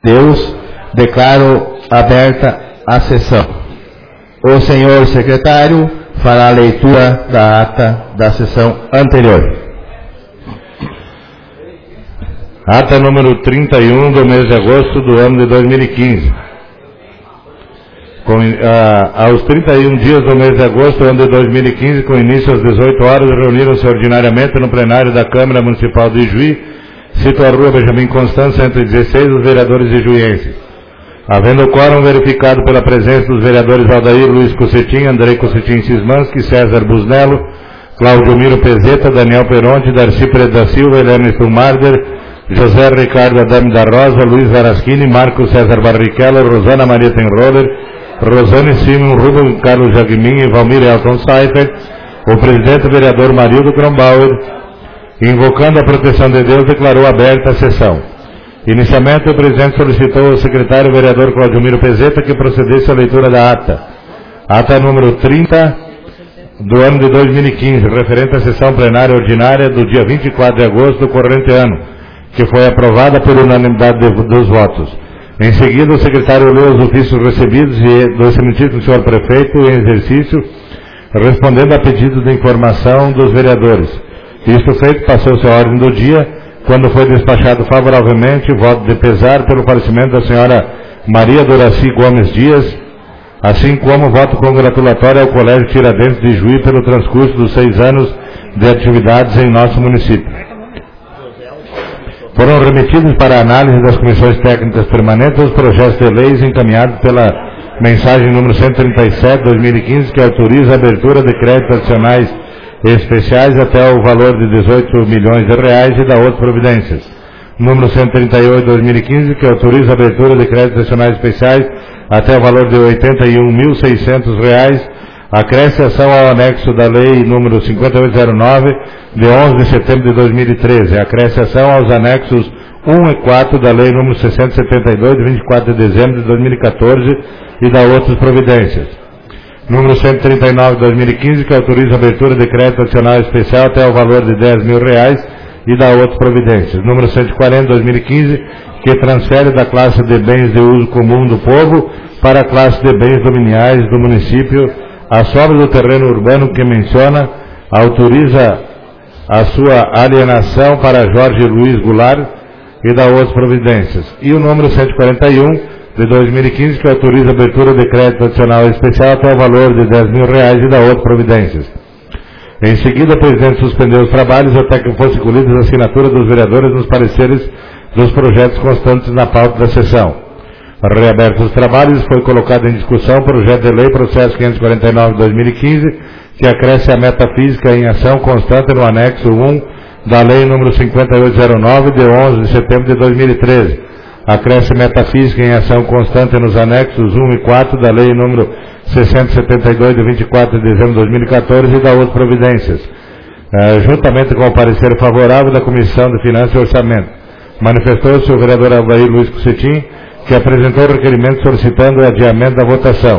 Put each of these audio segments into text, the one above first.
Deus, declaro aberta a sessão. O senhor secretário fará a leitura da ata da sessão anterior. Ata número 31 do mês de agosto do ano de 2015. Aos 31 dias do mês de agosto do ano de 2015, com início às 18 horas, reuniram-se ordinariamente no plenário da Câmara Municipal de Ijuí, situado à Rua Benjamin Constant, 116, os vereadores ijuienses. Havendo o quórum verificado pela presença dos vereadores Aldair Luiz Cossetin, Andrei Cossetin Sismanski, César Busnello, Cláudio Miro Pezeta, Daniel Peronte, Darcy Pereira da Silva, Helene Stumarder, José Ricardo Adame da Rosa, Luiz Araschini, Marcos César Barrichello, Rosana Maria Tenroller, Rosane Simon, Rubem Carlos Jagmin e Valmir Elton Seifert, o presidente vereador Marildo Kronbauer, invocando a proteção de Deus, declarou aberta a sessão. Inicialmente, o presidente solicitou ao secretário vereador Cláudio Miro Pezeta que procedesse à leitura da ata. Ata número 30 do ano de 2015, referente à sessão plenária ordinária do dia 24 de agosto do corrente ano, que foi aprovada por unanimidade dos votos. Em seguida, o secretário leu os ofícios recebidos e do excelentíssimo senhor prefeito em exercício, respondendo a pedido de informação dos vereadores. Isto feito, passou-se a ordem do dia, quando foi despachado favoravelmente o voto de pesar pelo falecimento da senhora Maria Doraci Gomes Dias, assim como voto congratulatório ao Colégio Tiradentes de Ijuí pelo transcurso dos 6 anos de atividades em nosso município. Foram remetidos para a análise das comissões técnicas permanentes os projetos de leis encaminhados pela mensagem número 137/2015, que autoriza a abertura de créditos adicionais especiais até o valor de 18 milhões de reais e da outras providências. Número 138/2015, que autoriza a abertura de créditos adicionais especiais até o valor de 81.600 reais, acrescentação ao anexo da lei número 5809, de 11 de setembro de 2013, acrescentação aos anexos 1 e 4 da lei número 672, de 24 de dezembro de 2014, e da outras providências. Número 139/2015, que autoriza a abertura de crédito adicional especial até o valor de 10 mil reais, e da outras providências. Número 140/2015, que transfere da classe de bens de uso comum do povo para a classe de bens dominiais do município a sobra do terreno urbano que menciona, autoriza a sua alienação para Jorge Luiz Goulart e da outras providências. E o número 141 de 2015, que autoriza a abertura de crédito adicional especial até o valor de 10 mil reais e da outras providências. Em seguida, o presidente suspendeu os trabalhos até que fossem colhidas as assinaturas dos vereadores nos pareceres dos projetos constantes na pauta da sessão. Reabertos os trabalhos, foi colocado em discussão o projeto de lei processo 549/2015, que acresce a metafísica em ação constante no anexo 1 da lei número 5809, de 11 de setembro de 2013. Acresce metafísica em ação constante nos anexos 1 e 4 da lei número 672, de 24 de dezembro de 2014, e da outras providências, juntamente com o parecer favorável da Comissão de Finanças e Orçamento. Manifestou-se o vereador Aldair Luiz Cossetin, que apresentou o requerimento solicitando o adiamento da votação.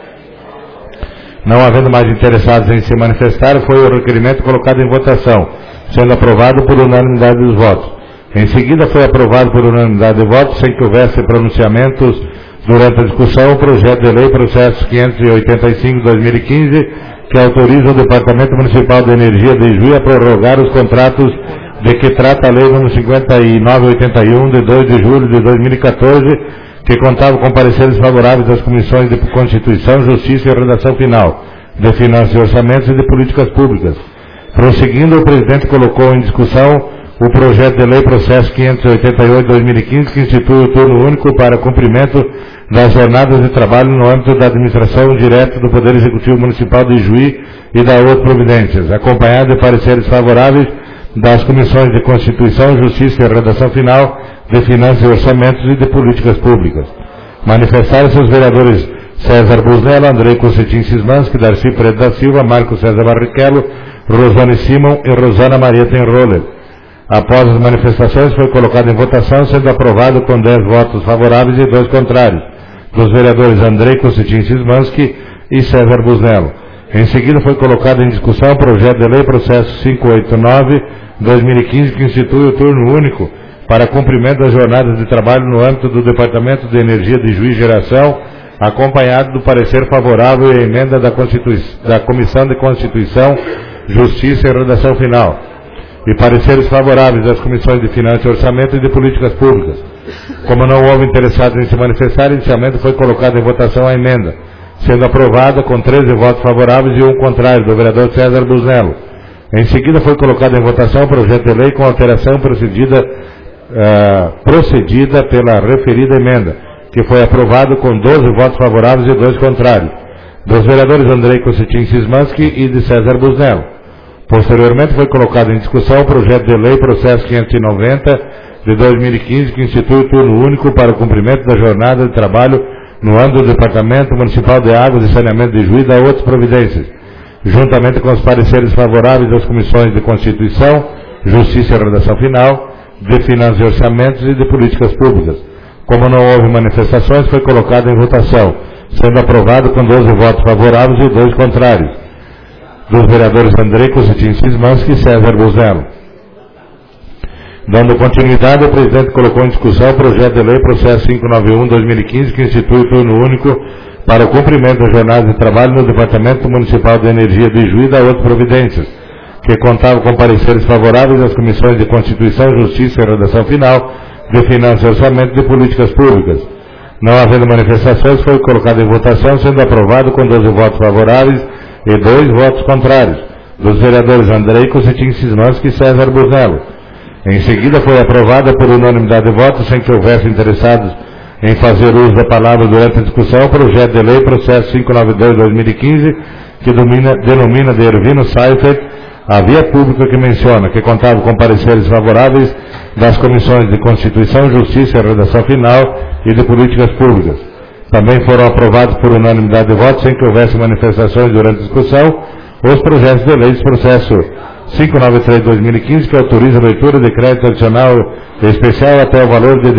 Não havendo mais interessados em se manifestar, foi o requerimento colocado em votação, sendo aprovado por unanimidade dos votos. Em seguida, foi aprovado por unanimidade de votos, sem que houvesse pronunciamentos durante a discussão, o projeto de lei processo 585/2015, que autoriza o Departamento Municipal de Energia de Ijuí a prorrogar os contratos de que trata a lei número 5981, de 2 de julho de 2014, que contava com pareceres favoráveis das comissões de Constituição, Justiça e Redação Final, de Finanças e Orçamentos e de Políticas Públicas. Prosseguindo, o presidente colocou em discussão o projeto de lei processo 588/2015, que institui o turno único para cumprimento das jornadas de trabalho no âmbito da administração direta do Poder Executivo Municipal de Ijuí e da outras providências, acompanhado de pareceres favoráveis das comissões de Constituição, Justiça e Redação Final, de Finanças e Orçamentos e de Políticas Públicas. Manifestaram-se os vereadores César Busnello, Andrei Cossetin Sismanski, Darcy Pereira da Silva, Marcos César Barrichello, Rosane Simon e Rosana Maria Tenroller. Após as manifestações, foi colocado em votação, sendo aprovado com 10 votos favoráveis e 2 contrários, dos vereadores Andrei Cossetin Sismanski e César Busnello. Em seguida, foi colocado em discussão o projeto de lei processo 589/2015, que institui o turno único para cumprimento das jornadas de trabalho no âmbito do Departamento de Energia de Juiz e Geração, acompanhado do parecer favorável e emenda da Comissão de Constituição, Justiça e Redação Final, e pareceres favoráveis das Comissões de Finanças e Orçamento e de Políticas Públicas. Como não houve interessados em se manifestar, inicialmente foi colocada em votação a emenda, sendo aprovada com 13 votos favoráveis e 1 contrário do vereador César Busnello. Em seguida foi colocado em votação o projeto de lei com alteração procedida pela referida emenda, que foi aprovado com 12 votos favoráveis e 2 contrários, dos vereadores Andrei Cossetin Sismanski e de César Busnello. Posteriormente foi colocado em discussão o projeto de lei processo 590 de 2015, que institui o turno único para o cumprimento da jornada de trabalho no âmbito do Departamento Municipal de Águas e Saneamento de Juiz e da outras providências, juntamente com os pareceres favoráveis das Comissões de Constituição, Justiça e Redação Final, de Finanças e Orçamentos e de Políticas Públicas. Como não houve manifestações, foi colocado em votação, sendo aprovado com 12 votos favoráveis e 2 contrários, dos vereadores Andrei Cossetin Sismanski e César Busnello. Dando continuidade, o presidente colocou em discussão o projeto de lei processo 591/2015, que institui o turno único para o cumprimento da jornada de trabalho no Departamento Municipal de Energia de Juiz e da outras providências, que contava com pareceres favoráveis das Comissões de Constituição, Justiça e Redação Final, de Finanças e Orçamento e de Políticas Públicas. Não havendo manifestações, foi colocado em votação, sendo aprovado com 12 votos favoráveis e 2 votos contrários, dos vereadores Andrei Cossetin Sismanski e César Busnello. Em seguida foi aprovada por unanimidade de votos, sem que houvesse interessados em fazer uso da palavra durante a discussão, o projeto de lei processo 592/2015, que denomina de Ervino Seifert a via pública que menciona, que contava com pareceres favoráveis das Comissões de Constituição, Justiça e Redação Final e de Políticas Públicas. Também foram aprovados por unanimidade de votos, sem que houvesse manifestações durante a discussão, os projetos de lei do processo 593/2015, que autoriza a leitura de crédito adicional especial até o valor de R$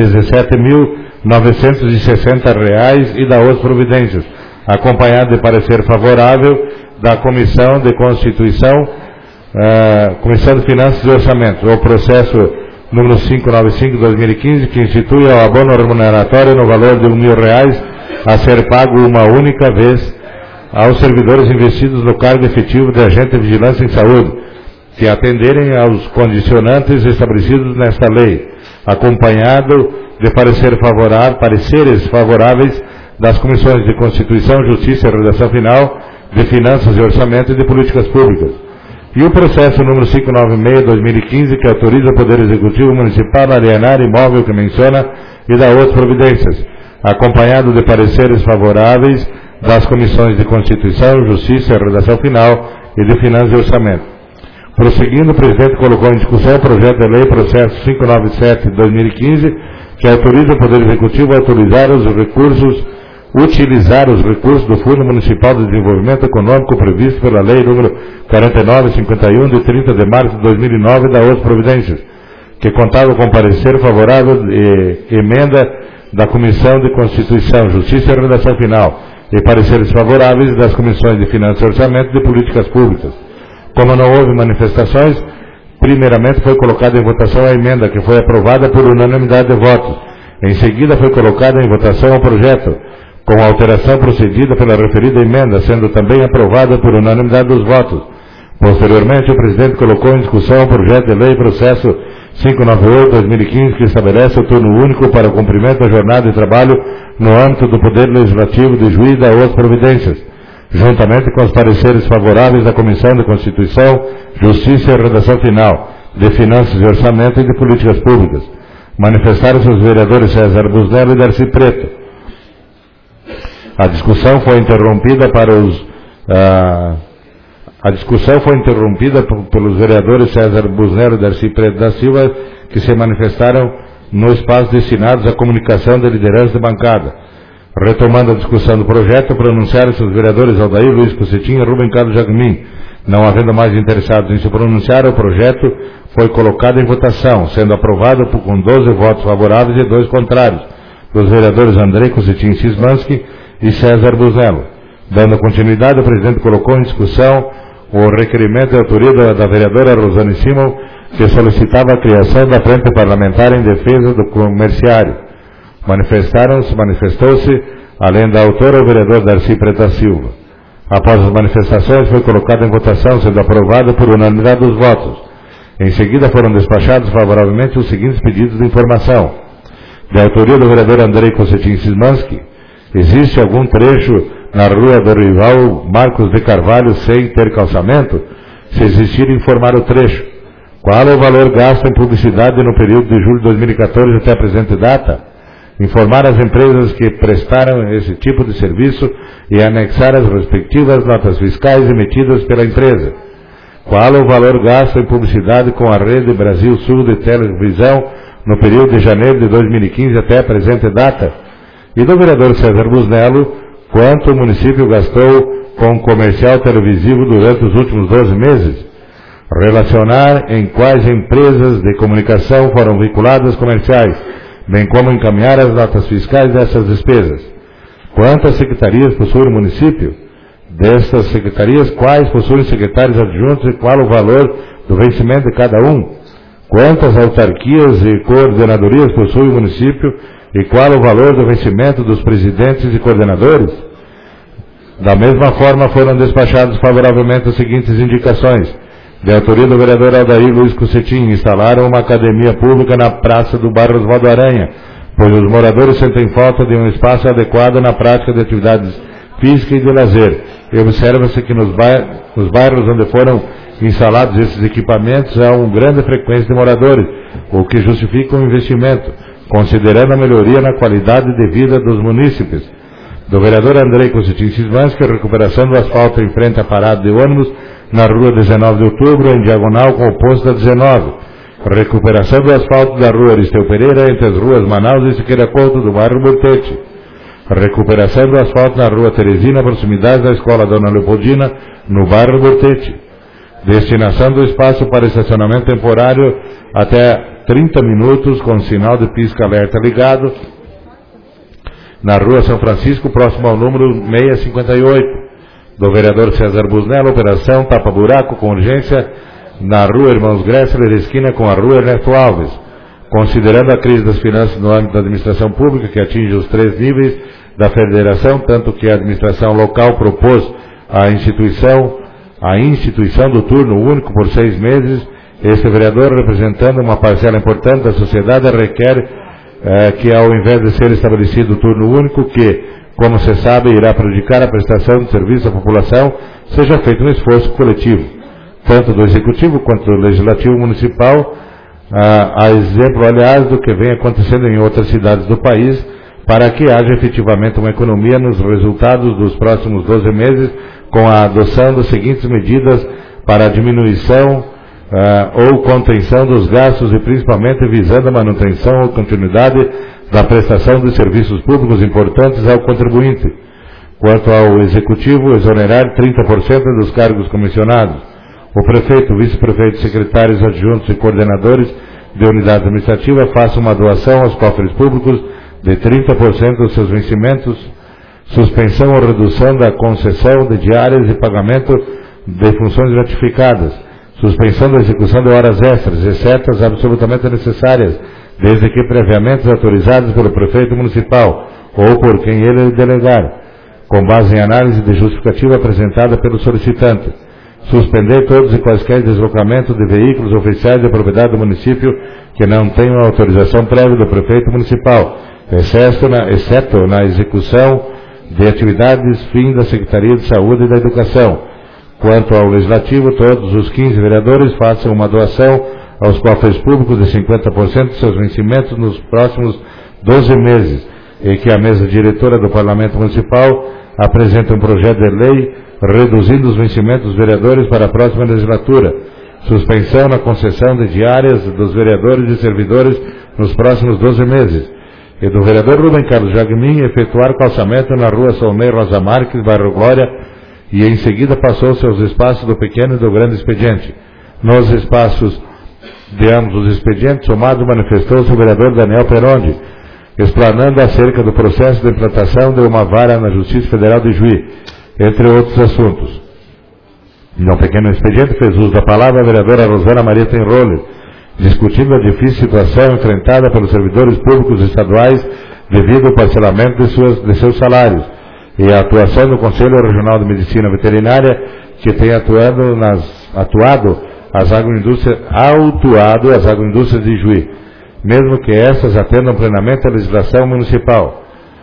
17.960 e da outras providências, acompanhado de parecer favorável da Comissão de Constituição, Comissão de Finanças e Orçamento, o processo número 595/2015, que institui o abono remuneratório no valor de R$ 1.000 a ser pago uma única vez aos servidores investidos no cargo efetivo de agente de vigilância em saúde, que atenderem aos condicionantes estabelecidos nesta lei, acompanhado de pareceres favoráveis das Comissões de Constituição, Justiça e Redação Final, de Finanças e Orçamento e de Políticas Públicas. E o processo número 596/2015, que autoriza o Poder Executivo Municipal a alienar imóvel que menciona e da outras providências, acompanhado de pareceres favoráveis das Comissões de Constituição, Justiça e Redação Final e de Finanças e Orçamento. Prosseguindo, o presidente colocou em discussão o projeto de lei processo 597/2015, que autoriza o Poder Executivo a utilizar os recursos do Fundo Municipal de Desenvolvimento Econômico previsto pela Lei nº 4951, de 30 de março de 2009, da outras providências, que contava com parecer favorável e emenda da Comissão de Constituição, Justiça e Redação Final, e pareceres favoráveis das Comissões de Finanças e Orçamento e de Políticas Públicas. Como não houve manifestações, primeiramente foi colocada em votação a emenda, que foi aprovada por unanimidade de votos. Em seguida foi colocada em votação o projeto, com a alteração procedida pela referida emenda, sendo também aprovada por unanimidade dos votos. Posteriormente, o presidente colocou em discussão o projeto de lei processo 598/2015, que estabelece o turno único para o cumprimento da jornada de trabalho no âmbito do Poder Legislativo de Juiz e das outras providências, juntamente com os pareceres favoráveis da Comissão de Constituição, Justiça e Redação Final, de Finanças e Orçamento e de Políticas Públicas. Manifestaram-se os vereadores César Busnello e Darcy Preto. A discussão foi interrompida pelos vereadores César Busnello e Darcy Preto da Silva, que se manifestaram no espaço destinados à comunicação da liderança de bancada. Retomando a discussão do projeto, pronunciaram-se os vereadores Aldair Luiz Cossetin e Rubem Carlos Jacmin. Não havendo mais interessados em se pronunciar, o projeto foi colocado em votação, sendo aprovado com 12 votos favoráveis e 2 contrários, dos vereadores Andrei Cossetin Sismanski e César Busnello. Dando continuidade, o presidente colocou em discussão o requerimento de autoria da vereadora Rosane Simon, que solicitava a criação da Frente Parlamentar em Defesa do Comerciário. Manifestou-se, além da autora, o vereador Darcy Preta Silva. Após as manifestações, foi colocada em votação, sendo aprovada por unanimidade dos votos. Em seguida, foram despachados favoravelmente os seguintes pedidos de informação. De autoria do vereador Andrei Cossetin Szymanski, existe algum trecho na rua do rival Marcos de Carvalho sem ter calçamento? Se existir, informar o trecho. Qual é o valor gasto em publicidade no período de julho de 2014 até a presente data? Informar as empresas que prestaram esse tipo de serviço e anexar as respectivas notas fiscais emitidas pela empresa. Qual é o valor gasto em publicidade com a Rede Brasil Sul de televisão no período de janeiro de 2015 até a presente data? E do vereador César Busnello, quanto o município gastou com comercial televisivo durante os últimos 12 meses? Relacionar em quais empresas de comunicação foram vinculadas comerciais, bem como encaminhar as notas fiscais dessas despesas. Quantas secretarias possui o município? Destas secretarias, quais possuem secretários adjuntos e qual o valor do vencimento de cada um? Quantas autarquias e coordenadorias possui o município e qual o valor do vencimento dos presidentes e coordenadores? Da mesma forma, foram despachados favoravelmente as seguintes indicações. De autoria do vereador Aldair Luiz Cossetin, instalaram uma academia pública na praça do bairro Oswaldo Aranha, pois os moradores sentem falta de um espaço adequado na prática de atividades físicas e de lazer. E observa-se que nos bairros onde foram instalados esses equipamentos há uma grande frequência de moradores, o que justifica o investimento, considerando a melhoria na qualidade de vida dos munícipes. Do vereador Andrei Cossetin Szymanski, a recuperação do asfalto em frente à parada de ônibus na rua 19 de outubro, em diagonal com o posto da 19. Recuperação do asfalto da rua Aristeu Pereira, entre as ruas Manaus e Siqueira Couto, do bairro Bortete. Recuperação do asfalto na rua Teresina, proximidade da escola Dona Leopoldina, no bairro Bortete. Destinação do espaço para estacionamento temporário até 30 minutos, com sinal de pisca-alerta ligado, na rua São Francisco, próximo ao número 658. Do vereador César Busnello, operação tapa-buraco com urgência na rua Irmãos Gressler, esquina com a rua Ernesto Alves. Considerando a crise das finanças no âmbito da administração pública, que atinge os 3 níveis da federação, tanto que a administração local propôs a instituição do turno único por 6 meses, este vereador, representando uma parcela importante da sociedade, requer que, ao invés de ser estabelecido o turno único, que, como se sabe, irá prejudicar a prestação de serviço à população, seja feito um esforço coletivo, tanto do Executivo quanto do Legislativo Municipal, a exemplo, aliás, do que vem acontecendo em outras cidades do país, para que haja efetivamente uma economia nos resultados dos próximos 12 meses, com a adoção das seguintes medidas para a diminuição ou contenção dos gastos e principalmente visando a manutenção ou continuidade da prestação de serviços públicos importantes ao contribuinte. Quanto ao Executivo, exonerar 30% dos cargos comissionados. O prefeito, vice-prefeito, secretários adjuntos e coordenadores de unidade administrativa façam uma doação aos cofres públicos de 30% dos seus vencimentos, suspensão ou redução da concessão de diárias e pagamento de funções gratificadas, suspensão da execução de horas extras, exceto as absolutamente necessárias, desde que previamente autorizadas pelo prefeito municipal ou por quem ele delegar, com base em análise de justificativa apresentada pelo solicitante. Suspender todos e quaisquer deslocamentos de veículos oficiais de propriedade do município que não tenham autorização prévia do prefeito municipal, exceto na execução de atividades fim da Secretaria de Saúde e da Educação. Quanto ao Legislativo, todos os 15 vereadores façam uma doação aos cofres públicos de 50% de seus vencimentos nos próximos 12 meses, e que a mesa diretora do Parlamento Municipal apresente um projeto de lei reduzindo os vencimentos dos vereadores para a próxima legislatura, suspensão na concessão de diárias dos vereadores e servidores nos próximos 12 meses, e do vereador Rubem Carlos Jagmin efetuar calçamento na rua Solnei Rosa Marques, bairro Glória, e em seguida passou-se aos espaços do pequeno e do grande expediente. Nos espaços de ambos os expedientes, somado manifestou-se o vereador Daniel Perondi, explanando acerca do processo de implantação de uma vara na Justiça Federal de Juí, entre outros assuntos. No pequeno expediente fez uso da palavra a vereadora Rosana Maria Tenroller, discutindo a difícil situação enfrentada pelos servidores públicos estaduais devido ao parcelamento de seus salários e a atuação do Conselho Regional de Medicina Veterinária, que tem autuado as agroindústrias de Juí, mesmo que essas atendam plenamente a legislação municipal.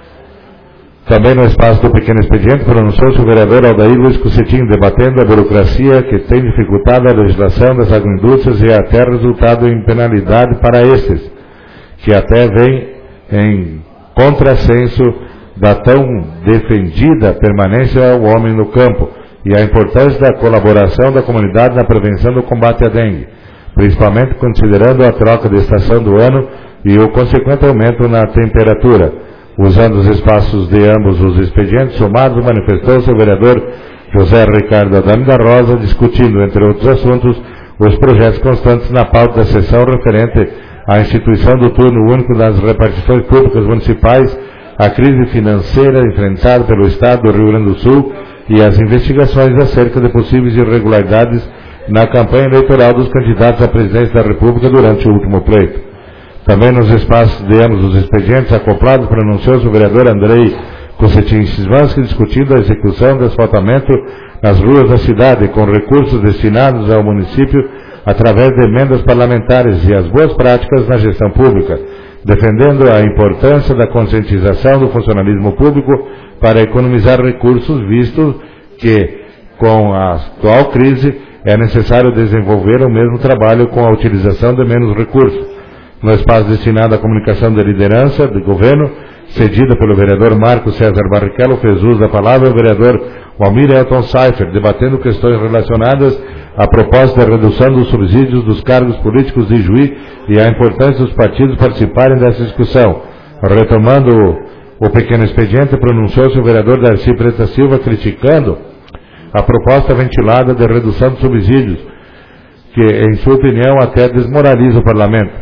Também no espaço do pequeno expediente pronunciou-se o vereador Aldair Luiz Cossetinho, debatendo a burocracia que tem dificultado a legislação das agroindústrias e até resultado em penalidade para estes, que até vem em contrassenso da tão defendida permanência ao homem no campo e a importância da colaboração da comunidade na prevenção do combate à dengue, principalmente considerando a troca de estação do ano e o consequente aumento na temperatura. Usando os espaços de ambos os expedientes somados, manifestou-se o vereador José Ricardo Adame da Rosa, discutindo, entre outros assuntos, os projetos constantes na pauta da sessão referente à instituição do turno único das repartições públicas municipais, a crise financeira enfrentada pelo Estado do Rio Grande do Sul e as investigações acerca de possíveis irregularidades na campanha eleitoral dos candidatos à presidência da República durante o último pleito. Também nos espaços de ambos os expedientes acoplados pronunciou-se o vereador Andrei Cossetinho Szymanski, discutindo a execução do asfaltamento nas ruas da cidade com recursos destinados ao município através de emendas parlamentares e as boas práticas na gestão pública, defendendo a importância da conscientização do funcionalismo público para economizar recursos, visto que, com a atual crise, é necessário desenvolver o mesmo trabalho com a utilização de menos recursos. No espaço destinado à comunicação de liderança do governo, cedida pelo vereador Marcos César Barrichello, fez uso da palavra o vereador Walmir Elton Seifer, debatendo questões relacionadas à proposta de redução dos subsídios dos cargos políticos de Juí e a importância dos partidos participarem dessa discussão. Retomando o pequeno expediente, pronunciou-se o vereador Darcy Preta Silva, criticando a proposta ventilada de redução de subsídios, que, em sua opinião, até desmoraliza o parlamento,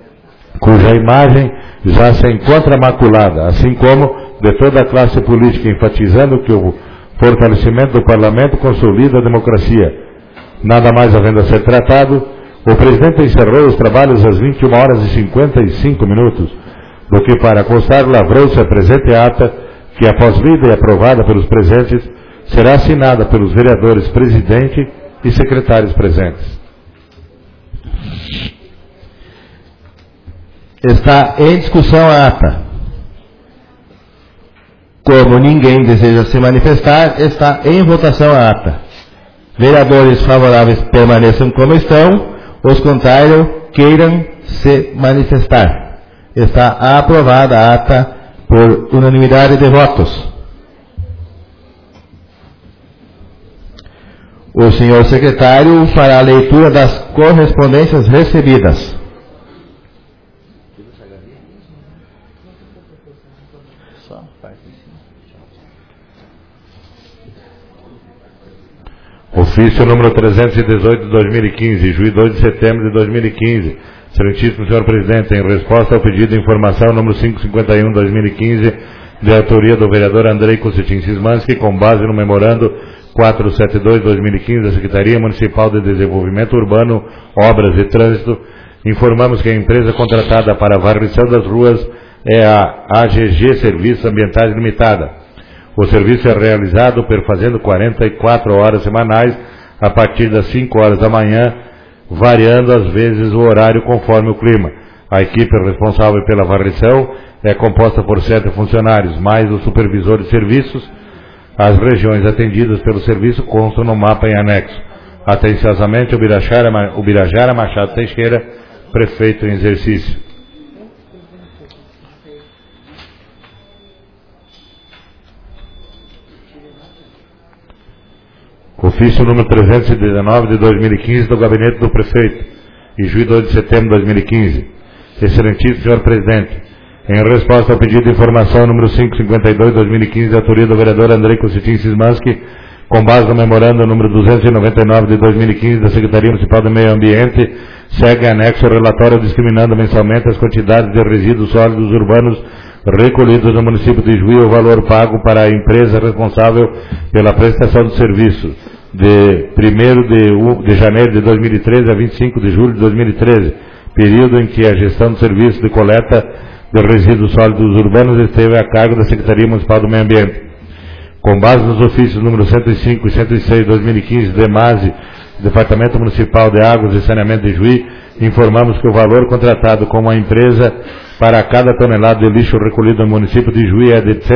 cuja imagem já se encontra maculada, assim como de toda a classe política, enfatizando que o fortalecimento do parlamento consolida a democracia. Nada mais havendo a ser tratado, o presidente encerrou os trabalhos às 21 horas e 55 minutos, do que para constar lavrou-se a presente ata, que após lida e aprovada pelos presentes, será assinada pelos vereadores presidente e secretários presentes. Está em discussão a ata. Como ninguém deseja se manifestar, está em votação a ata. Vereadores favoráveis permaneçam como estão, os contrários queiram se manifestar. Está aprovada a ata por unanimidade de votos. O senhor secretário fará a leitura das correspondências recebidas. Ofício número 318 de 2015, Juiz 2 de setembro de 2015. Excelentíssimo senhor presidente, em resposta ao pedido de informação número 551 de 2015, de autoria do vereador Andrei Cossetinho Szymanski, com base no memorando 472 de 2015 da Secretaria Municipal de Desenvolvimento Urbano, Obras e Trânsito, informamos que a empresa contratada para a varrição das ruas é a AGG Serviços Ambientais Limitada. O serviço é realizado perfazendo 44 horas semanais a partir das 5 horas da manhã, variando às vezes o horário conforme o clima. A equipe responsável pela varrição é composta por 7 funcionários, mais o supervisor de serviços. As regiões atendidas pelo serviço constam no mapa em anexo. Atenciosamente, Ubirajara Machado Teixeira, prefeito em exercício. Ofício número 319 de 2015 do Gabinete do Prefeito, em Juiz 2 de setembro de 2015. Excelentíssimo senhor presidente, em resposta ao pedido de informação número 552 de 2015, da autoria do vereador Andrei Cossetinho Szymanski, com base no memorando número 299 de 2015 da Secretaria Municipal do Meio Ambiente, segue anexo ao relatório discriminando mensalmente as quantidades de resíduos sólidos urbanos recolhidos no município de Juí, o valor pago para a empresa responsável pela prestação do serviço. de 1º de janeiro de 2013 a 25 de julho de 2013, período em que a gestão do serviço de coleta de resíduos sólidos urbanos esteve a cargo da Secretaria Municipal do Meio Ambiente. Com base nos ofícios número 105 e 106 de 2015 de MASE, Departamento Municipal de Águas e Saneamento de Juí, informamos que o valor contratado com a empresa para cada tonelada de lixo recolhido no município de Juí é de R$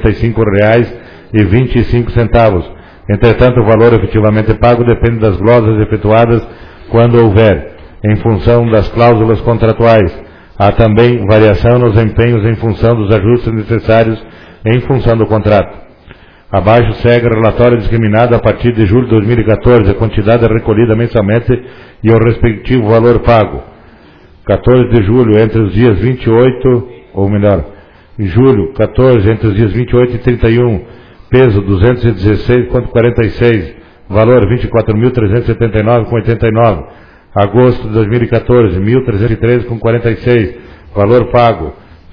135,25. Entretanto, o valor efetivamente pago depende das glosas efetuadas quando houver, em função das cláusulas contratuais. Há também variação nos empenhos em função dos ajustes necessários em função do contrato. Abaixo segue relatório discriminado a partir de julho de 2014, a quantidade recolhida mensalmente e o respectivo valor pago. 14 de julho, entre os dias 28, ou melhor, em julho, 14, entre os dias 28 e 31, peso 216,46, valor 24.379,89. Agosto de 2014, 1.313,46, valor pago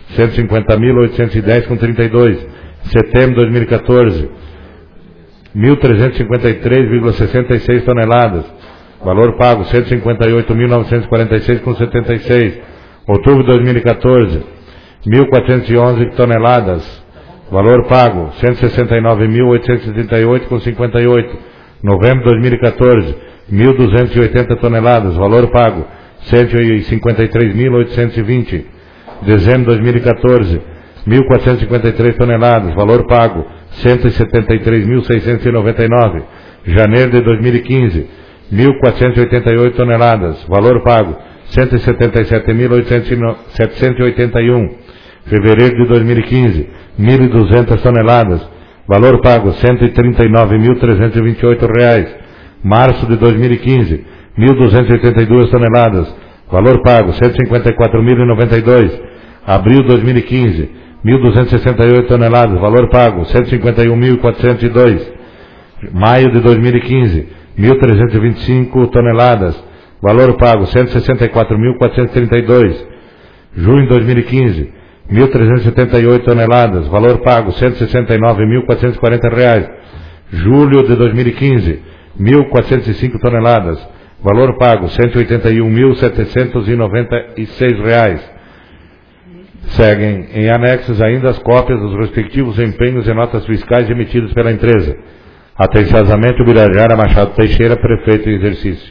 150.810,32. Setembro de 2014, 1.353,66 toneladas, valor pago 158.946,76. Outubro de 2014, 1.411 toneladas, valor pago 169.838,58. Novembro de 2014, 1.280 toneladas, valor pago 153.820. Dezembro de 2014, 1.453 toneladas, valor pago 173.699. Janeiro de 2015, 1.488 toneladas, valor pago 177.781. Fevereiro de 2015, 1.200 toneladas, valor pago R$ 139.328. Março de 2015, 1.282 toneladas, valor pago R$ 154.092. Abril de 2015, 1.268 toneladas, valor pago R$ 151.402. Maio de 2015, 1.325 toneladas, valor pago R$ 164.432. Junho de 2015, 1.378 toneladas, valor pago R$ 169.440. Julho de 2015, 1.405 toneladas, valor pago R$ 181.796. Seguem em anexos ainda as cópias dos respectivos empenhos e notas fiscais emitidos pela empresa. Atenciosamente, o Birajara Machado Teixeira, prefeito em exercício.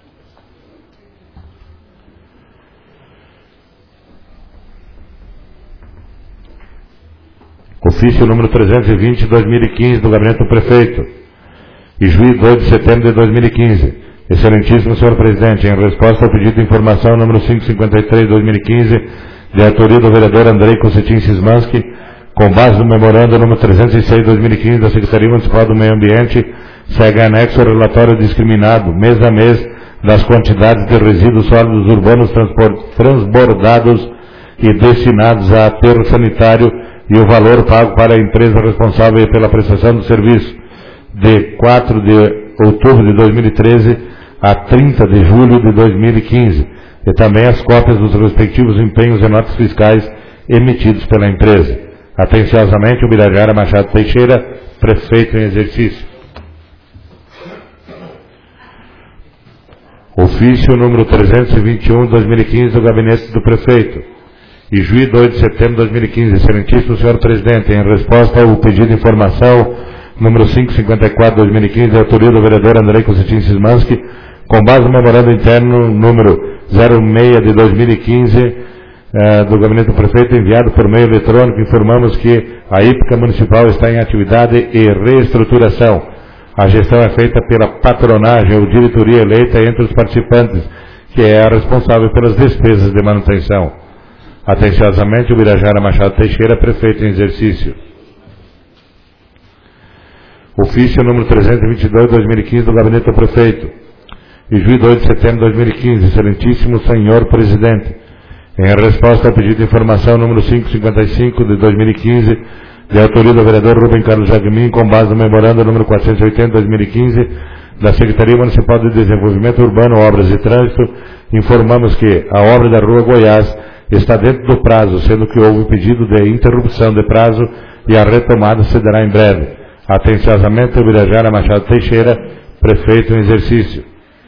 Ofício número 320 de 2015 do Gabinete do Prefeito. E Juí, 2 de setembro de 2015. Excelentíssimo senhor presidente, em resposta ao pedido de informação número 553 de 2015, de autoria do vereador Andrei Concetin Sismanski, com base no memorando número 306 de 2015 da Secretaria Municipal do Meio Ambiente, segue anexo ao relatório discriminado, mês a mês, das quantidades de resíduos sólidos urbanos transbordados e destinados a aterro sanitário e o valor pago para a empresa responsável pela prestação do serviço, de 4 de outubro de 2013 a 30 de julho de 2015, e também as cópias dos respectivos empenhos e notas fiscais emitidos pela empresa. Atenciosamente, o Birajara Machado Teixeira, prefeito em exercício. Ofício número 321 de 2015 do Gabinete do Prefeito. E Juí, 2 de setembro de 2015. Excelentíssimo senhor presidente, em resposta ao pedido de informação número 554 de 2015, de autoria do vereador Andrei Concetin Sismanski, com base no memorando interno número 06 de 2015 do Gabinete do Prefeito, enviado por meio eletrônico, informamos que a hípica municipal está em atividade e reestruturação. A gestão é feita pela patronagem ou diretoria eleita entre os participantes, que é a responsável pelas despesas de manutenção. Atenciosamente, o Birajara Machado Teixeira, prefeito em exercício. Ofício número 322 de 2015 do Gabinete do Prefeito. E Juí, 2 de setembro de 2015. Excelentíssimo senhor presidente, em resposta ao pedido de informação número 555 de 2015, de autoria do vereador Rubem Carlos Jagmin, com base no memorando número 480 de 2015, da Secretaria Municipal de Desenvolvimento Urbano, Obras e Trânsito, informamos que a obra da Rua Goiás está dentro do prazo, sendo que houve pedido de interrupção de prazo e a retomada se dará em breve. Atenciosamente, o Birajara Machado Teixeira, prefeito em exercício.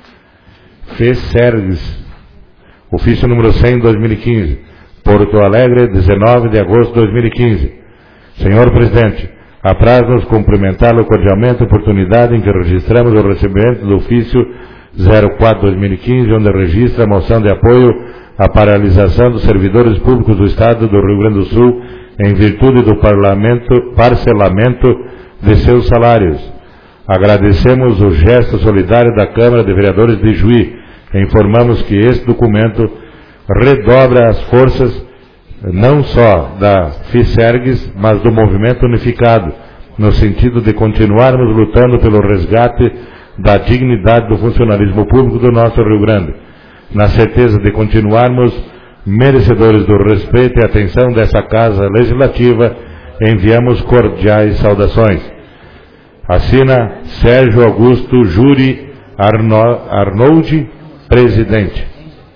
FESERGS, ofício número 100, 2015, Porto Alegre, 19 de agosto de 2015. Senhor Presidente, apraz-nos cumprimentá-lo cordialmente a oportunidade em que registramos o recebimento do ofício 04-2015, onde registra a moção de apoio à paralisação dos servidores públicos do Estado do Rio Grande do Sul em virtude do parcelamento de seus salários. Agradecemos o gesto solidário da Câmara de Vereadores de Juí. Informamos que este documento redobra as forças não só da FISERGS, mas do movimento unificado, no sentido de continuarmos lutando pelo resgate da dignidade do funcionalismo público do nosso Rio Grande, na certeza de continuarmos merecedores do respeito e atenção dessa Casa Legislativa. Enviamos cordiais saudações. Assina Sérgio Augusto Júri Arnoldi, presidente.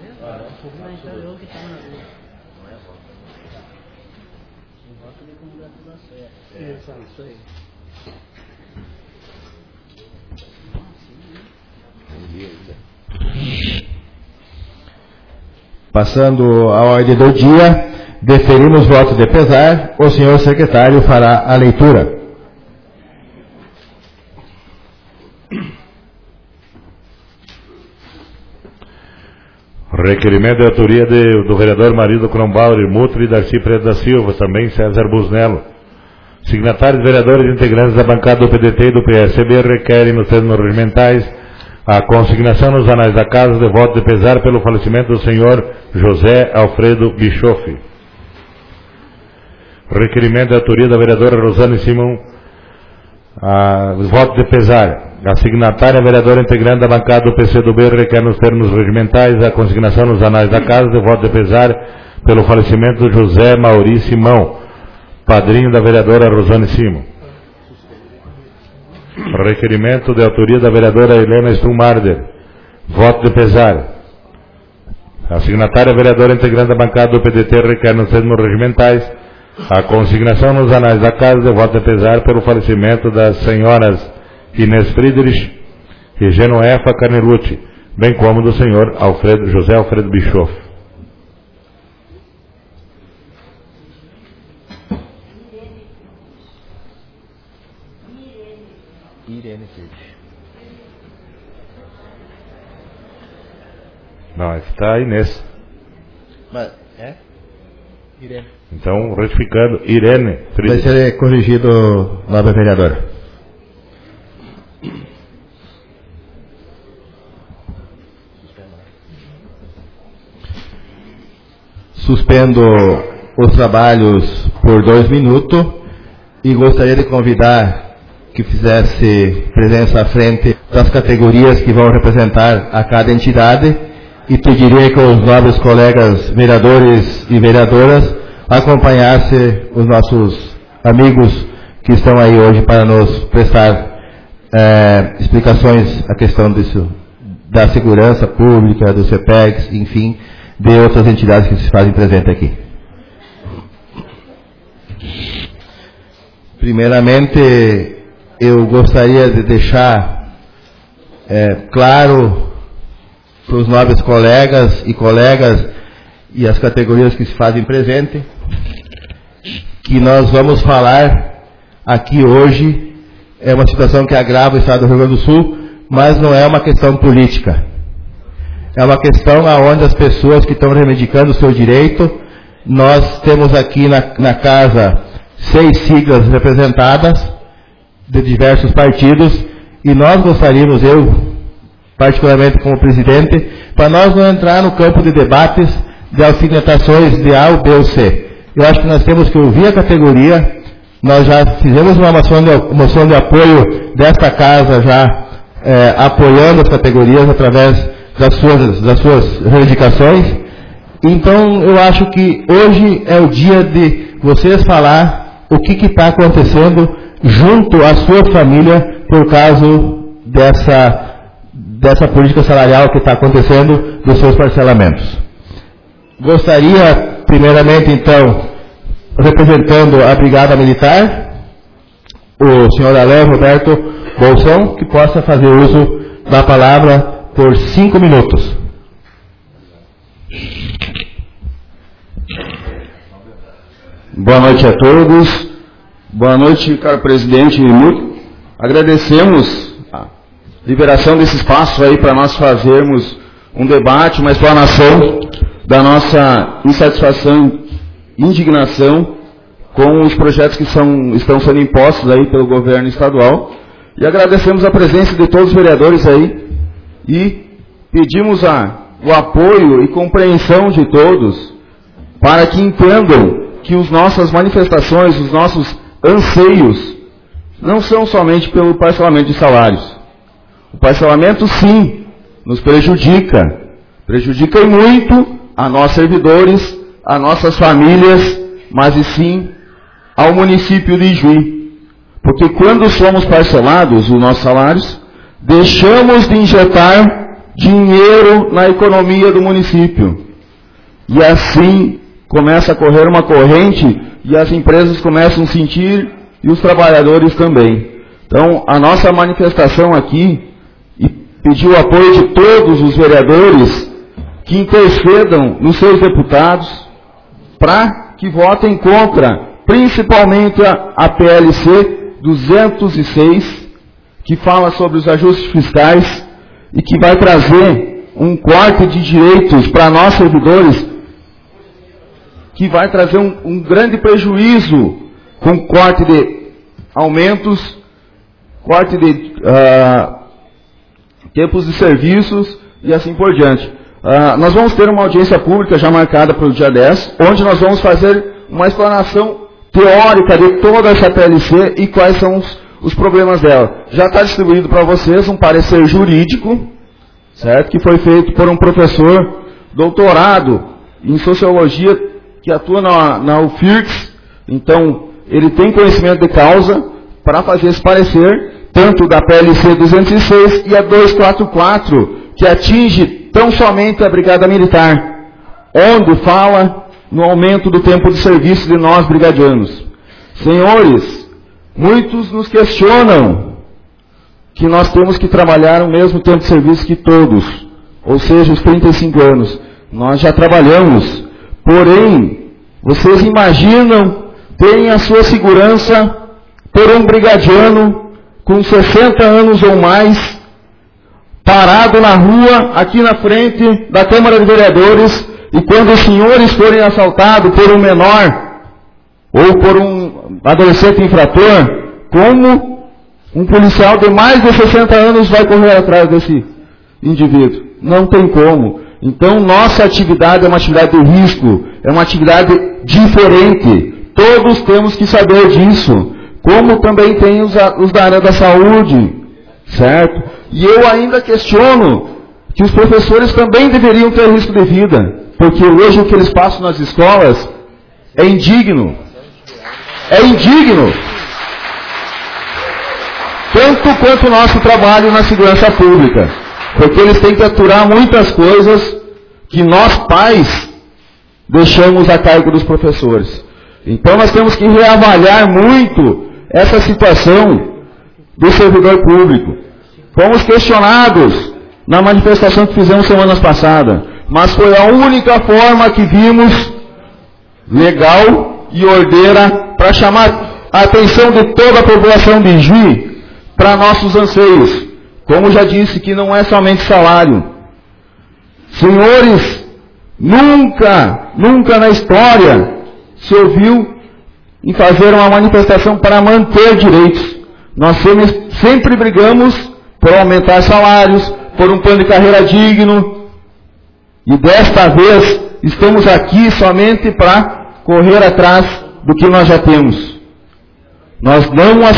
Passando à ordem do dia, deferimos voto de pesar. O senhor secretário fará a leitura. Requerimento de autoria do vereador Marido Crombauer, Mutri e Darcy Pereira da Silva, também César Busnello. Signatários vereadores e integrantes da bancada do PDT e do PSB requerem, nos termos regimentais, a consignação nos anais da Casa de voto de pesar pelo falecimento do senhor José Alfredo Bischoff. Requerimento de autoria da vereadora Rosane Simão, voto de pesar. A signatária vereadora integrante da bancada do PCdoB requer, nos termos regimentais, a consignação nos anais da Casa de voto de pesar pelo falecimento do José Mauri Simão, padrinho da vereadora Rosane Simão. Requerimento de autoria da vereadora Helena Strumarder, voto de pesar. A signatária vereadora integrante da bancada do PDT requer, nos termos regimentais, a consignação nos anais da Casa de voto de pesar pelo falecimento das senhoras Inês Friedrich e Genoefa Carnelucci, bem como do senhor José Alfredo Bischoff. Não, aqui está Inês. Mas, Irene. Então, retificando, Irene Friedrich. Vai ser corrigido, nobre vereador. Suspendo os trabalhos por 2 minutos e gostaria de convidar que fizesse presença à frente das categorias que vão representar a cada entidade e pediria que os nobres colegas vereadores e vereadoras acompanhassem os nossos amigos que estão aí hoje para nos prestar explicações à questão disso, da segurança pública, do CEPEX, enfim, de outras entidades que se fazem presente aqui. Primeiramente, eu gostaria de deixar claro para os nobres colegas e as categorias que se fazem presente que nós vamos falar aqui hoje é uma situação que agrava o Estado do Rio Grande do Sul, mas não é uma questão política. É uma questão onde as pessoas que estão reivindicando o seu direito, nós temos aqui na casa 6 siglas representadas de diversos partidos e nós gostaríamos, eu particularmente como presidente, para nós não entrar no campo de debates de alfinetações de A ou B ou C. Eu acho que nós temos que ouvir a categoria. Nós já fizemos uma moção de apoio desta casa, já apoiando as categorias através das suas reivindicações. Então, eu acho que hoje é o dia de vocês falar o que está acontecendo junto à sua família por causa dessa política salarial que está acontecendo dos seus parcelamentos. Gostaria, primeiramente, então, representando a Brigada Militar, o senhor Alain Roberto Bolsão, que possa fazer uso da palavra por 5 minutos. Boa noite a todos. Boa noite, caro presidente. Agradecemos a liberação desse espaço aí para nós fazermos um debate, uma explanação da nossa insatisfação e indignação com os projetos que estão sendo impostos aí pelo governo estadual. E agradecemos a presença de todos os vereadores aí e pedimos o apoio e compreensão de todos para que entendam que as nossas manifestações, os nossos anseios, não são somente pelo parcelamento de salários. O parcelamento, sim, nos prejudica e muito a nós servidores, a nossas famílias, mas e sim ao município de Ijuí. Porque quando somos parcelados os nossos salários, deixamos de injetar dinheiro na economia do município. E assim começa a correr uma corrente e as empresas começam a sentir e os trabalhadores também. Então, a nossa manifestação aqui, e pedir o apoio de todos os vereadores que intercedam nos seus deputados para que votem contra, principalmente a PLC 206, que fala sobre os ajustes fiscais e que vai trazer um corte de direitos para nós servidores, que vai trazer um grande prejuízo com corte de aumentos, corte de tempos de serviços e assim por diante. Nós vamos ter uma audiência pública já marcada para o dia 10, onde nós vamos fazer uma explanação teórica de toda essa PLC e quais são os problemas dela. Já está distribuído para vocês um parecer jurídico, certo? Que foi feito por um professor doutorado em sociologia que atua na UFIRCS. Então, ele tem conhecimento de causa para fazer esse parecer, tanto da PLC 206 e a 244, que atinge tão somente a Brigada Militar, onde fala no aumento do tempo de serviço de nós brigadianos. Senhores, muitos nos questionam que nós temos que trabalhar o mesmo tempo de serviço que todos, ou seja, os 35 anos. Nós já trabalhamos, porém, vocês imaginam terem a sua segurança por um brigadiano com 60 anos ou mais, parado na rua, aqui na frente da Câmara de Vereadores, e quando os senhores forem assaltados por um menor, ou por um adolescente infrator, como um policial de mais de 60 anos vai correr atrás desse indivíduo? Não tem como. Então, nossa atividade é uma atividade de risco, é uma atividade diferente. Todos temos que saber disso. Como também tem os da área da saúde, certo? E eu ainda questiono que os professores também deveriam ter risco de vida, porque hoje o que eles passam nas escolas é indigno. É indigno. Tanto quanto o nosso trabalho na segurança pública. Porque eles têm que aturar muitas coisas que nós, pais, deixamos a cargo dos professores. Então nós temos que reavaliar muito essa situação do servidor público. Fomos questionados na manifestação que fizemos semanas passadas, mas foi a única forma que vimos legal e ordeira para chamar a atenção de toda a população de Ijuí para nossos anseios. Como já disse, que não é somente salário. Senhores, nunca na história se ouviu em fazer uma manifestação para manter direitos. Nós sempre brigamos por aumentar salários, por um plano de carreira digno. E desta vez estamos aqui somente para correr atrás do que nós já temos. Nós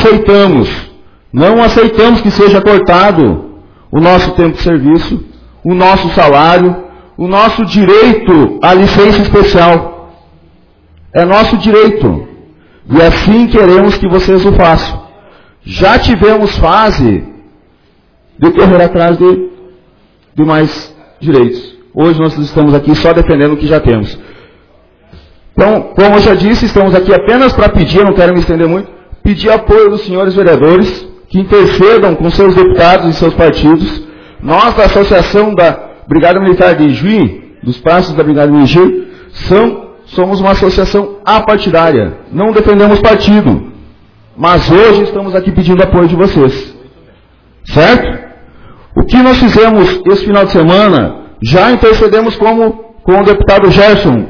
não aceitamos que seja cortado o nosso tempo de serviço, o nosso salário, o nosso direito à licença especial. É nosso direito. E assim queremos que vocês o façam. Já tivemos fase de correr atrás de mais direitos. Hoje nós estamos aqui só defendendo o que já temos. Então, como eu já disse, estamos aqui apenas para pedir, não quero me estender muito, pedir apoio dos senhores vereadores que intercedam com seus deputados e seus partidos. Nós, da Associação da Brigada Militar de Ijuí, dos passos da Brigada de Ijuí, somos uma associação apartidária. Não defendemos partido. Mas hoje estamos aqui pedindo apoio de vocês. Certo? O que nós fizemos esse final de semana, já intercedemos com o deputado Gerson.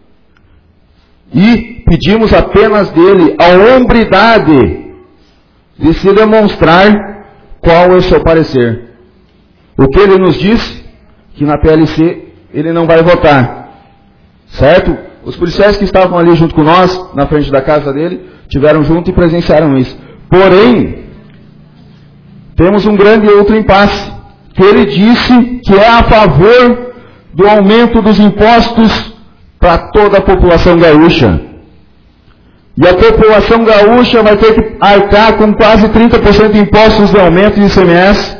E pedimos apenas dele a hombridade de se demonstrar qual é o seu parecer. O que ele nos disse, que na PLC ele não vai votar. Certo? Os policiais que estavam ali junto com nós, na frente da casa dele, tiveram junto e presenciaram isso. Porém, temos um grande outro impasse, que ele disse que é a favor do aumento dos impostos para toda a população gaúcha. E a população gaúcha vai ter que arcar com quase 30% de impostos de aumento de ICMS.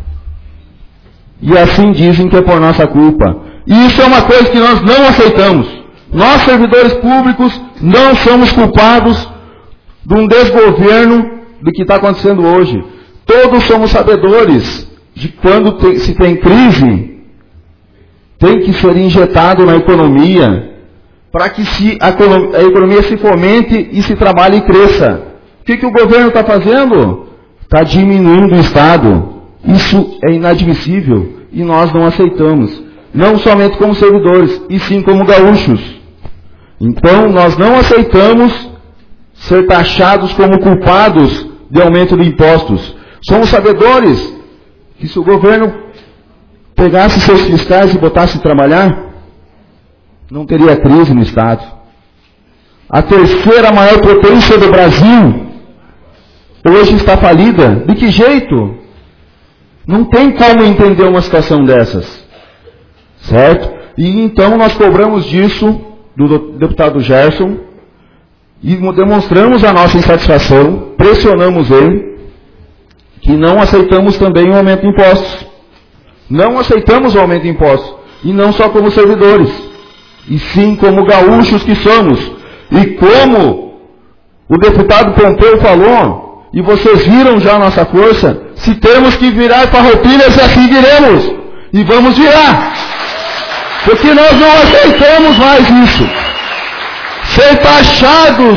E assim dizem que é por nossa culpa. E isso é uma coisa que nós não aceitamos. Nós, servidores públicos, não somos culpados de um desgoverno do que está acontecendo hoje. Todos somos sabedores de quando se tem crise, tem que ser injetado na economia, para que a economia se fomente e se trabalhe e cresça. O que o governo está fazendo? Está diminuindo o Estado. Isso é inadmissível e nós não aceitamos. Não somente como servidores, e sim como gaúchos. Então, nós não aceitamos ser taxados como culpados de aumento de impostos. Somos sabedores que se o governo pegasse seus fiscais e botasse trabalhar, não teria crise no Estado. A terceira maior potência do Brasil hoje está falida. De que jeito? Não tem como entender uma situação dessas. Certo? E então nós cobramos disso do deputado Gerson e demonstramos a nossa insatisfação, pressionamos ele, que não aceitamos também o aumento de impostos. Não aceitamos o aumento de impostos. E não só como servidores, e sim como gaúchos que somos. E como o deputado Pompeu falou, e vocês viram já a nossa força, se temos que virar farroupilhas, assim viremos. E vamos virar. Porque nós não aceitamos mais isso. Ser taxados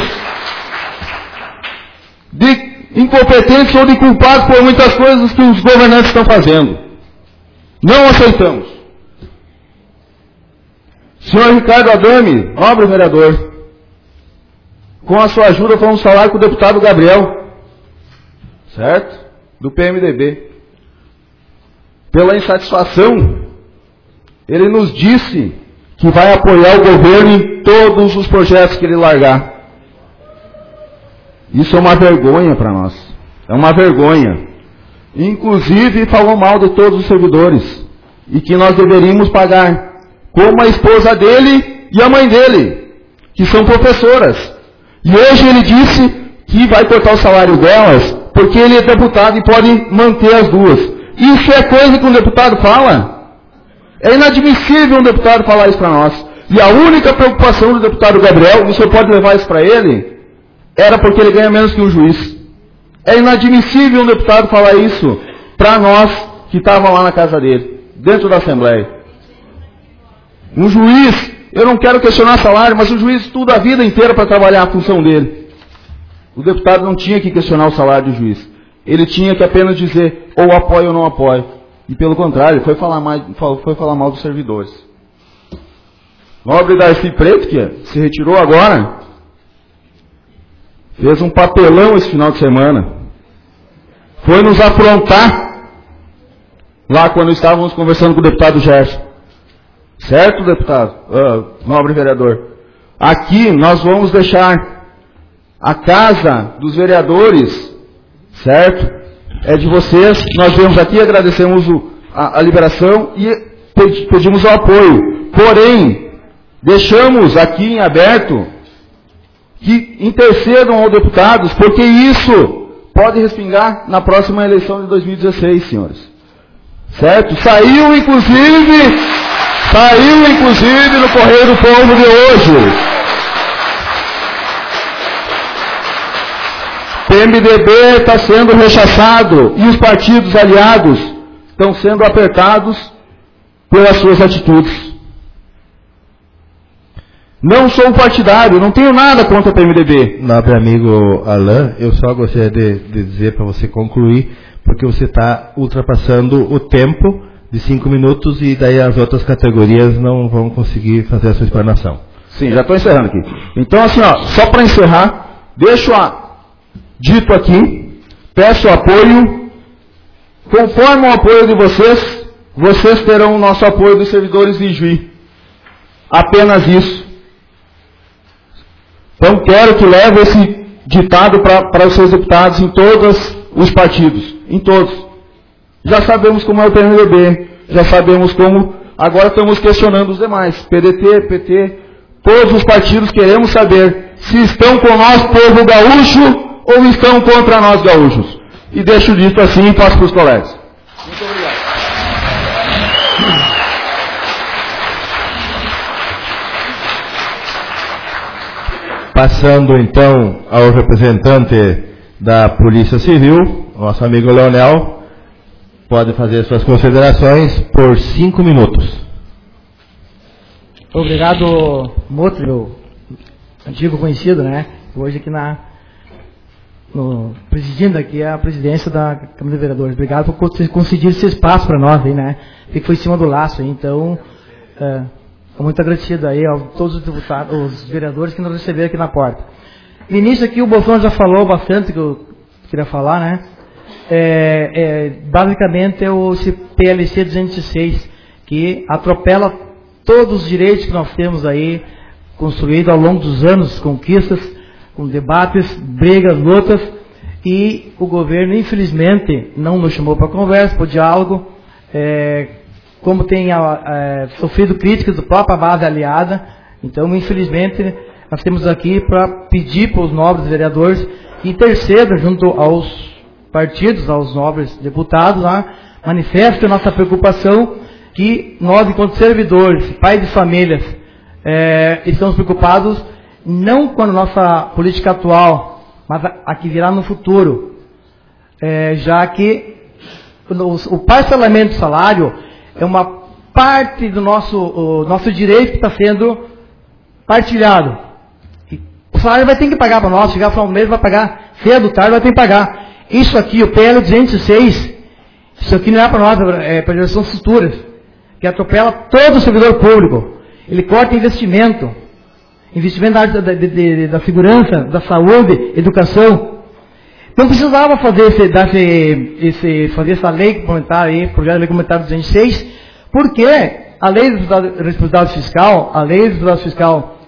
de incompetentes ou de culpados por muitas coisas que os governantes estão fazendo. Não aceitamos. Senhor Ricardo Adame, nobre vereador, com a sua ajuda vamos falar com o deputado Gabriel, certo? Do PMDB. Pela insatisfação, ele nos disse que vai apoiar o governo em todos os projetos que ele largar. Isso é uma vergonha para nós. É uma vergonha. Inclusive falou mal de todos os servidores. E que nós deveríamos pagar, como a esposa dele e a mãe dele, que são professoras. E hoje ele disse que vai cortar o salário delas, porque ele é deputado e pode manter as duas. Isso é coisa que um deputado fala? É inadmissível um deputado falar isso para nós. E a única preocupação do deputado Gabriel, e o senhor pode levar isso para ele, era porque ele ganha menos que um juiz. É inadmissível um deputado falar isso para nós que estavam lá na casa dele, dentro da Assembleia. Um juiz, eu não quero questionar salário, mas o juiz estuda a vida inteira para trabalhar a função dele. O deputado não tinha que questionar o salário do juiz. Ele tinha que apenas dizer ou apoio ou não apoio. E pelo contrário, foi falar mal dos servidores. Nobre Darcy Preto, que se retirou agora, fez um papelão esse final de semana. Foi nos afrontar lá quando estávamos conversando com o deputado Gerson. Certo, deputado? Nobre vereador. Aqui nós vamos deixar a casa dos vereadores, certo? É de vocês. Nós viemos aqui, agradecemos a liberação e pedimos o apoio. Porém, deixamos aqui em aberto que intercedam aos deputados, porque isso pode respingar na próxima eleição de 2016, senhores. Certo? Saiu inclusive no Correio do Povo de hoje. PMDB está sendo rechaçado e os partidos aliados estão sendo apertados pelas suas atitudes. Não sou partidário, não tenho nada contra o PMDB. Nobre amigo Alain, eu só gostaria de dizer para você concluir, porque você está ultrapassando o tempo de 5 minutos e daí as outras categorias não vão conseguir fazer a sua explanação. Sim, já estou encerrando aqui. Então, assim, ó, só para encerrar, deixo dito aqui, peço apoio, conforme o apoio de vocês, vocês terão o nosso apoio dos servidores de Juí. Apenas isso. Então, quero que leve esse ditado para os seus deputados em todos os partidos, em todos. Já sabemos como é o PMDB, já sabemos como, agora estamos questionando os demais, PDT, PT, todos os partidos queremos saber se estão com o nosso povo gaúcho ou estão contra nós gaúchos. E deixo dito assim e passo para os colegas. Muito obrigado. Passando então ao representante da Polícia Civil, nosso amigo Leonel, pode fazer suas considerações por 5 minutos. Obrigado, Motro, meu antigo conhecido, né? Hoje aqui presidindo aqui a presidência da Câmara de Vereadores. Obrigado por conceder esse espaço para nós aí, né? Ficou em cima do laço aí, então muito agradecido aí a todos os deputados, os vereadores que nos receberam aqui na porta. No início aqui o Bolsonaro já falou bastante que eu queria falar, né? Basicamente é o PLC 206, que atropela todos os direitos que nós temos aí, construídos ao longo dos anos, conquistas, com debates, brigas, lutas, e o governo, infelizmente, não nos chamou para conversa, para o diálogo, como tem sofrido críticas da própria base aliada. Então, infelizmente, nós temos aqui para pedir para os nobres vereadores que intercedam junto aos partidos, aos nobres deputados, manifestem a nossa preocupação, que nós, enquanto servidores, pais de famílias, estamos preocupados não com a nossa política atual, mas a que virá no futuro, já que o parcelamento do salário é uma parte do nosso direito que está sendo partilhado. E o salário vai ter que pagar para nós, chegar no final do mês vai pagar, cedo, tarde vai ter que pagar. Isso aqui, o PL 206, isso aqui não é para nós, é para gerações futuras, que atropela todo o servidor público. Ele corta investimento na área da segurança, da saúde, educação. Não precisava fazer essa lei complementar aí, projeto de lei complementar 206, porque a lei de responsabilidade fiscal, a lei de responsabilidade fiscal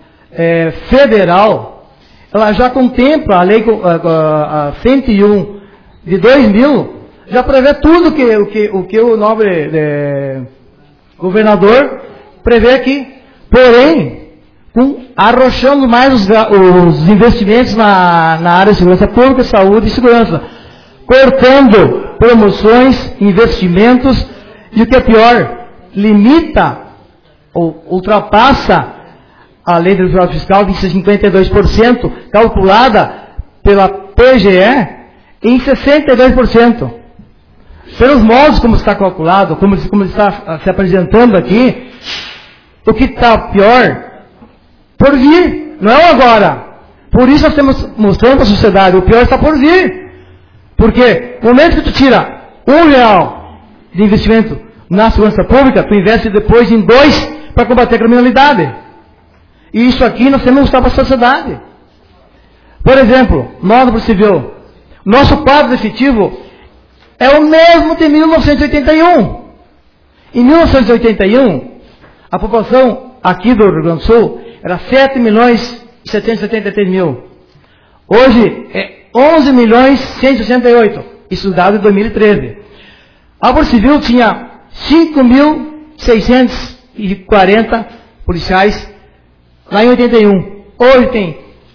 federal, ela já contempla a lei a 101 de 2000, já prevê tudo o que o nobre governador prevê aqui. Porém, arrochando mais os investimentos na área de segurança pública, saúde e segurança, cortando promoções, investimentos, e o que é pior, limita ou ultrapassa a lei de responsabilidade fiscal de 52%, calculada pela PGE, em 62%. Pelos modos como está calculado, como está se apresentando aqui, o que está pior, por vir, não é agora. Por isso nós estamos mostrando para a sociedade, o pior está por vir. Porque no momento que tu tira R$1 de investimento na segurança pública, tu investe depois em 2 para combater a criminalidade. E isso aqui nós temos que mostrar para a sociedade. Por exemplo, nós do Civil, nosso quadro efetivo é o mesmo de 1981. Em 1981, a população aqui do Rio Grande do Sul era 7.773.000. Hoje é 11.168. Isso dado em 2013. A Polícia Civil tinha 5.640 policiais lá em 81. Hoje tem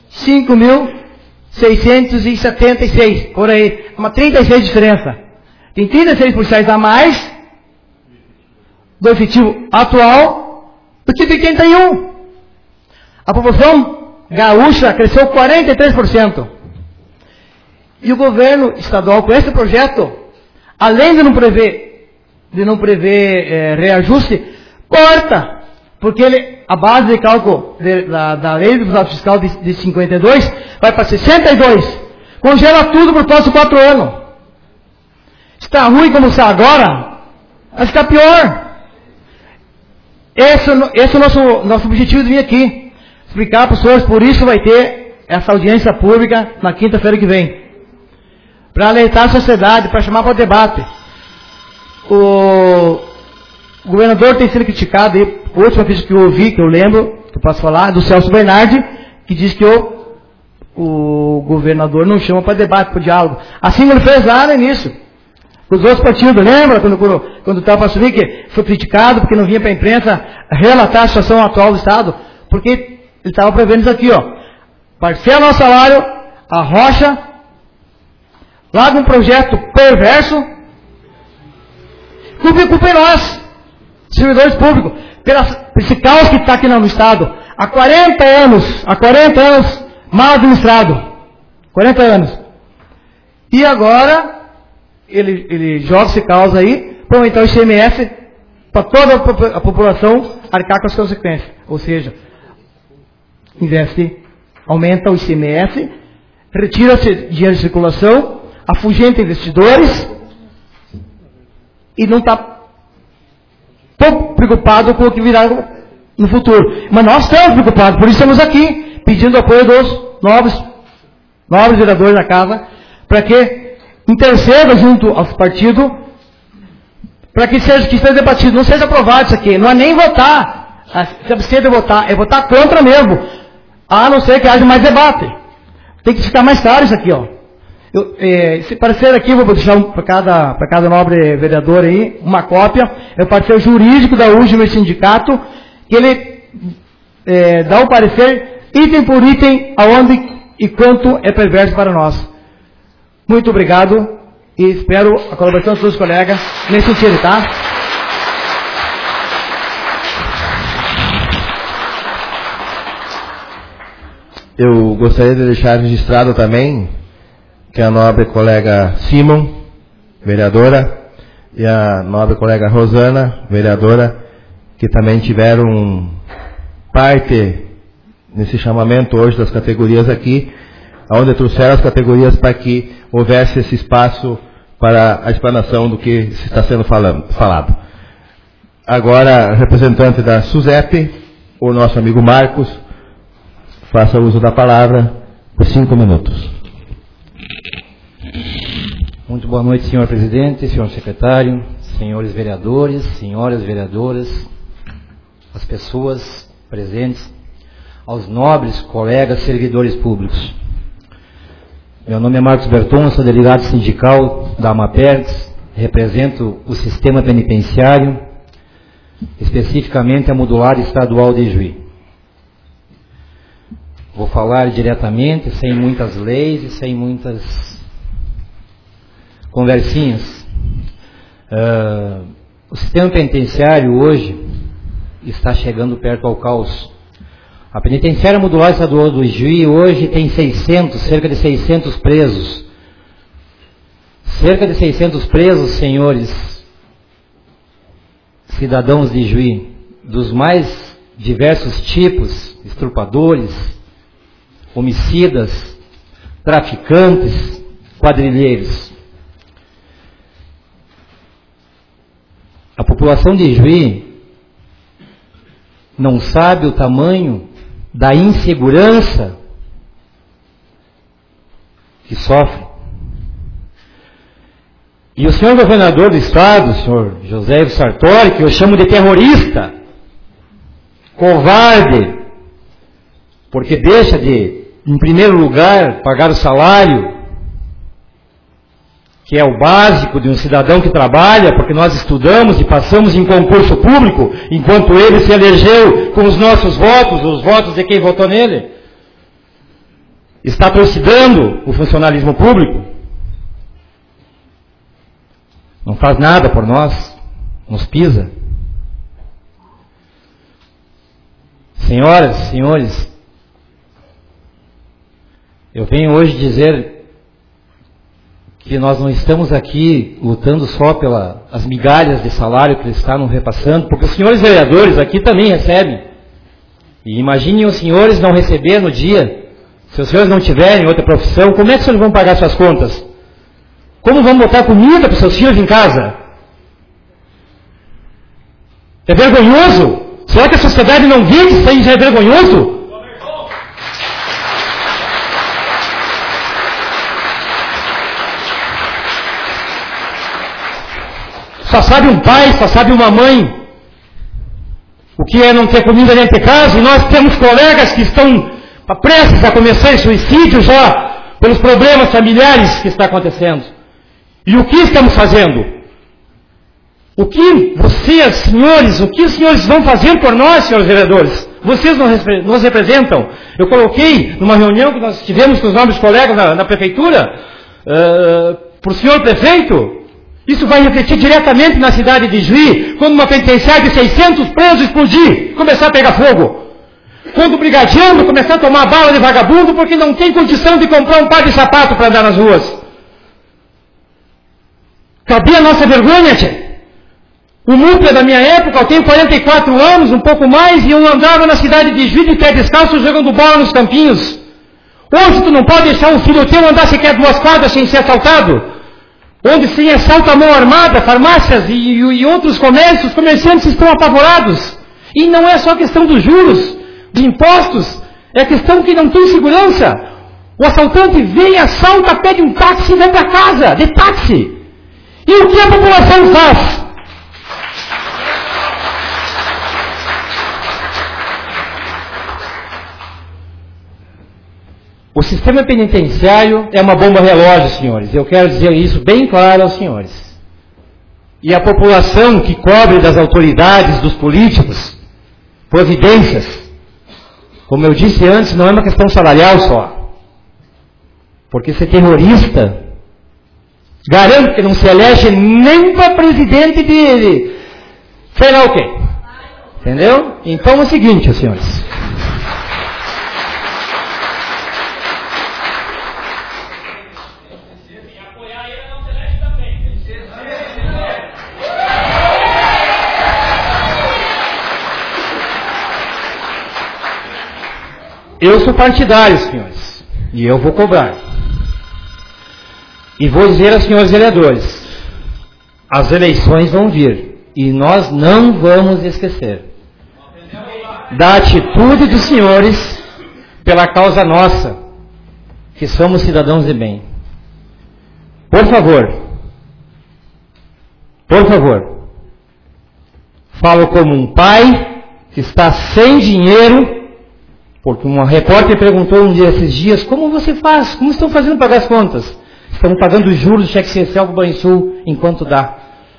5.676. Por aí. Uma 36 de diferença. Tem 36 policiais a mais do efetivo atual do que 81. A população gaúcha cresceu 43%. E o governo estadual, com esse projeto, além de não prever reajuste, corta, porque a base de cálculo da lei do resultado fiscal de 52 vai para 62, congela tudo por próximos 4 anos. Está ruim como está agora, vai ficar pior. Esse é o nosso objetivo de vir aqui, explicar para os senhores, por isso vai ter essa audiência pública na quinta-feira que vem, para alertar a sociedade, para chamar para o debate. O governador tem sido criticado, e a última vez que eu ouvi, que eu lembro, que eu posso falar, do Celso Bernardi, que diz que o governador não chama para debate, para diálogo. Assim ele fez lá no início, com os outros partidos, lembra? Quando estava para subir, que foi criticado porque não vinha para a imprensa relatar a situação atual do Estado, porque ele estava prevendo isso aqui, ó. Parcela nosso salário, arrocha, larga um projeto perverso, culpa é nós, servidores públicos, por esse caos que está aqui no Estado, há 40 anos mal administrado, 40 anos. E agora, ele joga esse caos aí, para aumentar o ICMS, para toda a população arcar com as consequências. Ou seja, aumenta o ICMS, retira-se dinheiro de circulação, afugenta investidores, e não está pouco preocupado com o que virá no futuro. Mas nós estamos preocupados, por isso estamos aqui, pedindo apoio dos nobres vereadores da casa, para que interceda junto aos partidos, para que seja debatido, não seja aprovado isso aqui, não é nem votar, se abster de votar, é votar contra mesmo, a não ser que haja mais debate. Tem que ficar mais claro isso aqui, ó. Esse parecer aqui, vou deixar para cada nobre vereador aí, uma cópia, é o parecer jurídico da UJA, meu sindicato, que ele dá o parecer, item por item, aonde e quanto é perverso para nós. Muito obrigado, e espero a colaboração dos seus colegas nesse sentido, tá? Eu gostaria de deixar registrado também que a nobre colega Simon, vereadora, e a nobre colega Rosana, vereadora, que também tiveram parte nesse chamamento hoje das categorias aqui, onde trouxeram as categorias para que houvesse esse espaço para a explanação do que está sendo falado. Agora, representante da SUSEP, o nosso amigo Marcos, faça uso da palavra por 5 minutos. Muito boa noite, senhor presidente, senhor secretário, senhores vereadores, senhoras vereadoras, as pessoas presentes, aos nobres colegas servidores públicos. Meu nome é Marcos Berton, sou delegado sindical da AMAPERGS, represento o sistema penitenciário, especificamente a modular estadual de Juí. Vou falar diretamente, sem muitas leis e sem muitas conversinhas. O sistema penitenciário hoje está chegando perto ao caos. A penitenciária modular estadual do Juí hoje tem cerca de 600 presos. Cerca de 600 presos, senhores cidadãos de Juí, dos mais diversos tipos, estrupadores, homicidas, traficantes, quadrilheiros. A população de Juí não sabe o tamanho da insegurança que sofre. E o senhor governador do estado, o senhor José Ivo Sartori, que eu chamo de terrorista, covarde, porque deixa de, em primeiro lugar, pagar o salário, que é o básico de um cidadão que trabalha, porque nós estudamos e passamos em concurso público, enquanto ele se elegeu com os nossos votos, os votos de quem votou nele. Está trucidando o funcionalismo público. Não faz nada por nós, nos pisa. Senhoras, senhores, eu venho hoje dizer que nós não estamos aqui lutando só pelas migalhas de salário que eles estão repassando, porque os senhores vereadores aqui também recebem. E imaginem os senhores não receber no dia, se os senhores não tiverem outra profissão, como é que os senhores vão pagar suas contas? Como vão botar comida para os seus filhos em casa? É vergonhoso? Será que a sociedade não vê que isso aí já é vergonhoso? Só sabe um pai, só sabe uma mãe o que é não ter comida dentro de casa, e nós temos colegas que estão prestes a começar esse suicídio já pelos problemas familiares que está acontecendo. E o que estamos fazendo? O que vocês, senhores, o que os senhores vão fazer por nós, senhores vereadores? Vocês nos representam. Eu coloquei numa reunião que nós tivemos com os nobres colegas na prefeitura, para o senhor prefeito. Isso vai refletir diretamente na cidade de Juí, quando uma penitenciária de 600 presos explodir, começar a pegar fogo. Quando o brigadiano começar a tomar bala de vagabundo porque não tem condição de comprar um par de sapato para andar nas ruas. Cabia a nossa vergonha, tchê? O Múpia da minha época, eu tenho 44 anos, um pouco mais, e eu andava na cidade de Juí de pé descalço jogando bola nos campinhos. Hoje tu não pode deixar um filho teu andar sequer 2 quadras sem ser assaltado. Onde se assalta a mão armada, farmácias e outros comércios, os comerciantes estão apavorados. E não é só questão dos juros, de impostos, é questão que não tem segurança. O assaltante vem, assalta, pede um táxi e vai para casa, de táxi. E o que a população faz? O sistema penitenciário é uma bomba relógio, senhores. Eu quero dizer isso bem claro aos senhores. E a população que cobre das autoridades, dos políticos, providências, como eu disse antes, não é uma questão salarial só. Porque ser terrorista, garanto que não se elege nem para presidente de sei lá o quê. Entendeu? Então é o seguinte, senhores. Eu sou partidário, senhores, e eu vou cobrar. E vou dizer aos senhores vereadores, as eleições vão vir, e nós não vamos esquecer da atitude dos senhores pela causa nossa, que somos cidadãos de bem. Por favor, falo como um pai que está sem dinheiro. Porque uma repórter perguntou um dia esses dias, como você faz? Como estão fazendo para pagar as contas? Estamos pagando os juros do cheque especial para o Banrisul enquanto dá.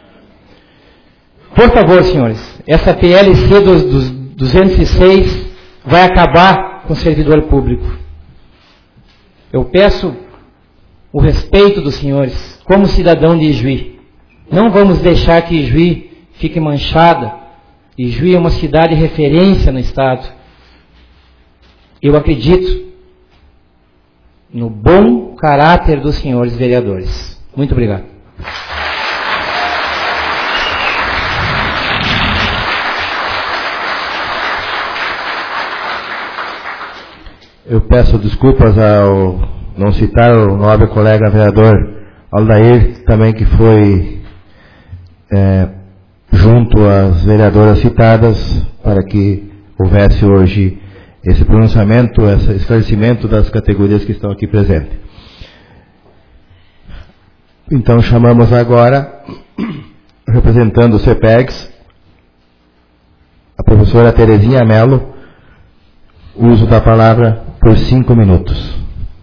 Por favor, senhores, essa PLC dos 206 vai acabar com o servidor público. Eu peço o respeito dos senhores, como cidadão de Juí. Não vamos deixar que Juí fique manchada. E Juí é uma cidade referência no estado. Eu acredito no bom caráter dos senhores vereadores. Muito obrigado. Eu peço desculpas ao não citar o nobre colega vereador Aldair, também que foi junto às vereadoras citadas, para que houvesse hoje esse pronunciamento, esse esclarecimento das categorias que estão aqui presentes. Então chamamos agora, representando o CEPEGS, a professora Terezinha Mello, uso da palavra por 5 minutos.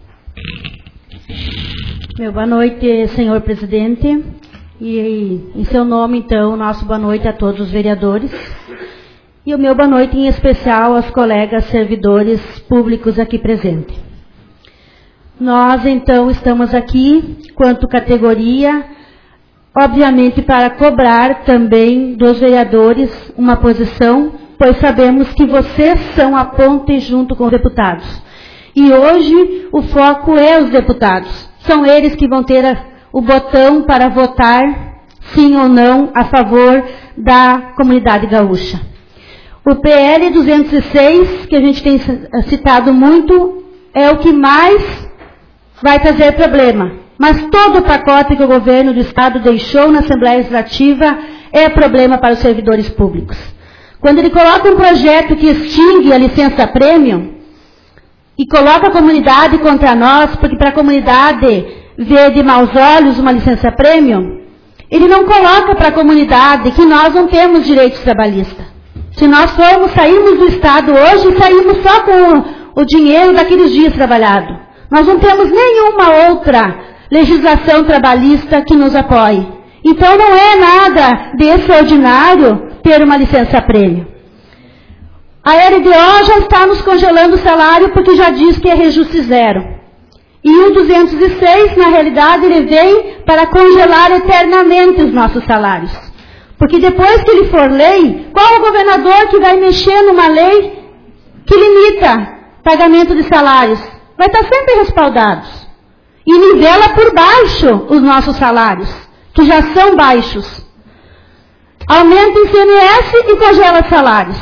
Meu boa noite, senhor presidente, e em seu nome, então, nosso boa noite a todos os vereadores. E o meu boa noite em especial aos colegas servidores públicos aqui presentes. Nós, então, estamos aqui, quanto categoria, obviamente para cobrar também dos vereadores uma posição, pois sabemos que vocês são a ponte junto com os deputados. E hoje o foco é os deputados. São eles que vão ter o botão para votar sim ou não a favor da comunidade gaúcha. O PL 206, que a gente tem citado muito, é o que mais vai trazer problema. Mas todo o pacote que o governo do Estado deixou na Assembleia Legislativa é problema para os servidores públicos. Quando ele coloca um projeto que extingue a licença-prêmio e coloca a comunidade contra nós, porque para a comunidade ver de maus olhos uma licença-prêmio, ele não coloca para a comunidade que nós não temos direitos trabalhistas. Se nós sairmos do Estado hoje, saímos só com o dinheiro daqueles dias trabalhados. Nós não temos nenhuma outra legislação trabalhista que nos apoie. Então não é nada de extraordinário ter uma licença-prêmio. A LDO já está nos congelando o salário porque já diz que é reajuste zero. E o 206, na realidade, ele vem para congelar eternamente os nossos salários. Porque depois que ele for lei, qual é o governador que vai mexer numa lei que limita pagamento de salários? Vai estar sempre respaldados. E nivela por baixo os nossos salários, que já são baixos. Aumenta o ICMS e congela salários.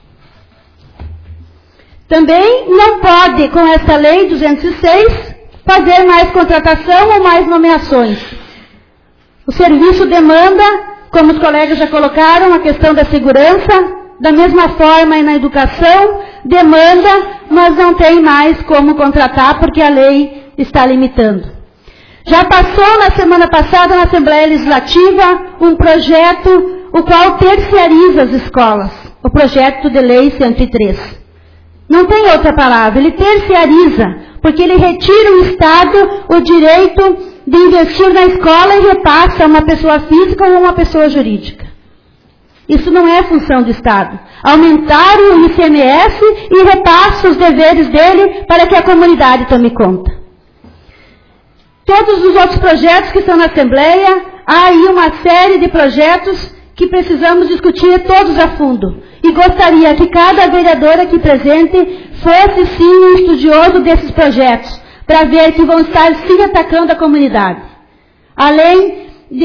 Também não pode, com essa lei 206, fazer mais contratação ou mais nomeações. O serviço demanda, como os colegas já colocaram, a questão da segurança, da mesma forma e na educação, demanda, mas não tem mais como contratar porque a lei está limitando. Já passou na semana passada na Assembleia Legislativa um projeto o qual terciariza as escolas, o projeto de lei 103. Não tem outra palavra, ele terciariza, porque ele retira o Estado o direito de investir na escola e repassa a uma pessoa física ou uma pessoa jurídica. Isso não é função do Estado. Aumentar o ICMS e repassa os deveres dele para que a comunidade tome conta. Todos os outros projetos que estão na Assembleia, há aí uma série de projetos que precisamos discutir todos a fundo. E gostaria que cada vereador aqui presente fosse sim um estudioso desses projetos, para ver que vão estar sim atacando a comunidade. Além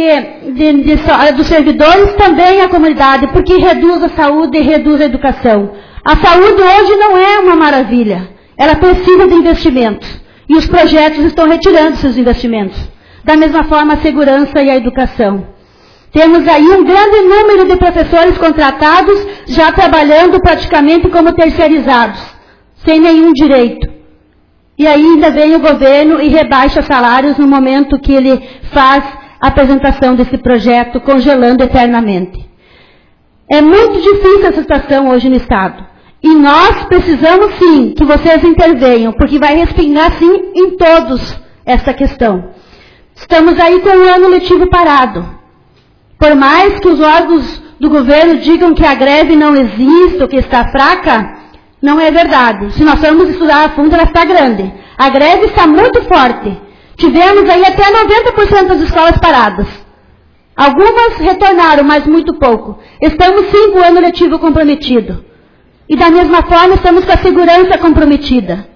dos servidores, também a comunidade, porque reduz a saúde e reduz a educação. A saúde hoje não é uma maravilha, ela precisa de investimentos. E os projetos estão retirando seus investimentos. Da mesma forma, a segurança e a educação. Temos aí um grande número de professores contratados, já trabalhando praticamente como terceirizados, sem nenhum direito. E ainda vem o governo e rebaixa salários no momento que ele faz a apresentação desse projeto, congelando eternamente. É muito difícil essa situação hoje no Estado. E nós precisamos sim que vocês intervenham, porque vai respingar sim em todos essa questão. Estamos aí com o ano letivo parado. Por mais que os órgãos do governo digam que a greve não existe ou que está fraca, não é verdade. Se nós formos estudar a fundo, ela está grande. A greve está muito forte. Tivemos aí até 90% das escolas paradas. Algumas retornaram, mas muito pouco. Estamos sim com o ano letivo comprometido. E da mesma forma estamos com a segurança comprometida.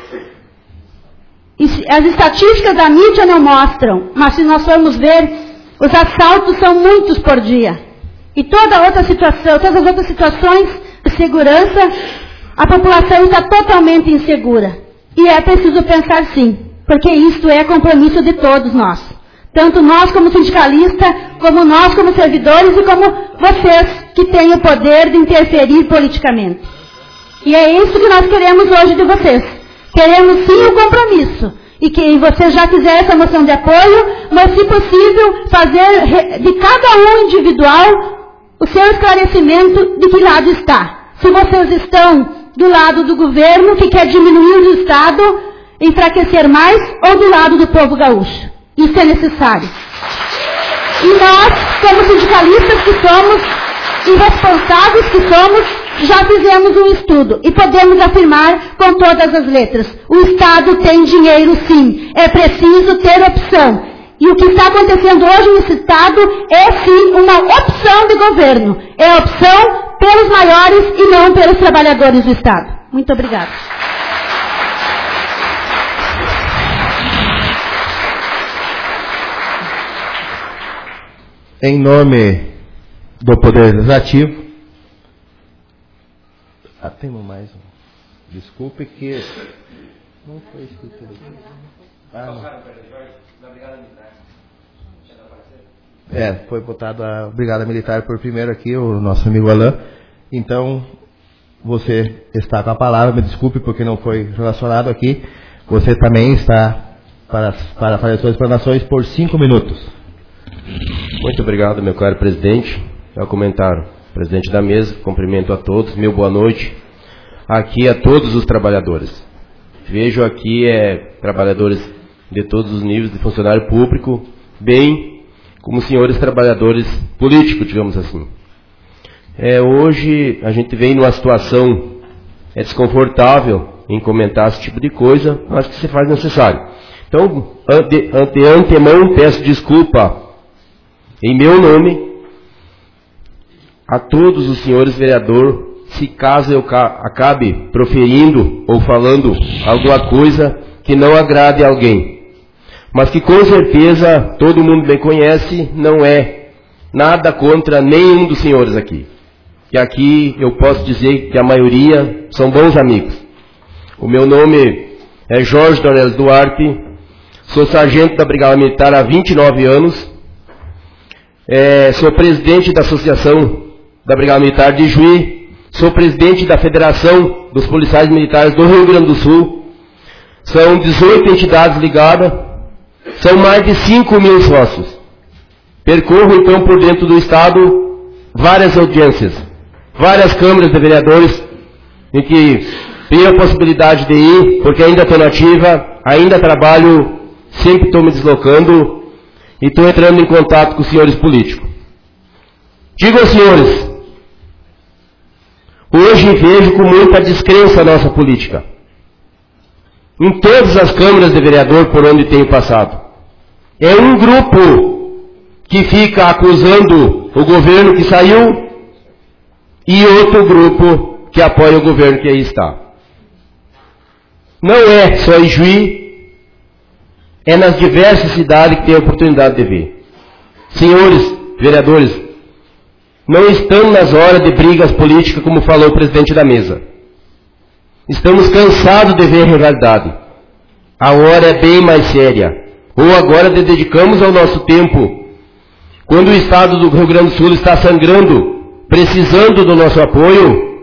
E as estatísticas da mídia não mostram, mas se nós formos ver, os assaltos são muitos por dia. E todas as outras situações de segurança, a população está totalmente insegura. E é preciso pensar sim, porque isto é compromisso de todos nós. Tanto nós como sindicalistas, como nós como servidores e como vocês que têm o poder de interferir politicamente. E é isso que nós queremos hoje de vocês. Queremos sim o compromisso. E que vocês já fizeram essa moção de apoio, mas se possível fazer de cada um individual o seu esclarecimento de que lado está. Se vocês estão do lado do governo que quer diminuir o Estado, enfraquecer mais, ou do lado do povo gaúcho. Isso é necessário. E nós, como sindicalistas que somos, e responsáveis que somos, já fizemos um estudo e podemos afirmar com todas as letras. O Estado tem dinheiro sim, é preciso ter opção. E o que está acontecendo hoje nesse Estado é sim uma opção de governo. É opção pelos maiores e não pelos trabalhadores do Estado. Muito obrigada. em nome do Poder Legislativo, temos mais um. Desculpe que não foi escrito aqui. Foi votado a Brigada Militar por primeiro aqui, o nosso amigo Alain. Então, você está com a palavra, me desculpe porque não foi relacionado aqui. Você também está para fazer suas explanações por 5 minutos. Muito obrigado, meu caro presidente. É o comentário. Presidente da mesa, cumprimento a todos, meu boa noite. Aqui a todos os trabalhadores. Vejo aqui trabalhadores de todos os níveis de funcionário público, bem como senhores trabalhadores políticos, digamos assim. Hoje a gente vem numa situação desconfortável em comentar esse tipo de coisa, mas que se faz necessário. Então, de antemão, peço desculpa em meu nome a todos os senhores vereadores, se caso eu acabe proferindo ou falando alguma coisa que não agrade a alguém. Mas que com certeza todo mundo bem conhece, não é nada contra nenhum dos senhores aqui. Que aqui eu posso dizer que a maioria são bons amigos. O meu nome é Jorge Dornelles Duarte, sou sargento da Brigada Militar há 29 anos, sou presidente da Associação da Brigada Militar de Juí, sou presidente da Federação dos Policiais Militares do Rio Grande do Sul, são 18 entidades ligadas, são mais de 5.000 sócios. Percorro então por dentro do Estado várias audiências, várias câmaras de vereadores, em que tenho a possibilidade de ir, porque ainda estou nativa, ainda trabalho, sempre estou me deslocando e estou entrando em contato com os senhores políticos. Digo aos senhores, hoje vejo com muita descrença a nossa política. Em todas as câmaras de vereador por onde tenho passado. É um grupo que fica acusando o governo que saiu e outro grupo que apoia o governo que aí está. Não é só em Juí, é nas diversas cidades que tem a oportunidade de ver. Senhores vereadores, não estamos nas horas de brigas políticas, como falou o presidente da mesa. Estamos cansados de ver a rivalidade. A hora é bem mais séria. Ou agora dedicamos ao nosso tempo, quando o Estado do Rio Grande do Sul está sangrando, precisando do nosso apoio,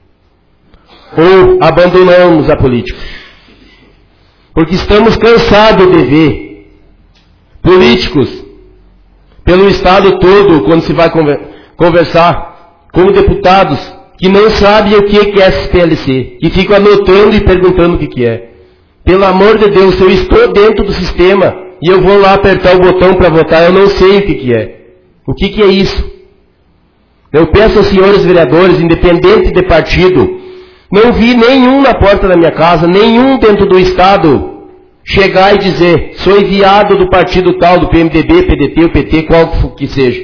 ou abandonamos a política. Porque estamos cansados de ver políticos pelo Estado todo, quando se vai conversar com deputados que não sabem o que é SPLC, que ficam anotando e perguntando o que é. Pelo amor de Deus, se eu estou dentro do sistema e eu vou lá apertar o botão para votar, eu não sei o que é. O que é isso? Eu peço aos senhores vereadores, independente de partido, não vi nenhum na porta da minha casa, nenhum dentro do Estado, chegar e dizer, sou enviado do partido tal, do PMDB, PDT, o PT, qual que seja.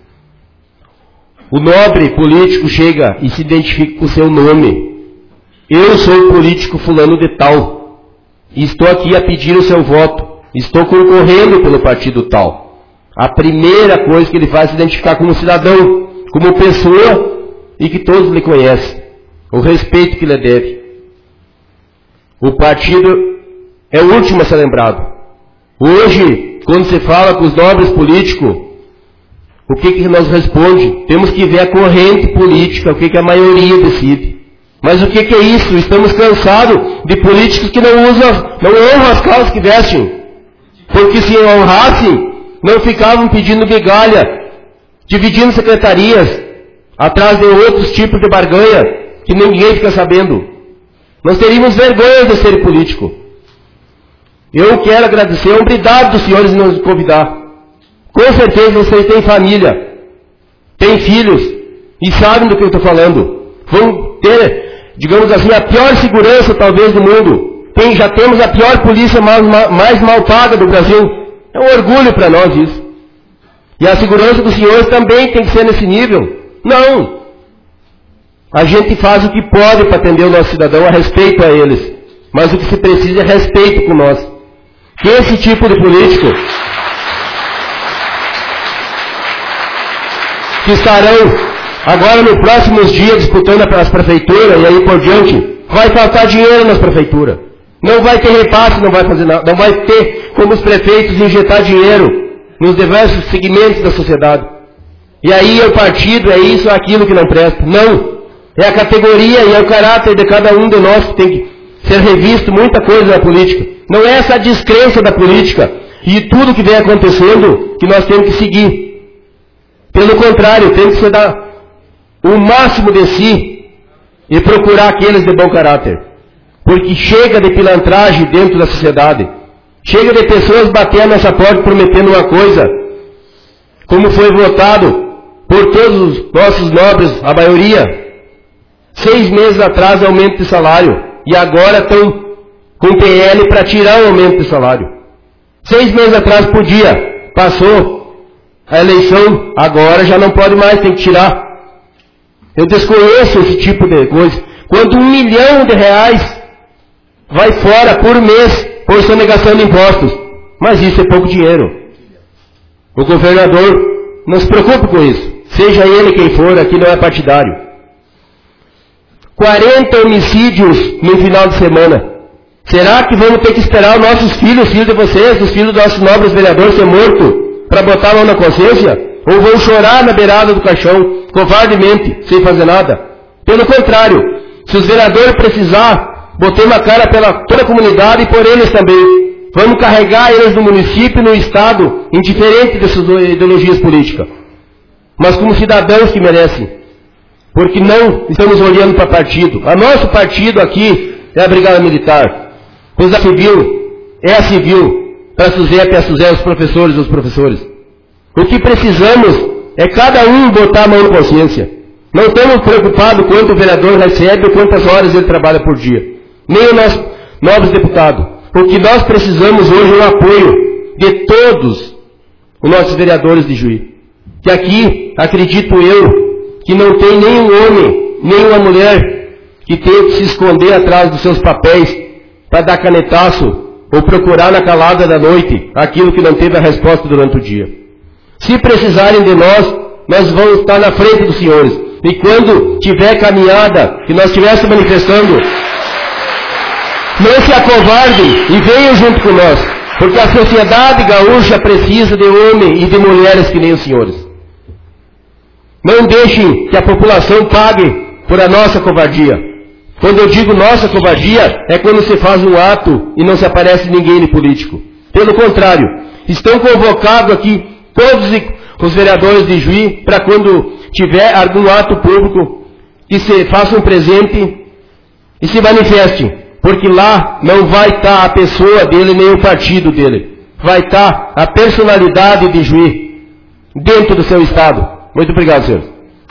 O nobre político chega e se identifica com o seu nome. Eu sou o político fulano de tal. E estou aqui a pedir o seu voto. Estou concorrendo pelo partido tal. A primeira coisa que ele faz é se identificar como cidadão, como pessoa, e que todos lhe conhecem. O respeito que lhe deve. O partido é o último a ser lembrado. Hoje, quando se fala com os nobres políticos, o que nós responde? Temos que ver a corrente política, o que a maioria decide. Mas o que é isso? Estamos cansados de políticos que não honram as causas que vestem. Porque se honrassem, não ficavam pedindo migalha, dividindo secretarias, atrás de outros tipos de barganha, que ninguém fica sabendo. Nós teríamos vergonha de ser político. Eu quero agradecer a hombridade dos senhores em nos convidar. Com certeza vocês têm família, têm filhos, e sabem do que eu estou falando. Vão ter, digamos assim, a pior segurança talvez do mundo. Já temos a pior polícia mais mal paga do Brasil. É um orgulho para nós isso. E a segurança dos senhores também tem que ser nesse nível. Não. A gente faz o que pode para atender o nosso cidadão a respeito a eles. Mas o que se precisa é respeito com nós. Que esse tipo de político que estarão agora nos próximos dias disputando as prefeituras e aí por diante, vai faltar dinheiro nas prefeituras. Não vai ter repasse, não vai fazer nada, não vai ter como os prefeitos injetar dinheiro nos diversos segmentos da sociedade. E aí é o partido, é isso, é aquilo que não presta. Não. É a categoria e é o caráter de cada um de nós que tem que ser revisto muita coisa na política. Não é essa descrença da política e tudo que vem acontecendo que nós temos que seguir. Pelo contrário, temos que dar o máximo de si e procurar aqueles de bom caráter. Porque chega de pilantragem dentro da sociedade. Chega de pessoas bater a nossa porta prometendo uma coisa, como foi votado por todos os nossos nobres, a maioria, 6 meses atrás aumento de salário, e agora estão com PL para tirar o aumento de salário. 6 meses atrás podia, passou a eleição, agora já não pode mais, tem que tirar. Eu desconheço esse tipo de coisa. Quando R$1 milhão vai fora por mês por sonegação de impostos. Mas isso é pouco dinheiro. O governador não se preocupe com isso. Seja ele quem for, aqui não é partidário. 40 homicídios no final de semana. Será que vamos ter que esperar os nossos filhos, os filhos de vocês, os filhos dos nossos nobres vereadores ser mortos para botar a mão na consciência? Ou vão chorar na beirada do caixão, covardemente, sem fazer nada? Pelo contrário, se os vereadores precisar, botei uma cara pela toda a comunidade e por eles também. Vamos carregar eles no município e no estado, indiferente dessas ideologias políticas. Mas como cidadãos que merecem. Porque não estamos olhando para partido. O nosso partido aqui é a Brigada Militar. Pois a civil é a civil. Para a SUSEP, os professores, os professores. O que precisamos é cada um botar a mão na consciência. Não estamos preocupados quanto o vereador recebe ou quantas horas ele trabalha por dia. Nem o nosso nobres deputado. O que nós precisamos hoje é o apoio de todos os nossos vereadores de Juí. Que aqui, acredito eu, que não tem nenhum homem, nenhuma mulher que tenha que se esconder atrás dos seus papéis para dar canetaço ou procurar na calada da noite aquilo que não teve a resposta durante o dia. Se precisarem de nós, nós vamos estar na frente dos senhores. E quando tiver caminhada, que nós estivéssemos manifestando, não se acovardem e venham junto com nós, porque a sociedade gaúcha precisa de homens e de mulheres que nem os senhores. Não deixem que a população pague por a nossa covardia. Quando eu digo nossa covardia, é quando se faz um ato e não se aparece ninguém de político. Pelo contrário, estão convocados aqui todos os vereadores de Juí para quando tiver algum ato público que se faça um presente e se manifestem. Porque lá não vai estar a pessoa dele nem o partido dele. Vai estar a personalidade de Juí dentro do seu estado. Muito obrigado, senhor.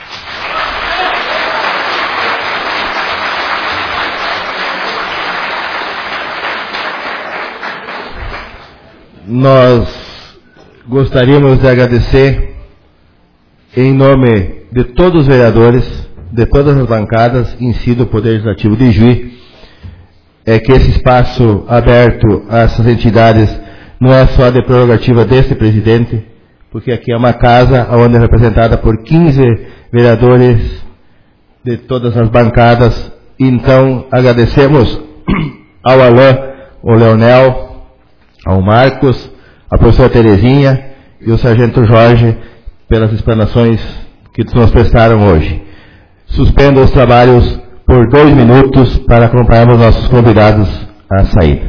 Nós gostaríamos de agradecer em nome de todos os vereadores, de todas as bancadas em si do Poder Legislativo de Juí, que esse espaço aberto a essas entidades não é só de prerrogativa desse presidente, porque aqui é uma casa onde é representada por 15 vereadores de todas as bancadas. Então, agradecemos ao Alain, ao Leonel, ao Marcos, à professora Terezinha e ao Sargento Jorge pelas explanações que nos prestaram hoje. Suspendo os trabalhos por 2 minutos para acompanharmos nossos convidados à saída.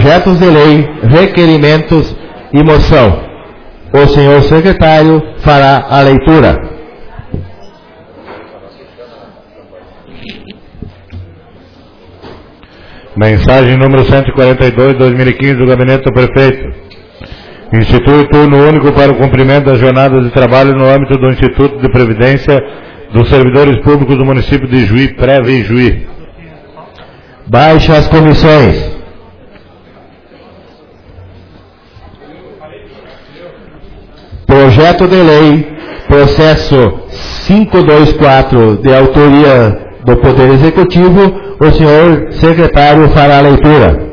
projetos de lei, requerimentos e moção. O senhor secretário fará a leitura. Mensagem número 142, 2015, do Gabinete do Prefeito. Institui turno único para o cumprimento das jornadas de trabalho no âmbito do Instituto de Previdência dos Servidores Públicos do município de Juí, Prévia e Juí. Baixe as comissões. Projeto de lei, processo 524, de autoria do Poder Executivo, o senhor secretário fará a leitura.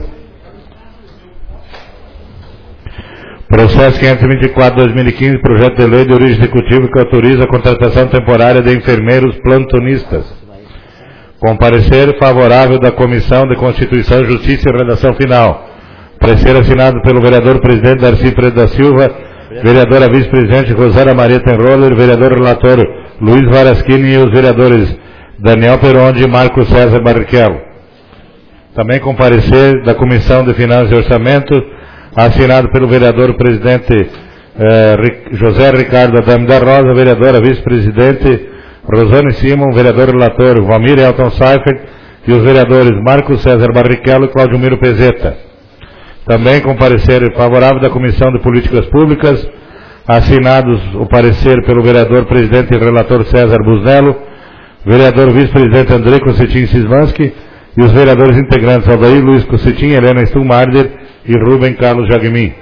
Processo 524/2015, projeto de lei de origem executiva que autoriza a contratação temporária de enfermeiros plantonistas. Com parecer favorável da Comissão de Constituição, Justiça e Redação Final. Parecer assinado pelo vereador presidente Darcy Freire da Silva, vereadora vice-presidente Rosana Maria Tenroller, vereador relator Luiz Varaschini e os vereadores Daniel Perondi e Marco César Barrichello. Também com parecer da Comissão de Finanças e Orçamento, assinado pelo vereador presidente José Ricardo Adame da Rosa, vereadora vice-presidente Rosane Simon, vereador relator Valmir Elton Seifert e os vereadores Marco César Barrichello e Claudio Miro Pezeta. Também com parecer favorável da Comissão de Políticas Públicas, assinados o parecer pelo vereador presidente e relator César Busnello, vereador vice-presidente Andrei Cossetin Sismansky e os vereadores integrantes Aldair Luiz Cossetin, Helena Stumarder e Rubem Carlos Jagmin.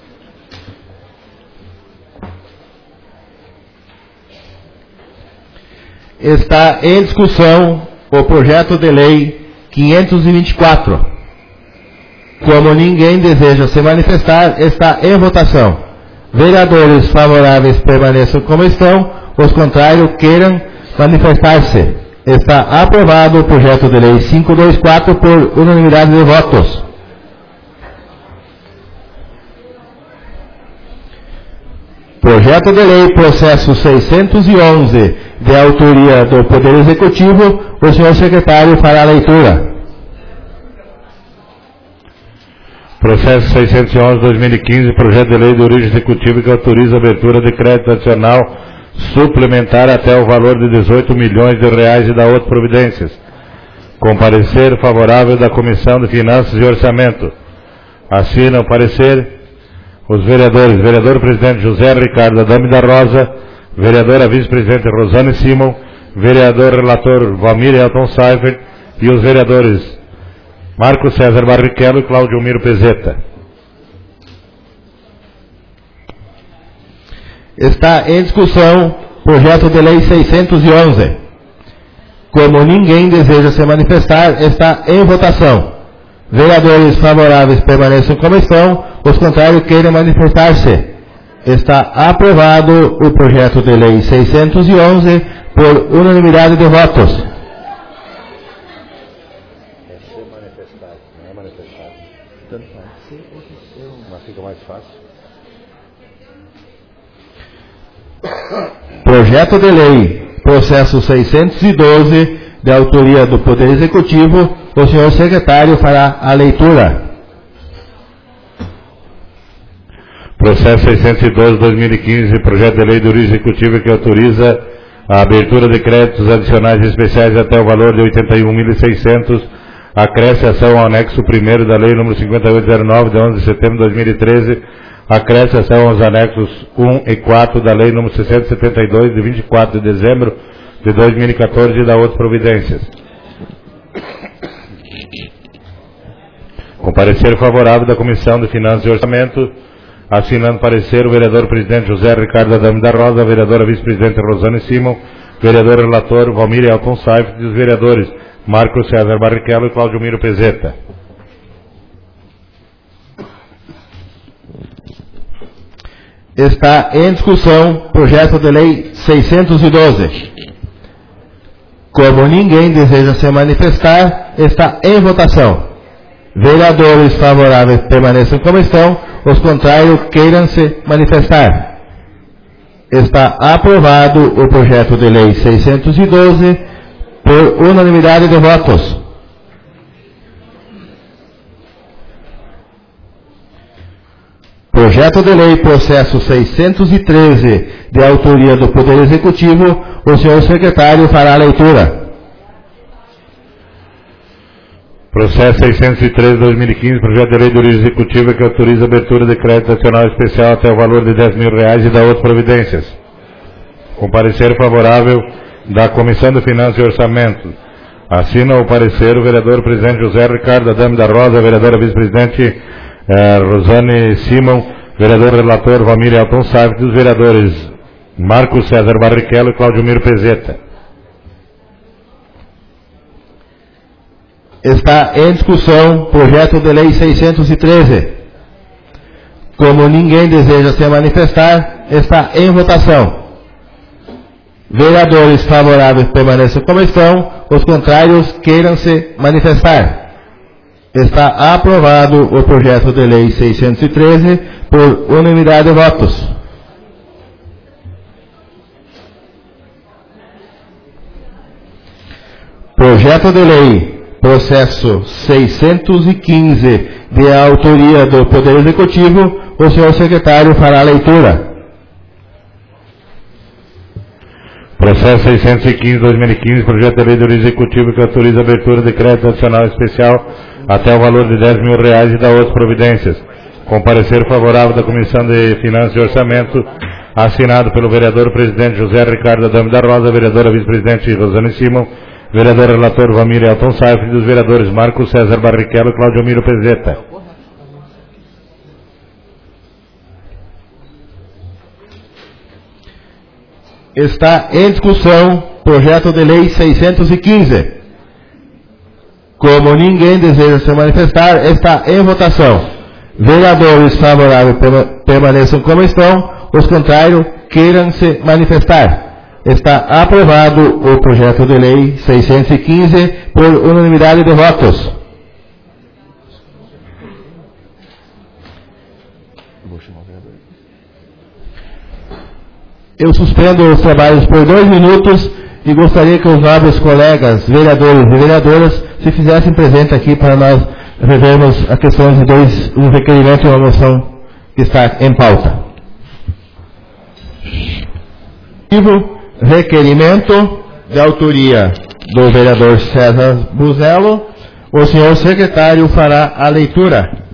Está em discussão o projeto de lei 524. Como ninguém deseja se manifestar, está em votação. Vereadores favoráveis permaneçam como estão, os contrários queiram manifestar-se. Está aprovado o projeto de lei 524 por unanimidade de votos. Projeto de lei, processo 611, de autoria do Poder Executivo, o senhor secretário fará a leitura. Processo 611/2015, projeto de lei de origem executiva que autoriza a abertura de crédito adicional suplementar até o valor de 18 milhões de reais e da outras providências. Com parecer favorável da Comissão de Finanças e Orçamento. Assinam o parecer os vereadores, vereador presidente José Ricardo Adame da Rosa, vereadora vice-presidente Rosane Simon, vereador relator Valmir Elton Seifert e os vereadores Marco César Barrichello e Claudio Miro Pezeta. Está em discussão projeto de lei 611. Como ninguém deseja se manifestar, está em votação. Vereadores favoráveis permaneçam como estão, os contrários queiram manifestar-se. Está aprovado o projeto de lei 611 por unanimidade de votos. Projeto de lei, processo 612, de autoria do Poder Executivo, o senhor secretário fará a leitura. Processo 612/2015, projeto de lei de origem executiva que autoriza a abertura de créditos adicionais especiais até o valor de 81.600, acresce ação ao anexo 1º da lei nº 5809, de 11 de setembro de 2013, acresce ação aos anexos 1 e 4 da lei nº 672, de 24 de dezembro de 2014 e da outras providências. Com parecer favorável da Comissão de Finanças e Orçamento, assinando parecer o vereador presidente José Ricardo Adame da Rosa, a vereadora vice-presidente Rosane Simon, vereador relator Valmir Elton Seifert e os vereadores Marco César Barrichello e Claudio Miro Pezeta. Está em discussão projeto de lei 612. Como ninguém deseja se manifestar, está em votação. Vereadores favoráveis permaneçam como estão, os contrários queiram se manifestar. Está aprovado o projeto de lei 612 por por, unanimidade de votos. Projeto de lei, processo 613, de autoria do Poder Executivo, o senhor secretário fará a leitura. Processo 613/2015, projeto de lei de origem executiva que autoriza a abertura de crédito nacional especial até o valor de R$10.000 e da outras providências. Com parecer favorável da Comissão de Finanças e Orçamento. Assina o parecer o vereador presidente José Ricardo Adame da Rosa, vereadora vice-presidente Rosane Simão, vereador relator Valmir Elton Sávio, dos vereadores Marcos César Barrichello e Claudio Miro Pezeta. Está em discussão projeto de lei 613. Como ninguém deseja se manifestar, está em votação. Vereadores favoráveis permaneçam como estão, os contrários queiram se manifestar. Está aprovado o projeto de lei 613 por unanimidade de votos. Projeto de lei, processo 615, de autoria do Poder Executivo, o senhor secretário fará a leitura. Processo 615/2015, projeto de lei de origem executiva que autoriza a abertura de crédito nacional especial até o valor de R$10.000 e da outras providências. Com parecer favorável da Comissão de Finanças e Orçamento, assinado pelo vereador presidente José Ricardo Adame da Rosa, vereadora vice-presidente Rosane Simão, vereador relator Valmir Elton Sávio, e dos vereadores Marcos César Barrichello e Claudio Miro Pezeta. Está em discussão projeto de lei 615. Como ninguém deseja se manifestar, está em votação. Vereadores favoráveis permaneçam como estão, os contrários queiram se manifestar. Está aprovado o projeto de lei 615 por unanimidade de votos. Eu suspendo os trabalhos por 2 minutos e gostaria que os nobres colegas, vereadores e vereadoras, se fizessem presente aqui para nós revermos a questão de um requerimento e uma moção que está em pauta. Requerimento de autoria do vereador César Buzello. O senhor secretário fará a leitura.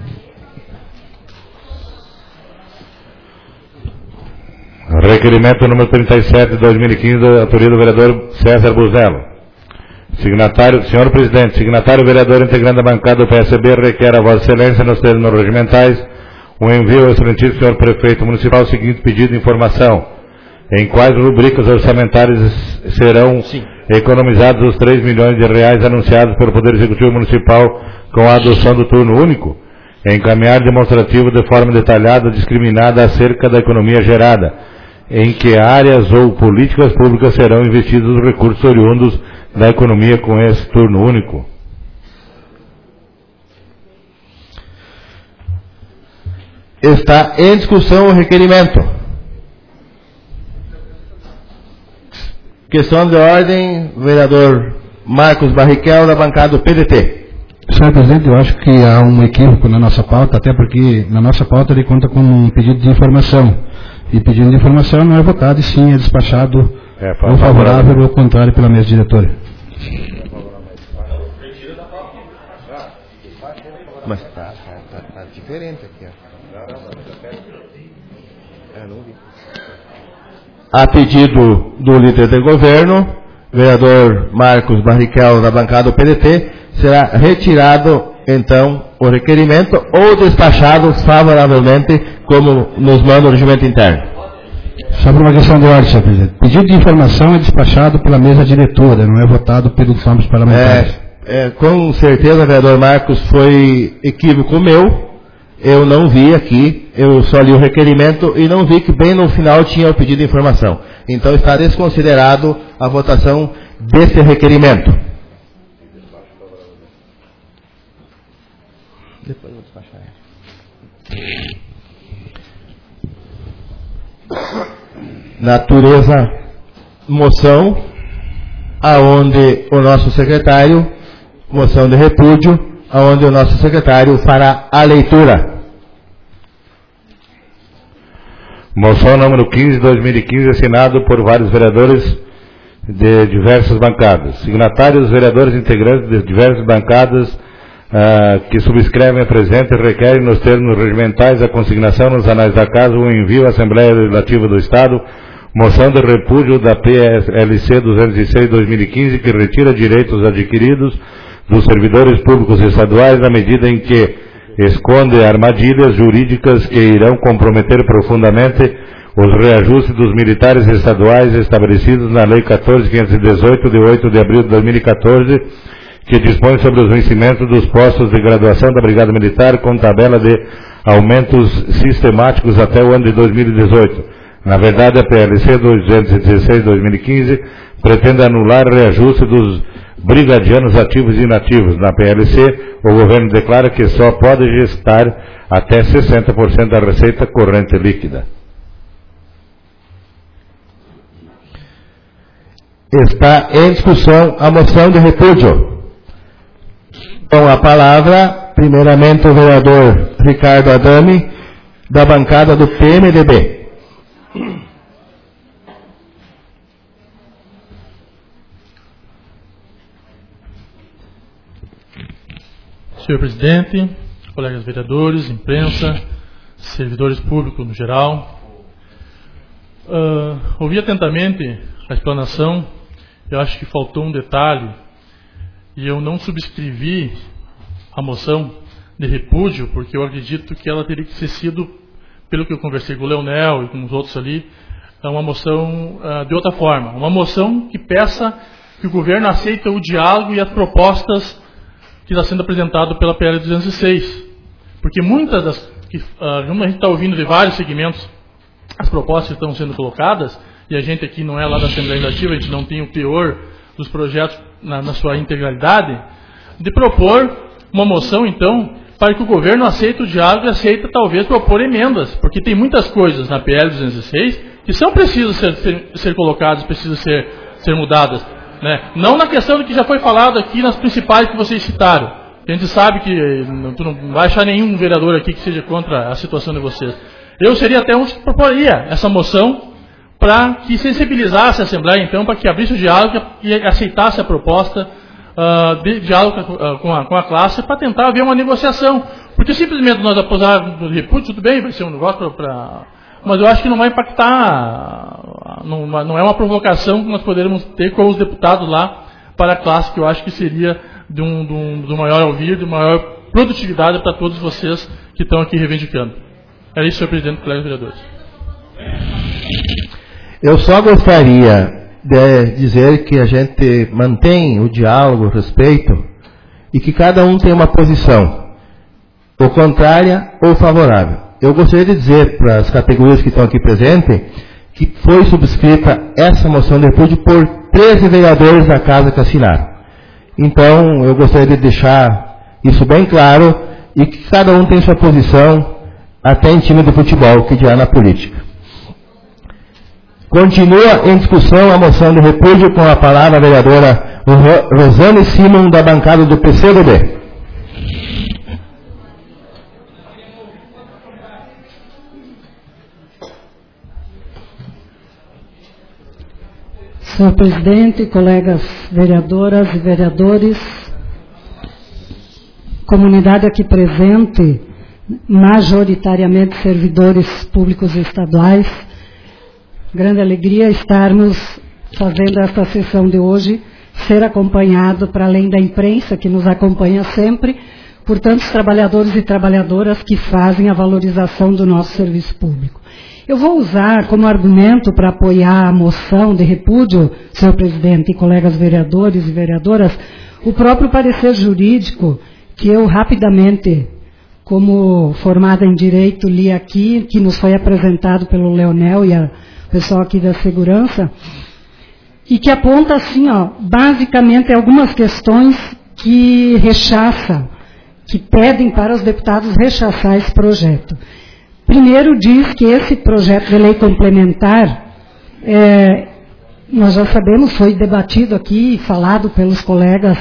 Requerimento número 37 de 2015, da autoria do vereador César Buzello. Signatário, senhor presidente, signatário vereador integrante da bancada do PSB requer a Vossa Excelência, nos termos regimentais, um envio ao excelentíssimo senhor prefeito municipal o seguinte pedido de informação: em quais rubricas orçamentárias serão economizados os R$3 milhões anunciados pelo Poder Executivo Municipal com a adoção do turno único? Encaminhar demonstrativo de forma detalhada, discriminada acerca da economia gerada. Em que áreas ou políticas públicas serão investidos os recursos oriundos da economia com esse turno único? Está em discussão o requerimento. Questão de ordem, vereador Marcos Barrichello, da bancada do PDT. Senhor presidente, eu acho que há um equívoco na nossa pauta, até porque na nossa pauta ele conta com um pedido de informação. E pedido de informação não é votado, e sim é despachado ou favorável ou contrário pela mesa diretora. Mas está diferente aqui. A pedido do líder do governo, vereador Marcos Barrichello, da bancada do PDT, será retirado, então, o requerimento ou despachado favoravelmente, como nos manda o regimento interno. Só por uma questão de ordem, senhor presidente. Pedido de informação é despachado pela mesa diretora, não é votado pelos membros parlamentares. Com certeza, vereador Marcos, foi equívoco meu. Eu não vi aqui, eu só li o requerimento e não vi que bem no final tinha o pedido de informação. Então está desconsiderado a votação desse requerimento. Depois eu vou despachar. Natureza, moção, aonde o nosso secretário, moção de repúdio, aonde o nosso secretário fará a leitura. Moção número 15 de 2015, assinado por vários vereadores de diversas bancadas. Signatários, vereadores integrantes de diversas bancadas que subscrevem a presente e requerem nos termos regimentais a consignação nos anais da Casa o envio à Assembleia Legislativa do Estado moção de repúdio da PLC 206/2015 que retira direitos adquiridos dos servidores públicos estaduais na medida em que esconde armadilhas jurídicas que irão comprometer profundamente os reajustes dos militares estaduais estabelecidos na Lei 14.518 de 8 de abril de 2014, que dispõe sobre os vencimentos dos postos de graduação da Brigada Militar com tabela de aumentos sistemáticos até o ano de 2018. Na verdade, a PLC 216/2015 pretende anular o reajuste dos brigadianos ativos e inativos. Na PLC, o governo declara que só pode gestar até 60% da receita corrente líquida. Está em discussão a moção de repúdio. Com a palavra, primeiramente, o vereador Ricardo Adame, da bancada do PMDB. Senhor presidente, colegas vereadores, imprensa, servidores públicos no geral, ouvi atentamente a explanação. Eu acho que faltou um detalhe e eu não subscrevi a moção de repúdio porque eu acredito que ela teria que ser sido, pelo que eu conversei com o Leonel e com os outros ali, uma moção de outra forma, uma moção que peça que o governo aceite o diálogo e as propostas que está sendo apresentado pela PL 206, porque muitas das como a gente está ouvindo de vários segmentos, as propostas que estão sendo colocadas, e a gente aqui não é lá da Assembleia Legislativa, a gente não tem o teor dos projetos na sua integralidade, de propor uma moção, então, para que o governo aceite o diálogo e aceite, talvez, propor emendas, porque tem muitas coisas na PL 206 que são precisas ser colocadas, precisam ser mudadas. Né? Não na questão do que já foi falado aqui nas principais que vocês citaram. A gente sabe que tu não vai achar nenhum vereador aqui que seja contra a situação de vocês. Eu seria até um que proporia essa moção para que sensibilizasse a Assembleia, então, para que abrisse o diálogo e aceitasse a proposta de diálogo com a classe para tentar haver uma negociação. Porque simplesmente nós aposarmos o repúdio, tudo bem, vai ser um negócio mas eu acho que não vai impactar, não é uma provocação que nós poderemos ter com os deputados lá para a classe, que eu acho que seria do maior ouvir, de maior produtividade para todos vocês que estão aqui reivindicando. É isso, senhor presidente, colegas vereadores. Eu só gostaria de dizer que a gente mantém o diálogo, o respeito, e que cada um tem uma posição, ou contrária ou favorável. Eu gostaria de dizer para as categorias que estão aqui presentes que foi subscrita essa moção de repúdio por 13 vereadores da casa que assinaram. Então, eu gostaria de deixar isso bem claro e que cada um tem sua posição, até em time de futebol, que já é na política. Continua em discussão a moção de repúdio com a palavra a vereadora Rosane Simon, da bancada do PCdoB. Senhor presidente, colegas vereadoras e vereadores, comunidade aqui presente, majoritariamente servidores públicos estaduais, grande alegria estarmos fazendo esta sessão de hoje, ser acompanhado, para além da imprensa que nos acompanha sempre, por tantos trabalhadores e trabalhadoras que fazem a valorização do nosso serviço público. Eu vou usar como argumento para apoiar a moção de repúdio, senhor presidente e colegas vereadores e vereadoras, o próprio parecer jurídico que eu rapidamente, como formada em Direito, li aqui, que nos foi apresentado pelo Leonel e o pessoal aqui da Segurança, e que aponta assim, basicamente algumas questões que rechaça, que pedem para os deputados rechaçar esse projeto. Primeiro, diz que esse projeto de lei complementar, nós já sabemos, foi debatido aqui e falado pelos colegas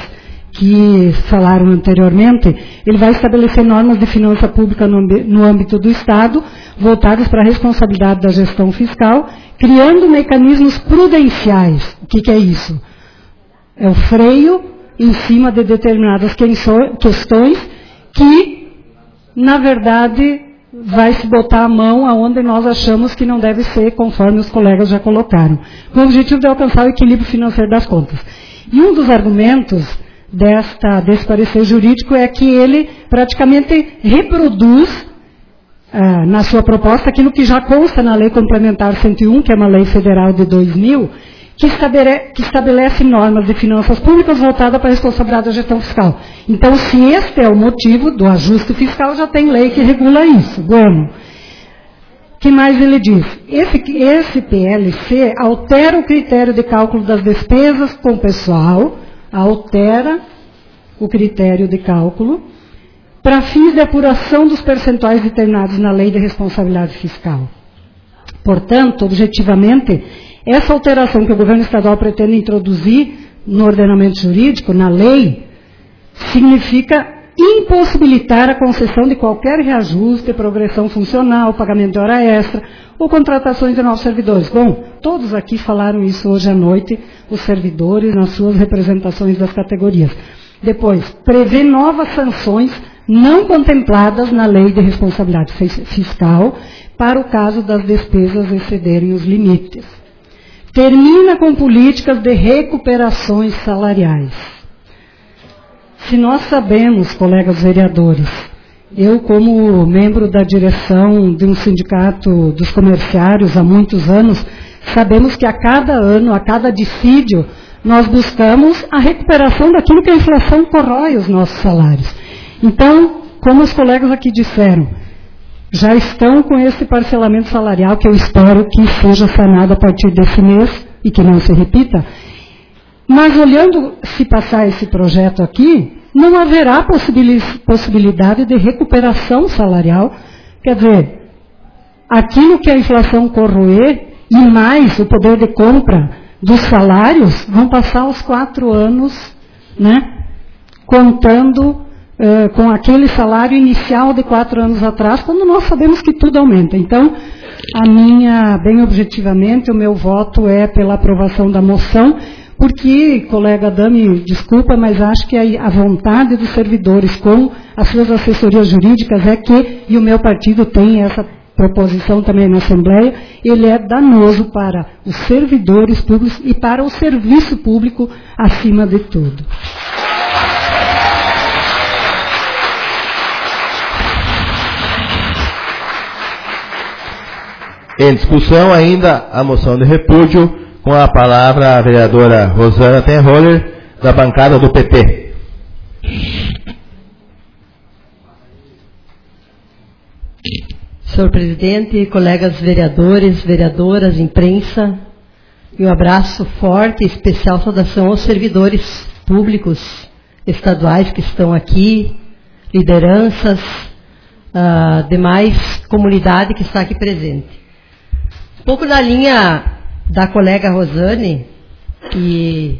que falaram anteriormente, ele vai estabelecer normas de finança pública no âmbito do Estado, voltadas para a responsabilidade da gestão fiscal, criando mecanismos prudenciais. O que é isso? É o freio em cima de determinadas questões que, na verdade, vai se botar a mão aonde nós achamos que não deve ser, conforme os colegas já colocaram, com o objetivo de alcançar o equilíbrio financeiro das contas. E um dos argumentos desse parecer jurídico é que ele praticamente reproduz na sua proposta aquilo que já consta na Lei Complementar 101, que é uma lei federal de 2000, que estabelece normas de finanças públicas voltadas para a responsabilidade da gestão fiscal. Então, se este é o motivo do ajuste fiscal, já tem lei que regula isso. Bueno. O que mais ele diz? Esse PLC altera o critério de cálculo das despesas com o pessoal, altera o critério de cálculo para fins de apuração dos percentuais determinados na Lei de Responsabilidade Fiscal. Portanto, objetivamente, essa alteração que o governo estadual pretende introduzir no ordenamento jurídico, na lei, significa impossibilitar a concessão de qualquer reajuste, progressão funcional, pagamento de hora extra ou contratações de novos servidores. Bom, todos aqui falaram isso hoje à noite, os servidores nas suas representações das categorias. Depois, prevê novas sanções não contempladas na Lei de Responsabilidade Fiscal para o caso das despesas excederem os limites. Termina com políticas de recuperações salariais. Se nós sabemos, colegas vereadores, eu como membro da direção de um sindicato dos comerciários há muitos anos, sabemos que a cada ano, a cada dissídio, nós buscamos a recuperação daquilo que a inflação corrói os nossos salários. Então, como os colegas aqui disseram, já estão com esse parcelamento salarial, que eu espero que seja sanado a partir desse mês e que não se repita. Mas olhando, se passar esse projeto aqui, não haverá possibilidade de recuperação salarial. Quer dizer, aquilo que a inflação corroer e mais o poder de compra dos salários vão passar os 4 anos, né, contando com aquele salário inicial de 4 anos atrás, quando nós sabemos que tudo aumenta. Então, bem objetivamente, o meu voto é pela aprovação da moção, porque, colega Dami, desculpa, mas acho que a vontade dos servidores com as suas assessorias jurídicas é que, e o meu partido tem essa proposição também na Assembleia, ele é danoso para os servidores públicos e para o serviço público acima de tudo. Em discussão ainda a moção de repúdio, com a palavra a vereadora Rosana Tenroller, da bancada do PT. Senhor presidente, colegas vereadores, vereadoras, imprensa, e um abraço forte e especial saudação aos servidores públicos estaduais que estão aqui, lideranças, demais comunidade que está aqui presente. Um pouco na linha da colega Rosane, e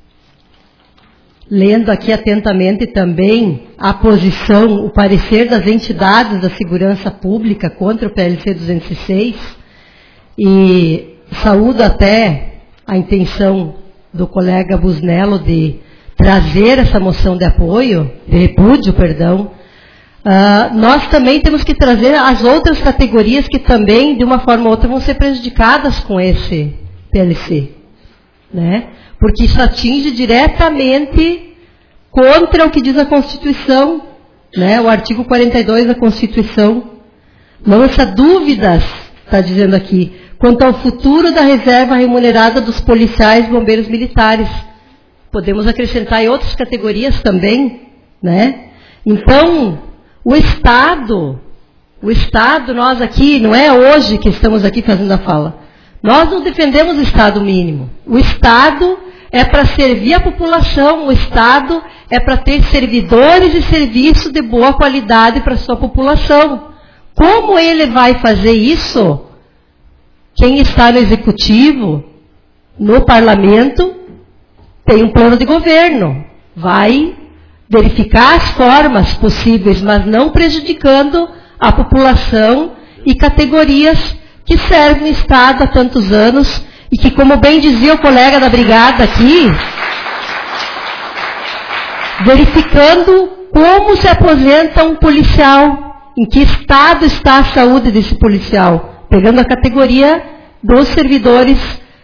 lendo aqui atentamente também a posição, o parecer das entidades da segurança pública contra o PLC 206, e saúdo até a intenção do colega Busnello de trazer essa moção de apoio, de repúdio, perdão. Nós também temos que trazer as outras categorias que também, de uma forma ou outra, vão ser prejudicadas com esse PLC, né? Porque isso atinge diretamente contra o que diz a Constituição, né? O artigo 42 da Constituição. Lança dúvidas, está dizendo aqui, quanto ao futuro da reserva remunerada dos policiais e bombeiros militares. Podemos acrescentar em outras categorias também, né? Então, o Estado, nós aqui, não é hoje que estamos aqui fazendo a fala, nós não defendemos o Estado mínimo. O Estado é para servir a população, o Estado é para ter servidores e serviços de boa qualidade para a sua população. Como ele vai fazer isso? Quem está no Executivo, no Parlamento, tem um plano de governo. Vai verificar as formas possíveis, mas não prejudicando a população e categorias que servem o Estado há tantos anos e que, como bem dizia o colega da brigada aqui, verificando como se aposenta um policial, em que estado está a saúde desse policial, pegando a categoria dos servidores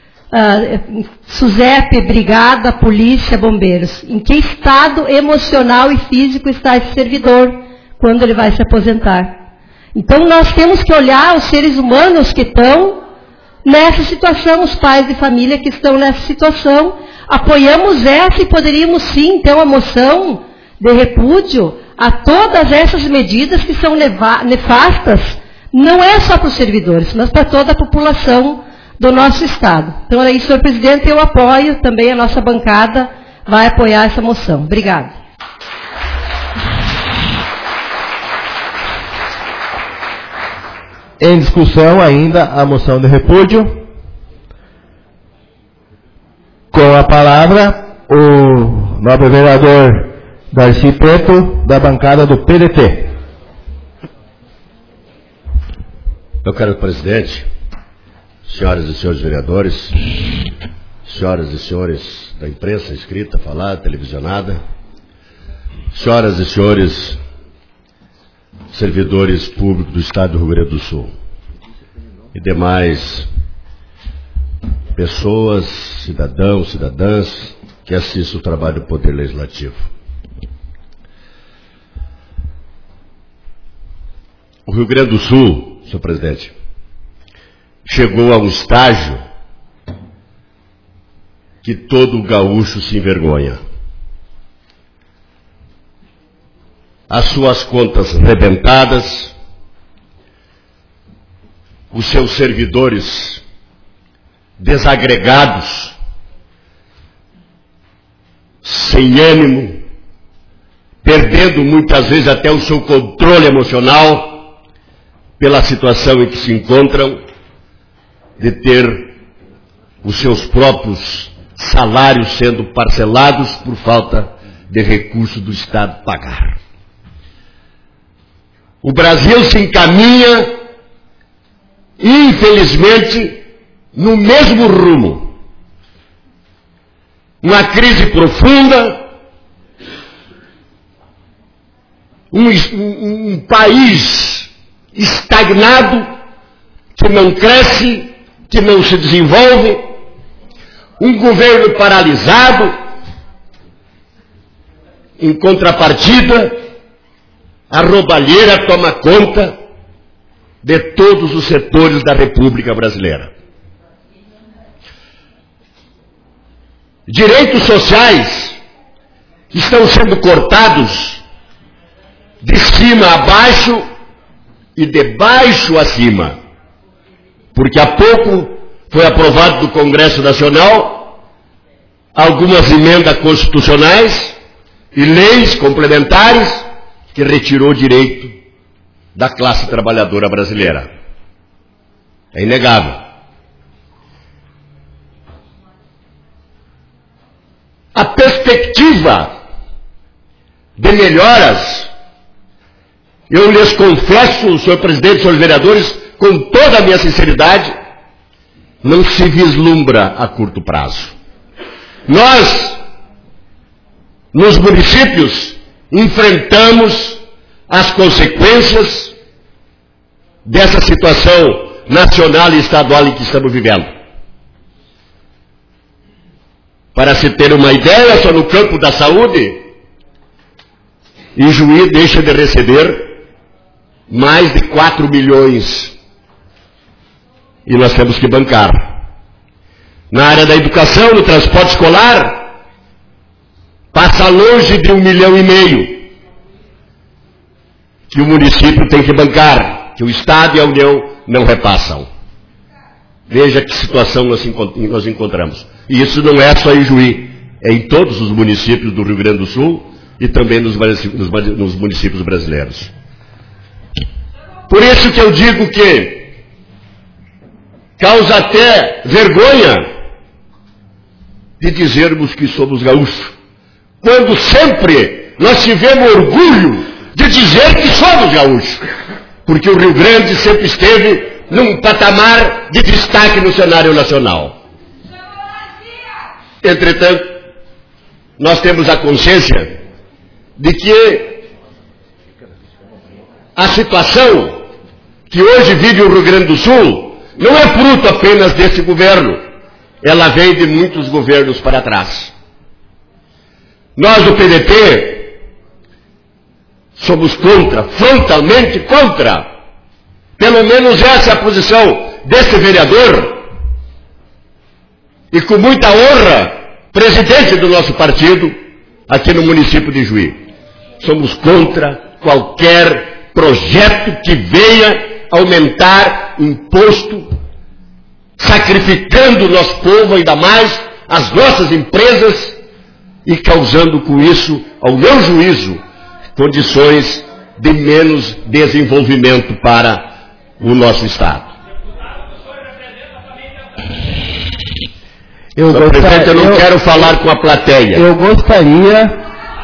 SUSEP, brigada, polícia, bombeiros. Em que estado emocional e físico está esse servidor quando ele vai se aposentar? Então nós temos que olhar os seres humanos que estão nessa situação, os pais de família que estão nessa situação. Apoiamos essa e poderíamos sim ter uma moção de repúdio a todas essas medidas que são nefastas, não é só para os servidores, mas para toda a população do nosso Estado. Então, é isso, senhor presidente, eu apoio, também a nossa bancada vai apoiar essa moção. Obrigada. Em discussão ainda a moção de repúdio. Com a palavra, o nobre vereador Darcy Preto, da bancada do PDT. Meu caro presidente, senhoras e senhores vereadores, senhoras e senhores da imprensa escrita, falada, televisionada, senhoras e senhores servidores públicos do Estado do Rio Grande do Sul e demais pessoas, cidadãos, cidadãs que assistem o trabalho do Poder Legislativo. O Rio Grande do Sul, senhor presidente, chegou a um estágio que todo gaúcho se envergonha. As suas contas rebentadas, os seus servidores desagregados, sem ânimo, perdendo muitas vezes até o seu controle emocional pela situação em que se encontram, de ter os seus próprios salários sendo parcelados por falta de recurso do Estado pagar. O Brasil se encaminha, infelizmente, no mesmo rumo. Uma crise profunda, um país estagnado, que não cresce, que não se desenvolve, um governo paralisado. Em contrapartida, a roubalheira toma conta de todos os setores da República Brasileira. Direitos sociais estão sendo cortados de cima a baixo e de baixo a cima, porque há pouco foi aprovado do Congresso Nacional algumas emendas constitucionais e leis complementares que retirou o direito da classe trabalhadora brasileira. É inegável. A perspectiva de melhoras, eu lhes confesso, senhor presidente, senhores vereadores, com toda a minha sinceridade, não se vislumbra a curto prazo. Nós, nos municípios, enfrentamos as consequências dessa situação nacional e estadual em que estamos vivendo. Para se ter uma ideia, só no campo da saúde, Ijuí deixa de receber mais de 4 milhões e nós temos que bancar. Na área da educação, no transporte escolar, passa longe de 1,5 milhão que o município tem que bancar, que o Estado e a União não repassam. Veja que situação nós encontramos. E isso não é só em Juí, é em todos os municípios do Rio Grande do Sul e também nos municípios brasileiros. Por isso que eu digo que causa até vergonha de dizermos que somos gaúchos, quando sempre nós tivemos orgulho de dizer que somos gaúchos, porque o Rio Grande sempre esteve num patamar de destaque no cenário nacional. Entretanto, nós temos a consciência de que a situação que hoje vive o Rio Grande do Sul não é fruto apenas desse governo, ela vem de muitos governos para trás. Nós do PDT somos contra, frontalmente contra. Pelo menos essa é a posição desse vereador e com muita honra, presidente do nosso partido aqui no município de Juí. Somos contra qualquer projeto que venha aumentar imposto, sacrificando o nosso povo, ainda mais as nossas empresas, e causando com isso, ao meu juízo, condições de menos desenvolvimento para o nosso Estado. Senhor presidente, eu não quero falar com a plateia. Eu gostaria...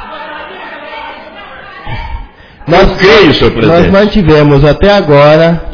Nós mantivemos até agora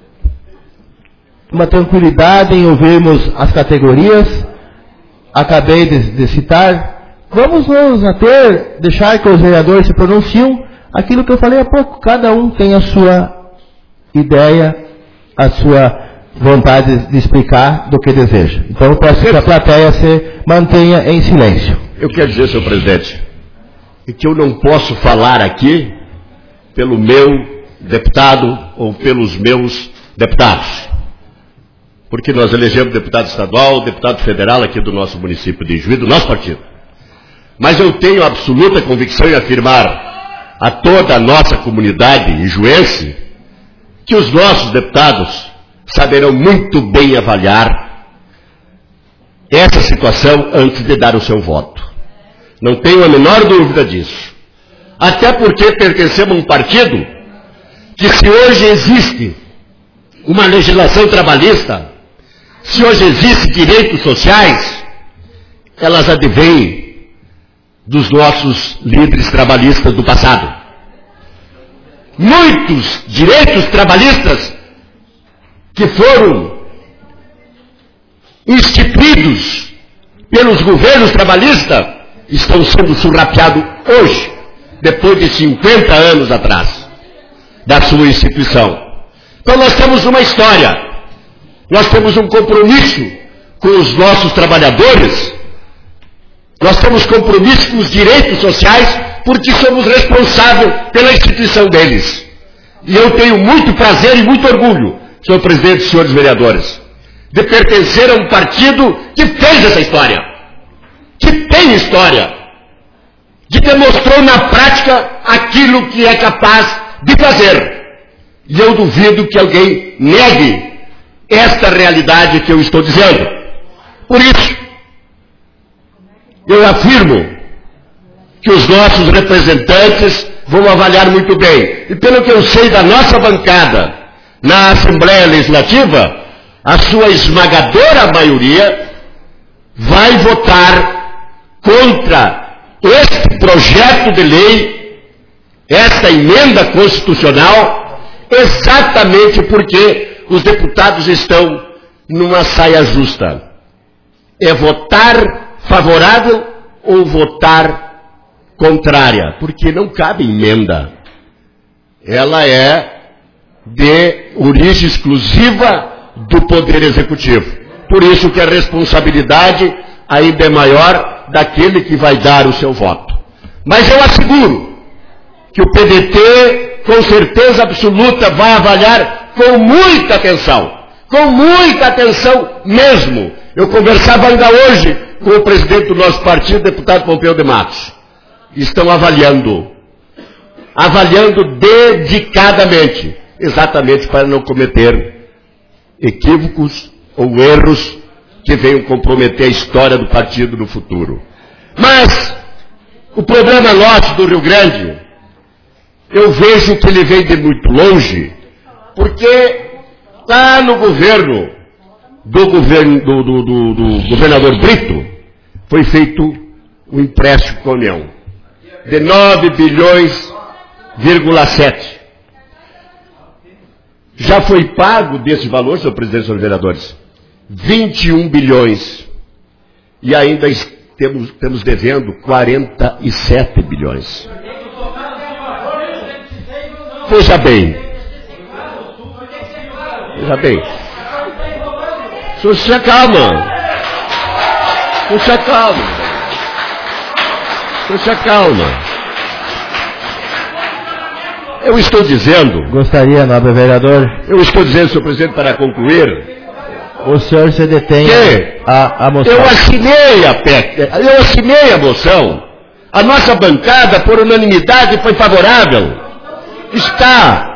uma tranquilidade em ouvirmos as categorias, acabei de citar. Vamos nos ater, deixar que os vereadores se pronunciam. Aquilo que eu falei há pouco, cada um tem a sua ideia, a sua vontade de explicar do que deseja. Então eu peço que a plateia se mantenha em silêncio. Eu quero dizer, senhor presidente, que eu não posso falar aqui pelo meu deputado ou pelos meus deputados. Porque nós elegemos deputado estadual, deputado federal aqui do nosso município de Juí, do nosso partido. Mas eu tenho absoluta convicção em afirmar a toda a nossa comunidade ijuense que os nossos deputados saberão muito bem avaliar essa situação antes de dar o seu voto. Não tenho a menor dúvida disso. Até porque pertencemos a um partido que, se hoje existe uma legislação trabalhista, se hoje existem direitos sociais, elas advêm dos nossos líderes trabalhistas do passado. Muitos direitos trabalhistas que foram instituídos pelos governos trabalhistas estão sendo surrapiados hoje, depois de 50 anos atrás da sua instituição. Então nós temos uma história, nós temos um compromisso com os nossos trabalhadores, nós temos compromisso com os direitos sociais, porque somos responsáveis pela instituição deles. E eu tenho muito prazer e muito orgulho, senhor presidente e senhores vereadores, de pertencer a um partido que fez essa história, que tem história, que demonstrou na prática aquilo que é capaz de fazer. E eu duvido que alguém negue esta realidade que eu estou dizendo. Por isso, eu afirmo que os nossos representantes vão avaliar muito bem. E pelo que eu sei da nossa bancada na Assembleia Legislativa, a sua esmagadora maioria vai votar contra este projeto de lei, esta emenda constitucional, exatamente porque os deputados estão numa saia justa. É votar favorável ou votar contrária, porque não cabe emenda. Ela é de origem exclusiva do Poder Executivo. Por isso que a responsabilidade ainda é maior daquele que vai dar o seu voto. Mas eu asseguro que o PDT, com certeza absoluta, vai avaliar com muita atenção mesmo. Eu conversava ainda hoje com o presidente do nosso partido, deputado Pompeu de Matos. Estão avaliando dedicadamente, exatamente para não cometer equívocos ou erros que venham comprometer a história do partido no futuro. Mas o problema nosso do Rio Grande, eu vejo que ele vem de muito longe, porque lá no governo do governador Brito foi feito um empréstimo com a União. de 9,7 bilhões. Já foi pago desse valor, senhor presidente e senhores vereadores, 21 bilhões. E ainda estamos devendo 47 bilhões. Veja bem. Veja bem. Senhor, se acalma. Senhor, se acalma. Senhor, se acalma. Eu estou dizendo... Gostaria, nobre vereador... Eu estou dizendo, senhor presidente, para concluir... O senhor se detém a moção. Eu assinei a PEC, eu assinei a moção. A nossa bancada, por unanimidade, foi favorável. Está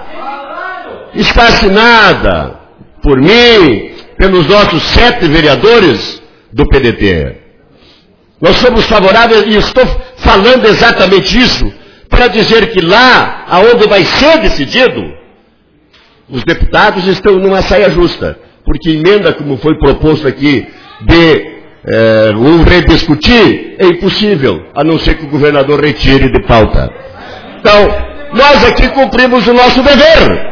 assinada por mim, pelos nossos 7 vereadores do PDT. Nós somos favoráveis e estou falando exatamente isso para dizer que lá, aonde vai ser decidido, os deputados estão numa saia justa. Porque emenda, como foi proposto aqui, de rediscutir, é impossível, a não ser que o governador retire de pauta. Então, nós aqui cumprimos o nosso dever.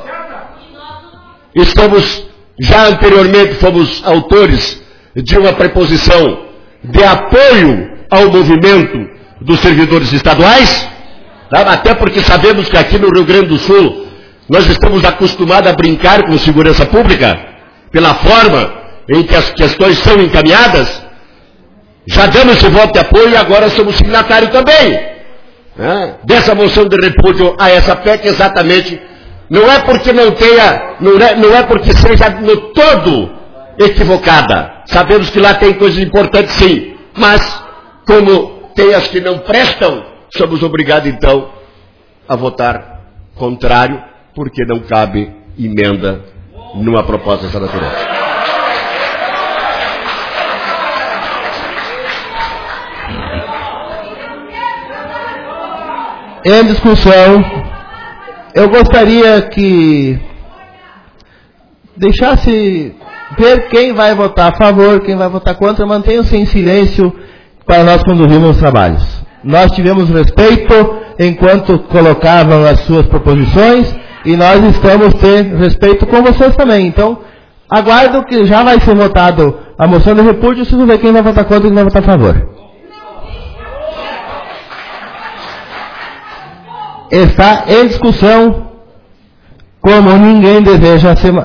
Já anteriormente fomos autores de uma preposição de apoio ao movimento dos servidores estaduais, tá? Até porque sabemos que aqui no Rio Grande do Sul nós estamos acostumados a brincar com segurança pública, pela forma em que as questões são encaminhadas. Já damos esse voto de apoio e agora somos signatários também, né, dessa moção de repúdio a essa PEC, exatamente. Não é porque não é porque seja no todo equivocada. Sabemos que lá tem coisas importantes, sim, mas como tem as que não prestam, somos obrigados então a votar contrário, porque não cabe emenda numa proposta dessa natureza. Em discussão, eu gostaria que deixasse ver quem vai votar a favor, quem vai votar contra. Mantenham-se em silêncio para nós conduzirmos os trabalhos. Nós tivemos respeito enquanto colocavam as suas proposições e nós estamos tendo respeito com vocês também. Então, aguardo que já vai ser votado a moção de repúdio, vocês vão ver quem vai votar contra e quem vai votar a favor. Está em discussão, como ninguém deseja ser...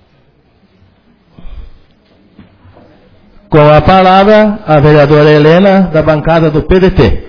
Com a palavra, a vereadora Helena, da bancada do PDT.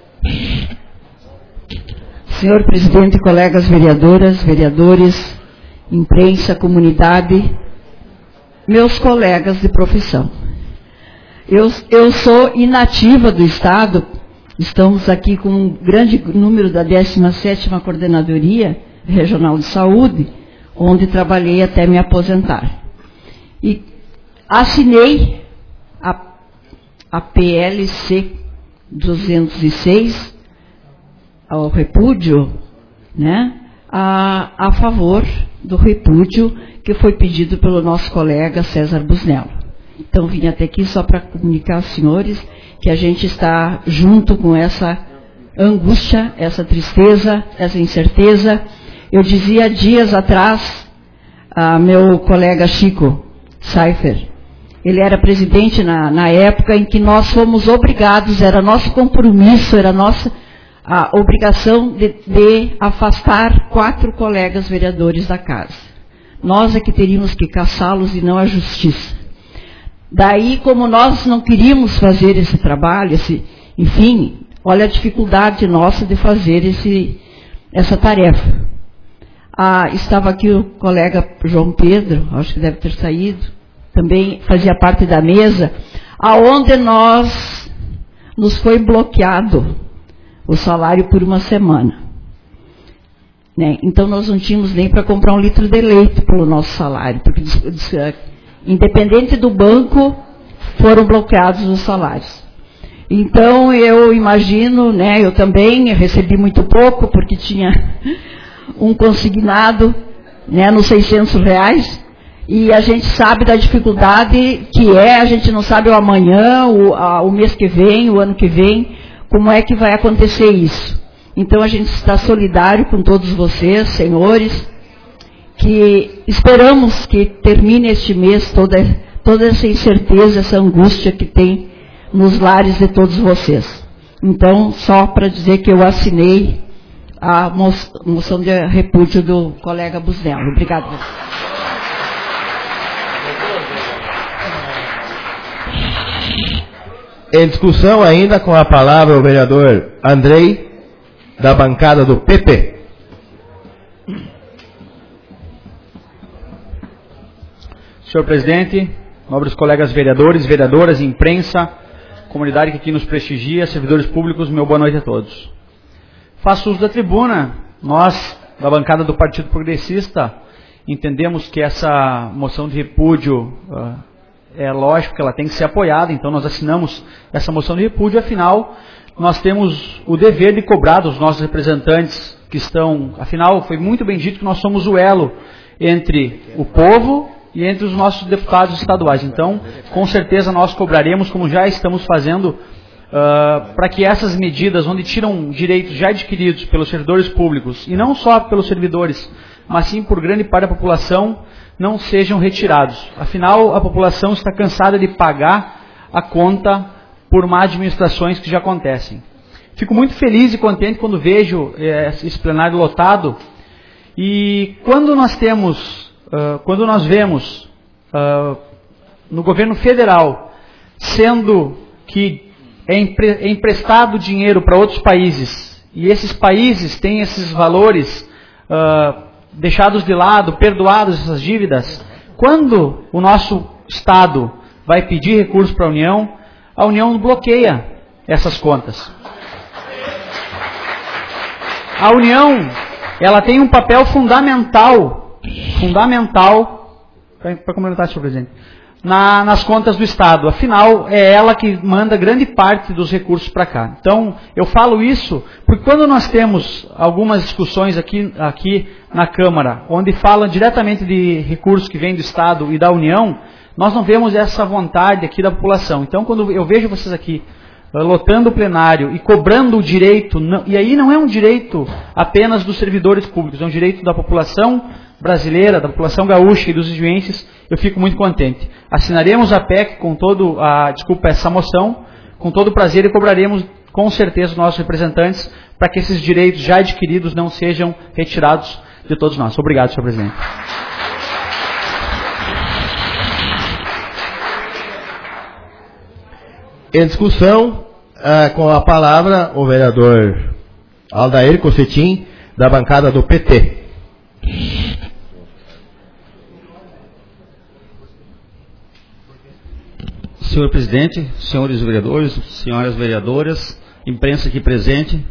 Senhor presidente, colegas vereadoras, vereadores, imprensa, comunidade, meus colegas de profissão. Eu sou inativa do Estado, estamos aqui com um grande número da 17ª Coordenadoria Regional de Saúde, onde trabalhei até me aposentar. E assinei a PLC 206, ao repúdio, né, a favor do repúdio que foi pedido pelo nosso colega César Busnello. Então vim até aqui só para comunicar aos senhores que a gente está junto com essa angústia, essa tristeza, essa incerteza. Eu dizia dias atrás a meu colega Chico Seifer, ele era presidente na época em que nós fomos obrigados, era nosso compromisso, era nossa a obrigação de afastar 4 colegas vereadores da casa. Nós é que teríamos que caçá-los e não a justiça. Daí, como nós não queríamos fazer esse trabalho, enfim, olha a dificuldade nossa de fazer essa tarefa. Estava aqui o colega João Pedro, acho que deve ter saído, também fazia parte da mesa, aonde nos foi bloqueado o salário por uma semana. Né? Então nós não tínhamos nem para comprar 1 litro de leite pelo nosso salário, porque independente do banco, foram bloqueados os salários. Então eu imagino, né, eu também recebi muito pouco, porque tinha um consignado, né, nos R$600, e a gente sabe da dificuldade que a gente não sabe o amanhã, o mês que vem, o ano que vem, como é que vai acontecer isso. Então a gente está solidário com todos vocês, senhores, que esperamos que termine este mês toda essa incerteza, essa angústia que tem nos lares de todos vocês. Então, só para dizer que eu assinei a moção de repúdio do colega Busnello. Obrigada. Em discussão ainda, com a palavra o vereador Andrei, da bancada do PP. Senhor presidente, nobres colegas vereadores, vereadoras, imprensa, comunidade que aqui nos prestigia, servidores públicos, meu boa noite a todos. Faço uso da tribuna. Nós, da bancada do Partido Progressista, entendemos que essa moção de repúdio é lógico que ela tem que ser apoiada, então nós assinamos essa moção de repúdio, afinal, nós temos o dever de cobrar dos nossos representantes que estão, afinal, foi muito bem dito que nós somos o elo entre o povo e entre os nossos deputados estaduais. Então, com certeza nós cobraremos, como já estamos fazendo, para que essas medidas, onde tiram direitos já adquiridos pelos servidores públicos, e não só pelos servidores, mas sim por grande parte da população, não sejam retirados. Afinal, a população está cansada de pagar a conta por má administrações que já acontecem. Fico muito feliz e contente quando vejo esse plenário lotado, e quando nós vemos no governo federal, sendo que é emprestado dinheiro para outros países, e esses países têm esses valores deixados de lado, perdoados essas dívidas, quando o nosso Estado vai pedir recursos para a União bloqueia essas contas. A União, ela tem um papel fundamental para comentar, senhor presidente, nas contas do Estado. Afinal, é ela que manda grande parte dos recursos para cá. Então, eu falo isso porque quando nós temos algumas discussões aqui na Câmara, onde falam diretamente de recursos que vêm do Estado e da União, nós não vemos essa vontade aqui da população. Então, quando eu vejo vocês aqui lotando o plenário e cobrando o direito, e aí não é um direito apenas dos servidores públicos, é um direito da população brasileira, da população gaúcha e dos ijuenses, eu fico muito contente. Assinaremos a PEC com essa moção, com todo prazer, e cobraremos com certeza os nossos representantes para que esses direitos já adquiridos não sejam retirados de todos nós. Obrigado, senhor presidente. Em discussão, com a palavra o vereador Aldair Cossetim, da bancada do PT. Senhor presidente, senhores vereadores, senhoras vereadoras, imprensa aqui presente,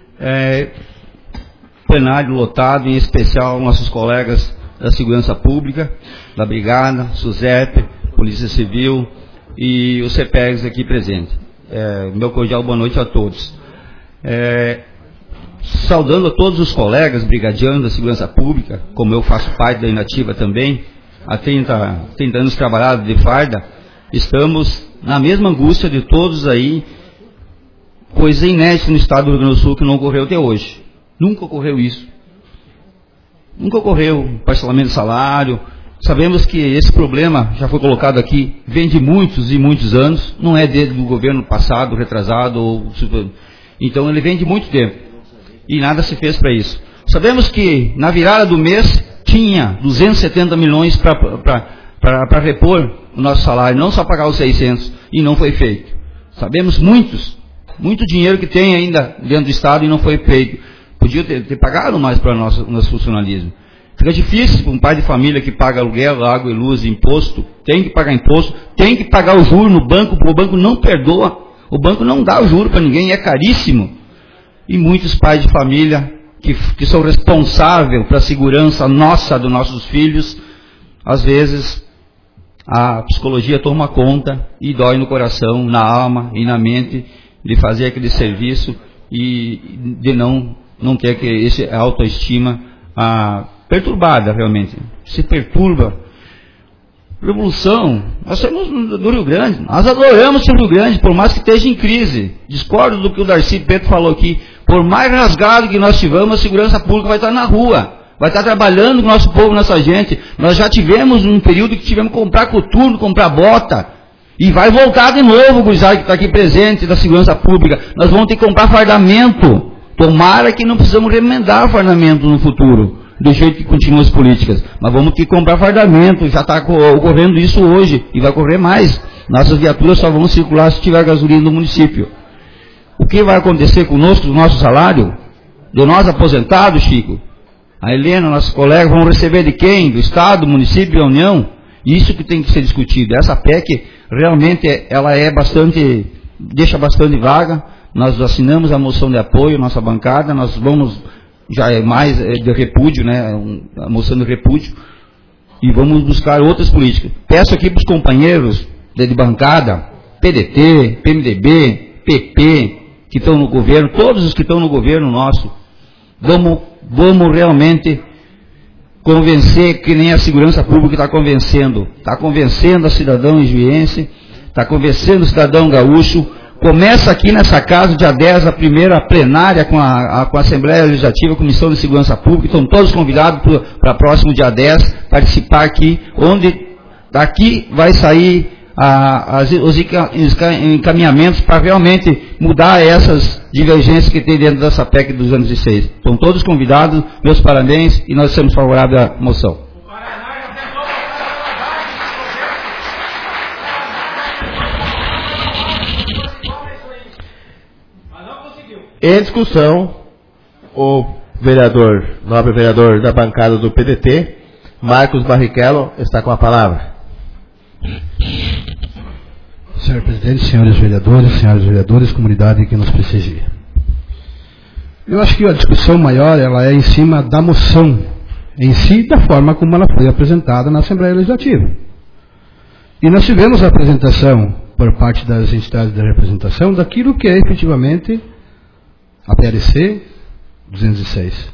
plenário lotado, em especial nossos colegas da Segurança Pública, da Brigada, SUSEP, Polícia Civil e os CPEGs aqui presentes. Meu cordial boa noite a todos. Saudando a todos os colegas brigadianos da Segurança Pública, como eu faço parte da Inativa também, há 30 anos trabalhado de farda, estamos na mesma angústia de todos aí, coisa inédita no estado do Rio Grande do Sul que não ocorreu até hoje. Nunca ocorreu isso. Nunca ocorreu parcelamento de salário. Sabemos que esse problema, já foi colocado aqui, vem de muitos e muitos anos, não é desde o governo passado, retrasado, então ele vem de muito tempo. E nada se fez para isso. Sabemos que na virada do mês tinha 270 milhões para repor o nosso salário, não só pagar os 600, e não foi feito. Sabemos muito dinheiro que tem ainda dentro do Estado e não foi feito. Podia ter pagado mais para o nosso funcionalismo. Fica difícil para um pai de família que paga aluguel, água e luz, imposto, tem que pagar imposto, tem que pagar o juro no banco, o banco não perdoa, o banco não dá o juro para ninguém, é caríssimo. E muitos pais de família que são responsáveis para a segurança nossa, dos nossos filhos, às vezes a psicologia toma conta e dói no coração, na alma e na mente de fazer aquele serviço e de não ter que essa autoestima perturbada realmente. Se perturba Revolução, nós somos do Rio Grande, nós adoramos o Rio Grande, por mais que esteja em crise. Discordo do que o Darcy Petro falou aqui. Por mais rasgado que nós tivermos, a segurança pública vai estar na rua, vai estar trabalhando com o nosso povo, nossa gente. Nós já tivemos um período que tivemos que comprar coturno, comprar bota, e vai voltar de novo o gurizada que está aqui presente da segurança pública. Nós vamos ter que comprar fardamento. Tomara que não precisamos remendar fardamento no futuro, do jeito que continuam as políticas. Mas vamos ter que comprar fardamento, já está ocorrendo isso hoje, e vai ocorrer mais. Nossas viaturas só vão circular se tiver gasolina no município. O que vai acontecer conosco, do nosso salário? De nós aposentados, Chico? A Helena, nossos colegas, vão receber de quem? Do Estado, do município e da União? Isso que tem que ser discutido. Essa PEC, realmente, ela é bastante, deixa bastante vaga. Nós assinamos a moção de apoio, nossa bancada, nós vamos, já é mais de repúdio, né, a moção de repúdio, e vamos buscar outras políticas. Peço aqui para os companheiros de bancada, PDT, PMDB, PP, que estão no governo, todos os que estão no governo nosso, vamos realmente convencer, que nem a segurança pública está convencendo a cidadão ijuense, está convencendo o cidadão gaúcho. Começa aqui nessa casa, dia 10, a primeira plenária com a Assembleia Legislativa, Comissão de Segurança Pública. Estão todos convidados para próximo dia 10 participar aqui, onde daqui vai sair os encaminhamentos para realmente mudar essas divergências que tem dentro dessa PEC 206. Estão todos convidados, meus parabéns, e nós somos favoráveis à moção. Em discussão, o nobre vereador da bancada do PDT, Marcos Barrichello, está com a palavra. Senhor presidente, senhores vereadores, comunidade que nos prestigia. Eu acho que a discussão maior, ela é em cima da moção em si, da forma como ela foi apresentada na Assembleia Legislativa. E nós tivemos a apresentação por parte das entidades de representação daquilo que é efetivamente a PLC 206.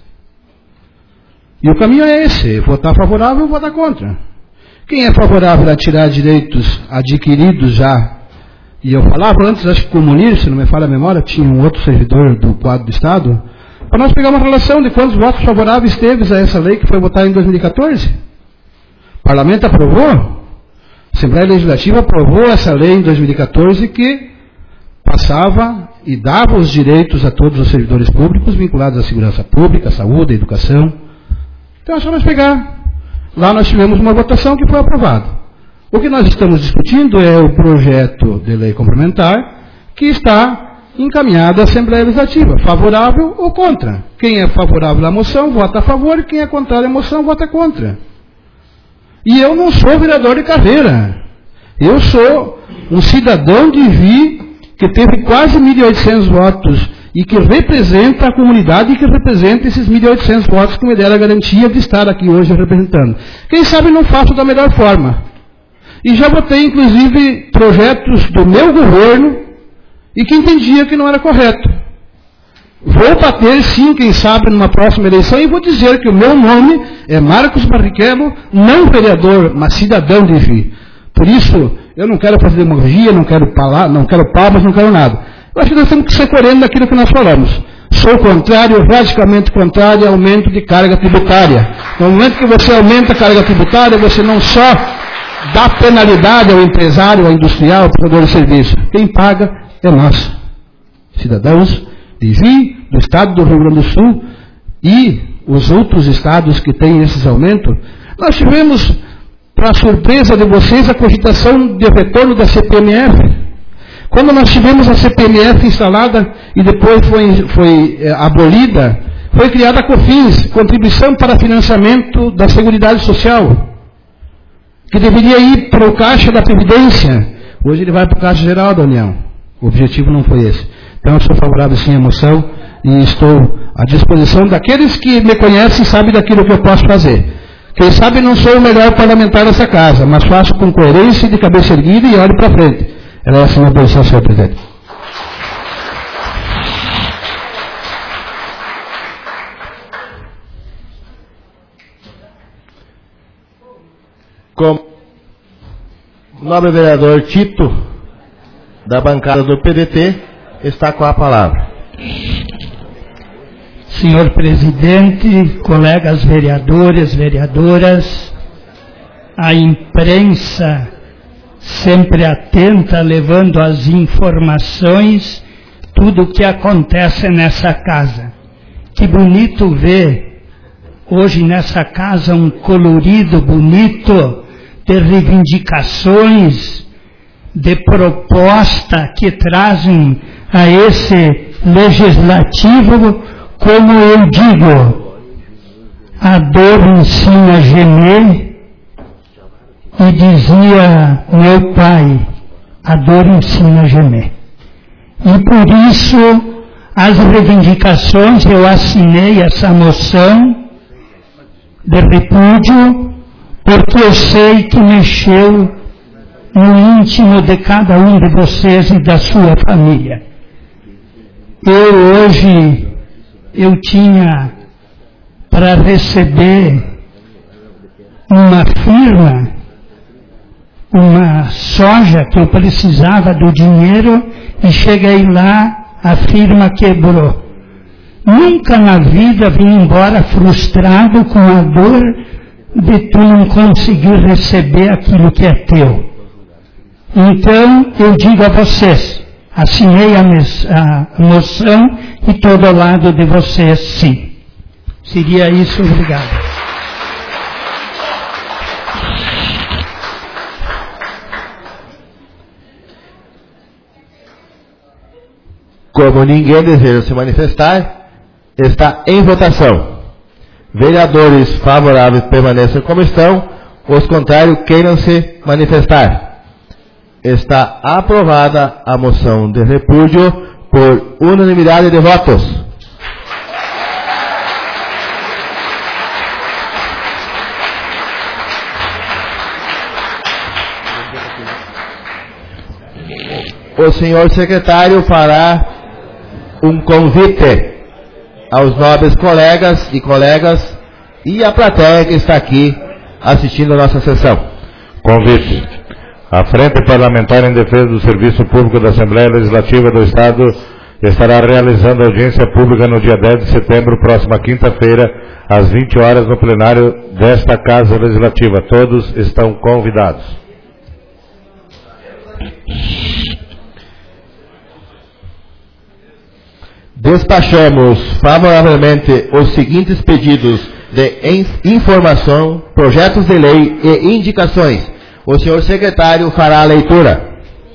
E o caminho é esse: votar favorável ou votar contra. Quem é favorável a tirar direitos adquiridos já, e eu falava antes, acho que com o Munir, se não me falha a memória, tinha um outro servidor do quadro do Estado, para nós pegar uma relação de quantos votos favoráveis teve a essa lei que foi votada em 2014. O Parlamento aprovou, a Assembleia Legislativa aprovou essa lei em 2014 que passava e dava os direitos a todos os servidores públicos vinculados à segurança pública, à saúde, à educação. Então é só nós pegar. Lá nós tivemos uma votação que foi aprovada. O que nós estamos discutindo é o projeto de lei complementar que está encaminhado à Assembleia Legislativa, favorável ou contra. Quem é favorável à moção, vota a favor, e quem é contrário à moção, vota contra. E eu não sou vereador de carreira. Eu sou um cidadão de Vi que teve quase 1.800 votos e que representa a comunidade e que representa esses 1.800 votos que me deram a garantia de estar aqui hoje representando. Quem sabe não faço da melhor forma. E já votei, inclusive, projetos do meu governo e que entendia que não era correto. Vou bater, sim, quem sabe, numa próxima eleição, e vou dizer que o meu nome é Marcos Barrichello, não vereador, mas cidadão de Vi. Por isso, eu não quero fazer demagogia, não quero palmas, não quero nada. Eu acho que nós temos que ser coerentes daquilo que nós falamos. Sou contrário, radicalmente contrário ao aumento de carga tributária. No momento que você aumenta a carga tributária, você não só dá penalidade ao empresário, ao industrial, ao prestador de serviço. Quem paga é nós, cidadãos de Vi, do Estado do Rio Grande do Sul e os outros estados que têm esses aumentos. Nós tivemos, para surpresa de vocês, a cogitação de retorno da CPMF. Quando nós tivemos a CPMF instalada e depois foi abolida, foi criada a COFINS, Contribuição para Financiamento da Seguridade Social, que deveria ir para o Caixa da Previdência. Hoje ele vai para o Caixa Geral da União. O objetivo não foi esse. Então eu sou favorável sim à moção e estou à disposição daqueles que me conhecem e sabem daquilo que eu posso fazer. Quem sabe não sou o melhor parlamentar dessa casa, mas faço com coerência, de cabeça erguida e olho para frente. Ela é essa a minha posição, senhor presidente. O nobre vereador Tito, da bancada do PDT, está com a palavra. Senhor presidente, colegas vereadores, vereadoras, a imprensa sempre atenta, levando as informações, tudo o que acontece nessa casa. Que bonito ver hoje nessa casa um colorido bonito de reivindicações, de proposta que trazem a esse legislativo, como eu digo, a dor ensina a gemer, e dizia meu pai, a dor ensina a gemer. E por isso, as reivindicações, eu assinei essa moção de repúdio, porque eu sei que mexeu no íntimo de cada um de vocês e da sua família. Eu tinha para receber uma firma, uma soja que eu precisava do dinheiro e cheguei lá, a firma quebrou. Nunca na vida vim embora frustrado com a dor de tu não conseguir receber aquilo que é teu. Então, eu digo a vocês, assinei a moção e estou do lado de vocês, sim. Seria isso, obrigado. Como ninguém deseja se manifestar, está em votação. Vereadores favoráveis permaneçam como estão, os contrários queiram se manifestar. Está aprovada a moção de repúdio por unanimidade de votos. O senhor secretário fará um convite aos nobres colegas e a plateia que está aqui assistindo a nossa sessão. Convite. A Frente Parlamentar em Defesa do Serviço Público da Assembleia Legislativa do Estado estará realizando audiência pública no dia 10 de setembro, próxima quinta-feira, às 20 horas, no plenário desta Casa Legislativa. Todos estão convidados. Despachamos favoravelmente os seguintes pedidos de informação, projetos de lei e indicações. O senhor secretário fará a leitura.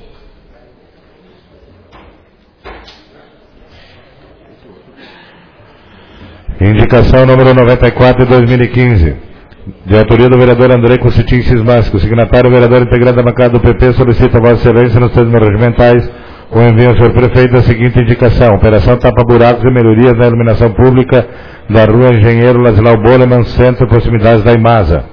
Indicação número 94 de 2015. De autoria do vereador Andrei Cossetin Cismasco. Signatário, o vereador integrante da bancada do PP, solicita a Vossa Excelência nos termos regimentais o envio ao senhor prefeito da seguinte indicação: operação tapa-buracos e melhorias na iluminação pública da rua Engenheiro Laslau Boleman, centro, proximidades da Imasa.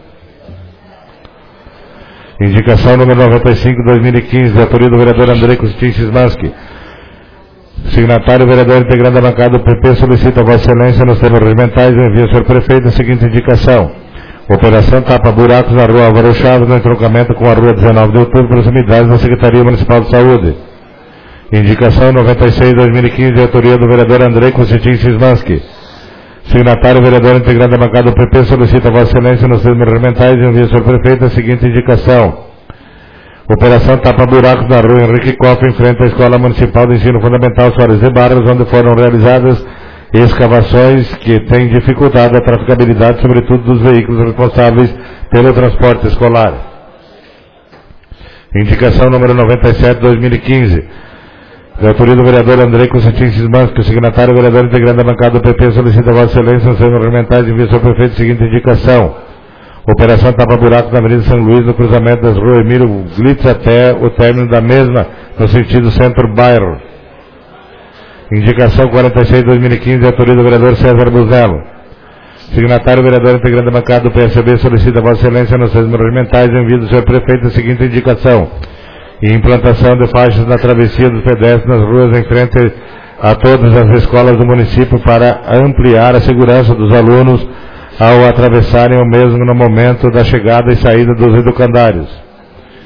Indicação número 95 de 2015, de autoria do vereador Andrei Cossetin Cismasco. Signatário, o vereador integrante da bancada do PP, solicita a Vossa Excelência nos termos regimentais o envio ao senhor prefeito da seguinte indicação: operação tapa-buracos na rua Álvaro Chaves, no entroncamento com a rua 19 de outubro, proximidades da Secretaria Municipal de Saúde. Indicação 96 de 2015, de autoria do vereador Andrei Cossetin Cismasco. Signatário, o vereador integrante da bancada do PP, solicita a Vossa Excelência nos termos regimentais e envia ao senhor prefeito a seguinte indicação: operação tapa-buracos na rua Henrique Koff, em frente à Escola Municipal de Ensino Fundamental Soares de Barros, onde foram realizadas escavações que têm dificultado a traficabilidade, sobretudo dos veículos responsáveis pelo transporte escolar. Indicação número 97 de 2015. De autoria do vereador Andrei Cossetin Cismasco, signatário, o vereador integrante da bancada do PP, solicita a Vossa Excelência nos termos regimentais e envia ao senhor prefeito a seguinte indicação: operação tapa-buracos na Avenida São Luís, no cruzamento das ruas Emílio Glitz até o término da mesma, no sentido centro-bairro. Indicação 46 de 2015, de autoria do vereador César Buzello. Signatário, o vereador integrante da bancada do PSB, solicita a Vossa Excelência nos termos regimentais e envia ao senhor prefeito a seguinte indicação: implantação de faixas na travessia dos pedestres nas ruas em frente a todas as escolas do município para ampliar a segurança dos alunos ao atravessarem o mesmo no momento da chegada e saída dos educandários.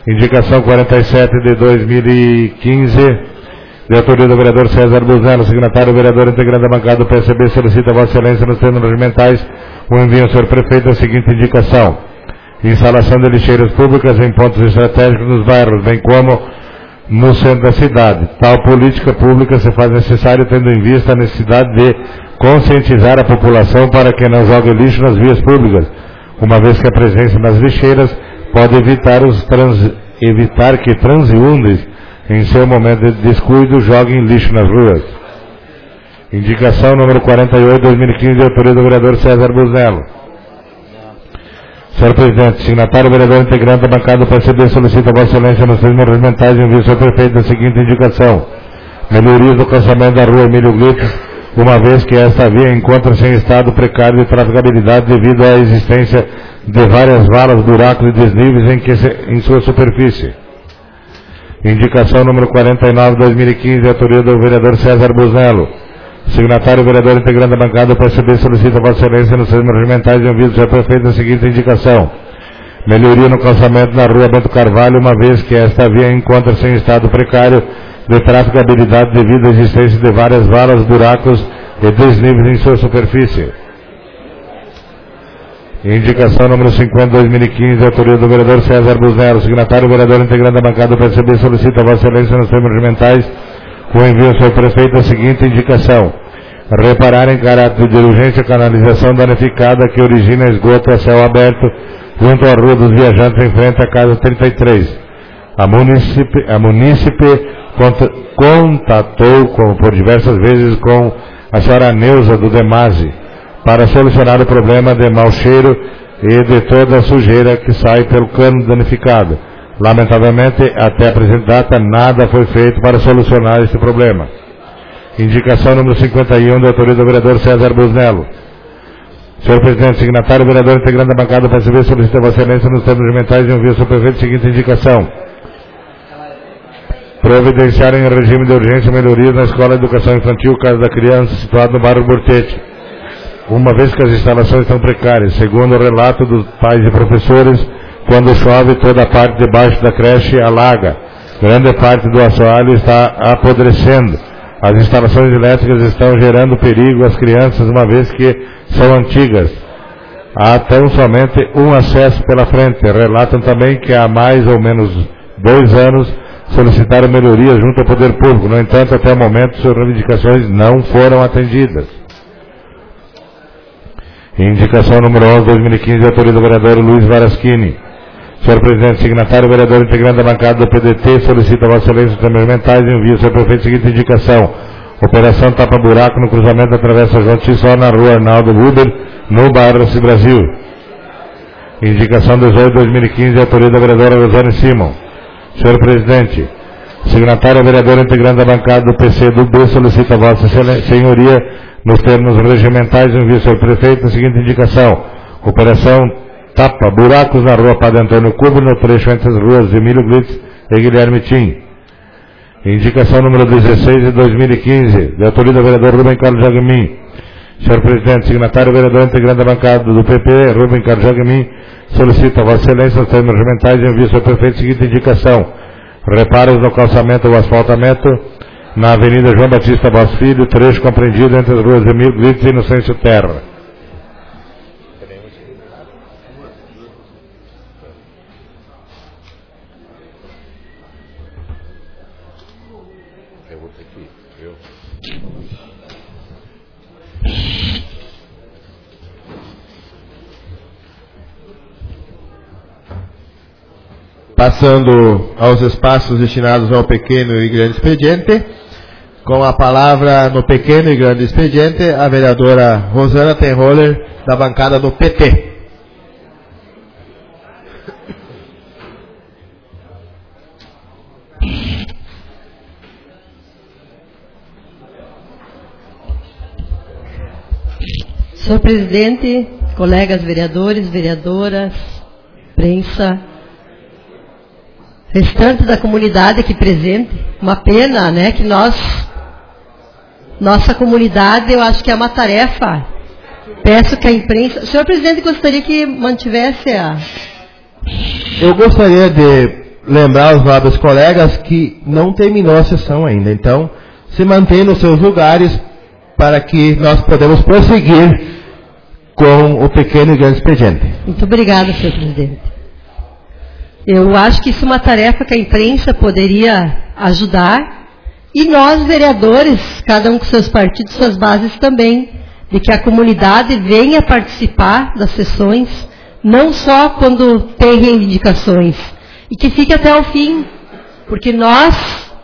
Indicação 47 de 2015, de autoria do vereador César Buznello, signatário, vereador integrante da bancada do PSB, solicita a Vossa Excelência nos termos regimentais o envio ao senhor prefeito da seguinte indicação: instalação de lixeiras públicas em pontos estratégicos nos bairros, bem como no centro da cidade. Tal política pública se faz necessária tendo em vista a necessidade de conscientizar a população para que não jogue lixo nas vias públicas, uma vez que a presença nas lixeiras pode evitar que transeuntes, em seu momento de descuido, joguem lixo nas ruas. Indicação número 48, 2015, de autoria do vereador César Buznello. Senhor Presidente, signatário, vereador integrante da bancada do PSB, solicita a Vossa Excelência nos termos regimentais envio ao senhor prefeito da seguinte indicação: melhorias do calçamento da rua Emílio Glitz, uma vez que esta via encontra-se em estado precário de trafegabilidade devido à existência de várias valas, buracos e desníveis em sua superfície. Indicação número 49, 2015, de autoria do vereador César Buznello. Signatário, vereador integrante da bancada do PSB, solicita a Vossa Excelência nos termos regimentais de envio do senhor prefeito da seguinte indicação: melhoria no calçamento na rua Bento Carvalho, uma vez que esta via encontra-se em estado precário de trafegabilidade devido à existência de várias valas, buracos e desníveis em sua superfície. Indicação número 50, 2015, de autoria do vereador César Buznello. Signatário, vereador integrante da bancada do PSB, solicita a Vossa Excelência nos termos regimentais com envio ao senhor prefeito a seguinte indicação: reparar em caráter de urgência a canalização danificada que origina esgoto a céu aberto junto à Rua dos Viajantes, em frente à Casa 33. A munícipe contatou por diversas vezes com a senhora Neuza do Demase para solucionar o problema de mau cheiro e de toda a sujeira que sai pelo cano danificado. Lamentavelmente, até a presente data, nada foi feito para solucionar este problema. Indicação número 51, de autoria do vereador César Buznello. Senhor Presidente, signatário, vereador integrante da bancada do PSB, solicita a Vossa Excelência nos termos regimentais de envio ao senhor prefeito a seguinte indicação: providenciar em regime de urgência melhorias na Escola de Educação Infantil Casa da Criança, situada no bairro Bortete, uma vez que as instalações estão precárias. Segundo o relato dos pais e professores, quando chove, toda a parte de baixo da creche alaga. Grande parte do assoalho está apodrecendo. As instalações elétricas estão gerando perigo às crianças, uma vez que são antigas. Há tão somente um acesso pela frente. Relatam também que há mais ou menos 2 anos solicitaram melhorias junto ao poder público. No entanto, até o momento, suas reivindicações não foram atendidas. Indicação número 11, 2015, de autoria do vereador Luiz Varaschini. Senhor Presidente, signatário, vereador integrante da bancada do PDT, solicita a Vossa Excelência os termos mentais e envia ao senhor prefeito a seguinte indicação: operação tapa-buraco no cruzamento da Travessa João Tissó, na rua Arnaldo Huber, no bairro Cis Brasil. Indicação 18, 2015, de autoria da vereadora Rosane Simon. Senhor Presidente, signatário, vereador integrante da bancada do PCdoB, solicita a Vossa Senhoria, nos termos regimentais, envia ao senhor prefeito a seguinte indicação: operação tapa buracos na rua Padre Antônio Cubo, no trecho entre as ruas Emílio Glitz e Guilherme Tim. Indicação número 16 de 2015, de autoria do vereador Rubem Carlos Jagmin. Senhor Presidente, signatário, vereador integrante da bancada do PP, Rubem Carlos Jagmin, solicita a Vossa Excelência nos termos regimentais e envia ao senhor prefeito a seguinte indicação: reparos no calçamento ou asfaltamento na Avenida João Batista Vaz Filho, trecho compreendido entre as ruas Emílio Glitz e Inocêncio Terra. Passando aos espaços destinados ao pequeno e grande expediente, com a palavra no pequeno e grande expediente, a vereadora Rosana Tenholler, da bancada do PT. Senhor Presidente, colegas vereadores, vereadoras, imprensa, restante da comunidade aqui presente, uma pena, né, que nossa comunidade, eu acho que é uma tarefa. Peço que a imprensa... Senhor Presidente, gostaria que mantivesse a... Eu gostaria de lembrar aos nobres colegas que não terminou a sessão ainda. Então, se mantém nos seus lugares para que nós podemos prosseguir com o pequeno e grande expediente. Muito obrigada, senhor presidente. Eu acho que isso é uma tarefa que a imprensa poderia ajudar, e nós, vereadores, cada um com seus partidos, suas bases também, de que a comunidade venha participar das sessões, não só quando tem reivindicações, e que fique até o fim, porque nós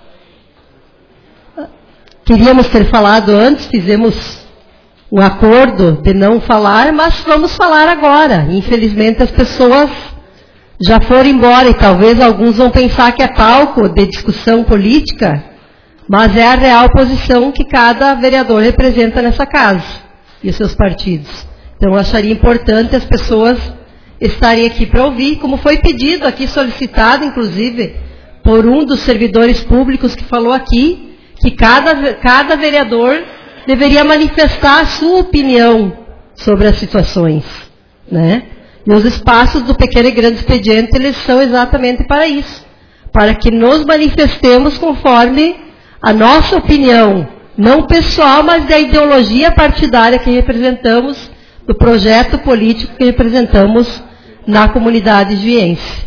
queríamos ter falado antes, fizemos um acordo de não falar, mas vamos falar agora. Infelizmente as pessoas já foram embora, e talvez alguns vão pensar que é palco de discussão política, mas é a real posição que cada vereador representa nessa casa, e os seus partidos. Então eu acharia importante as pessoas estarem aqui para ouvir, como foi pedido aqui, solicitado inclusive, por um dos servidores públicos que falou aqui, que cada vereador deveria manifestar a sua opinião sobre as situações, né? E os espaços do pequeno e grande expediente, eles são exatamente para isso, para que nos manifestemos conforme a nossa opinião, não pessoal, mas da ideologia partidária que representamos, do projeto político que representamos na comunidade juiense.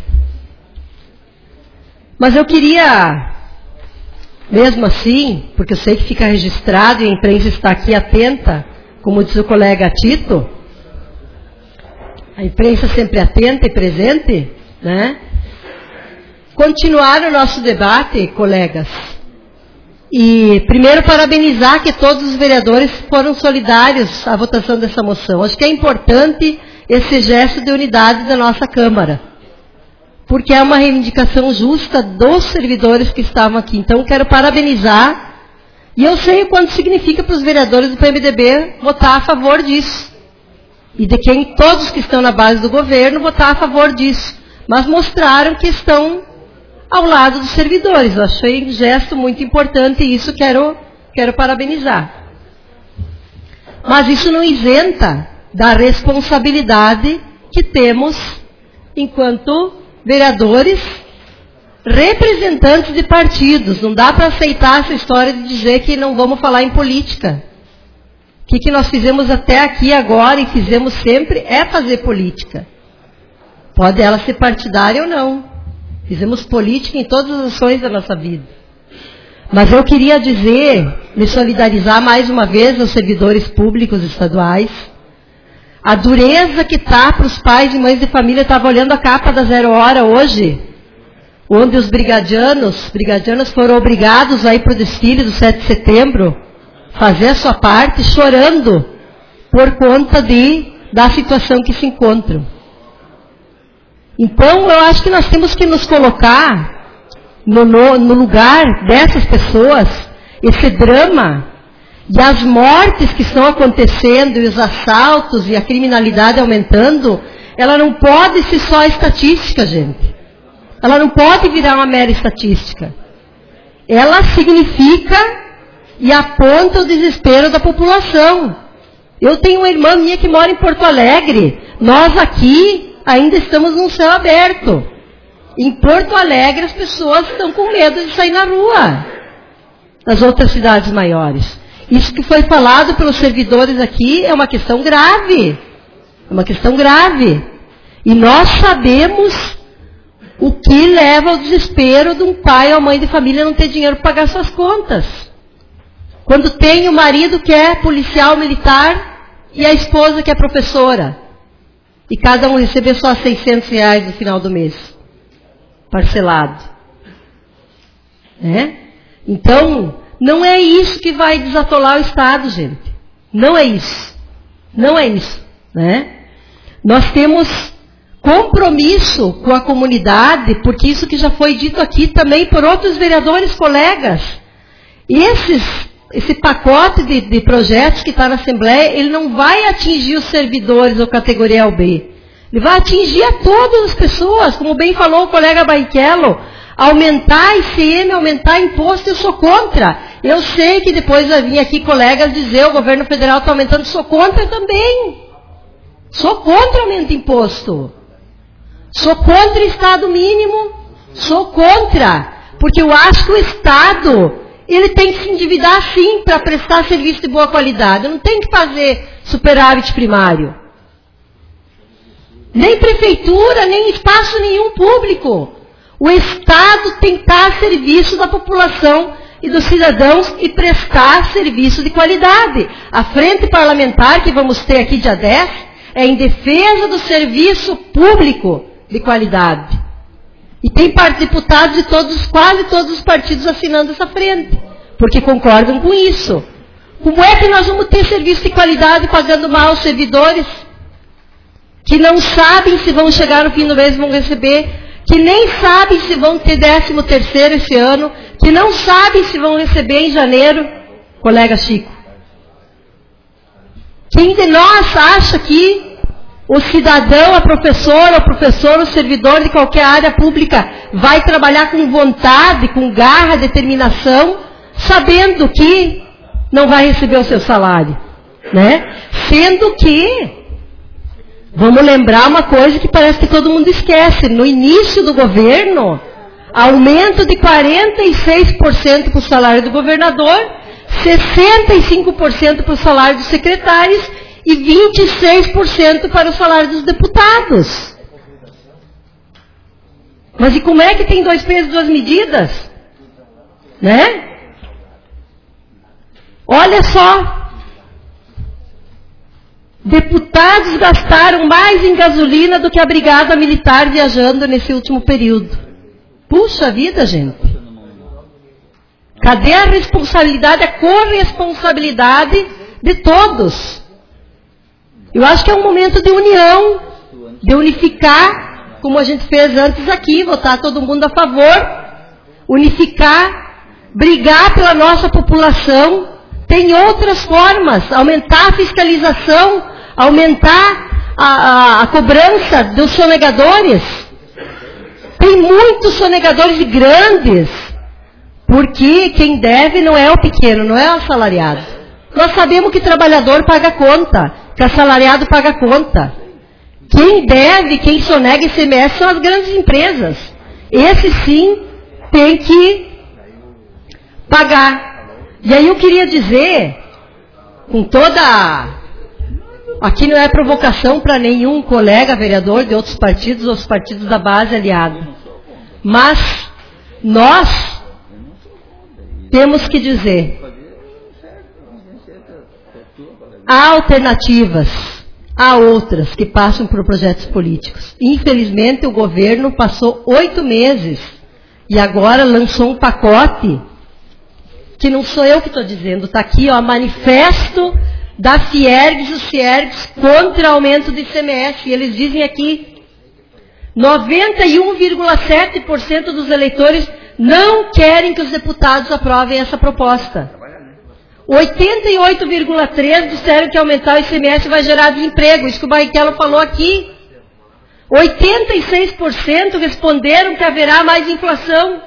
Mas eu queria, mesmo assim, porque eu sei que fica registrado e a imprensa está aqui atenta, como diz o colega Tito, a imprensa sempre atenta e presente, né? Continuar o nosso debate, colegas. E primeiro parabenizar que todos os vereadores foram solidários à votação dessa moção. Acho que é importante esse gesto de unidade da nossa Câmara, porque é uma reivindicação justa dos servidores que estavam aqui. Então, quero parabenizar, e eu sei o quanto significa para os vereadores do PMDB votar a favor disso. E de quem todos que estão na base do governo votar a favor disso. Mas mostraram que estão ao lado dos servidores. Eu achei um gesto muito importante e isso quero parabenizar. Mas isso não isenta da responsabilidade que temos enquanto vereadores, representantes de partidos. Não dá para aceitar essa história de dizer que não vamos falar em política. O que nós fizemos até aqui agora e fizemos sempre é fazer política. Pode ela ser partidária ou não. Fizemos política em todas as ações da nossa vida. Mas eu queria dizer, me solidarizar mais uma vez aos servidores públicos estaduais, a dureza que está para os pais e mães de família. Estava olhando a capa da Zero Hora hoje, onde os brigadianos foram obrigados a ir para o desfile do 7 de setembro, fazer a sua parte, chorando por conta da situação que se encontram. Então, eu acho que nós temos que nos colocar no lugar dessas pessoas, esse drama, e as mortes que estão acontecendo, e os assaltos, e a criminalidade aumentando, ela não pode ser só estatística, gente. Ela não pode virar uma mera estatística. Ela significa e aponta o desespero da população. Eu tenho uma irmã minha que mora em Porto Alegre. Nós aqui ainda estamos num céu aberto. Em Porto Alegre as pessoas estão com medo de sair na rua. Nas outras cidades maiores. Isso que foi falado pelos servidores aqui é uma questão grave. É uma questão grave. E nós sabemos o que leva ao desespero de um pai ou mãe de família não ter dinheiro para pagar suas contas. Quando tem o marido que é policial militar e a esposa que é professora. E cada um receber só R$600 no final do mês. Parcelado. Então, não é isso que vai desatolar o Estado, gente. Não é isso. Não é isso. Nós temos compromisso com a comunidade, porque isso que já foi dito aqui também por outros vereadores, colegas. Esse pacote de projetos que está na Assembleia, ele não vai atingir os servidores ou categoria B. Ele vai atingir a todas as pessoas, como bem falou o colega Barrichello. Aumentar ICM, aumentar imposto, eu sou contra. Eu sei que depois vai vir aqui colegas dizer o governo federal está aumentando, sou contra também. Sou contra aumento de imposto. Sou contra Estado mínimo. Sou contra, porque eu acho que o Estado, ele tem que se endividar sim para prestar serviço de boa qualidade. Não tem que fazer superávit primário. Nem prefeitura, nem espaço nenhum público. O Estado tem que estar a serviço da população e dos cidadãos e prestar serviço de qualidade. A frente parlamentar que vamos ter aqui dia 10 é em defesa do serviço público de qualidade. E tem deputados de quase todos os partidos assinando essa frente, porque concordam com isso. Como é que nós vamos ter serviço de qualidade pagando mal os servidores, que não sabem se vão chegar no fim do mês e vão receber, que nem sabem se vão ter 13º esse ano, que não sabem se vão receber em janeiro, colega Chico? Quem de nós acha que o cidadão, a professora, o professor, o servidor de qualquer área pública vai trabalhar com vontade, com garra, determinação, sabendo que não vai receber o seu salário, né? Sendo que, vamos lembrar uma coisa que parece que todo mundo esquece, no início do governo, aumento de 46% para o salário do governador, 65% para o salário dos secretários e 26% para o salário dos deputados. Mas e como é que tem 2 pesos, 2 medidas? Né? Olha só. Deputados gastaram mais em gasolina do que a brigada militar viajando nesse último período. Puxa vida, gente. Cadê a responsabilidade, a corresponsabilidade de todos? Eu acho que é um momento de união, de unificar, como a gente fez antes aqui, votar todo mundo a favor, unificar, brigar pela nossa população. Tem outras formas, aumentar a fiscalização, aumentar a cobrança dos sonegadores. Tem muitos sonegadores grandes, porque quem deve não é o pequeno, não é o assalariado. Nós sabemos que trabalhador paga conta, que assalariado paga conta. Quem deve, quem sonega ICMS são as grandes empresas. Esse sim tem que pagar. E aí eu queria dizer, com toda... Aqui não é provocação para nenhum colega vereador de outros partidos da base aliada. Mas nós temos que dizer, há alternativas, há outras que passam por projetos políticos. Infelizmente o governo passou 8 meses e agora lançou um pacote que não sou eu que estou dizendo, está aqui, ó, manifesto da Fiergs e os Fiergs contra aumento do ICMS. E eles dizem aqui, 91,7% dos eleitores não querem que os deputados aprovem essa proposta. 88,3% disseram que aumentar o ICMS vai gerar desemprego, isso que o Barrichello falou aqui. 86% responderam que haverá mais inflação.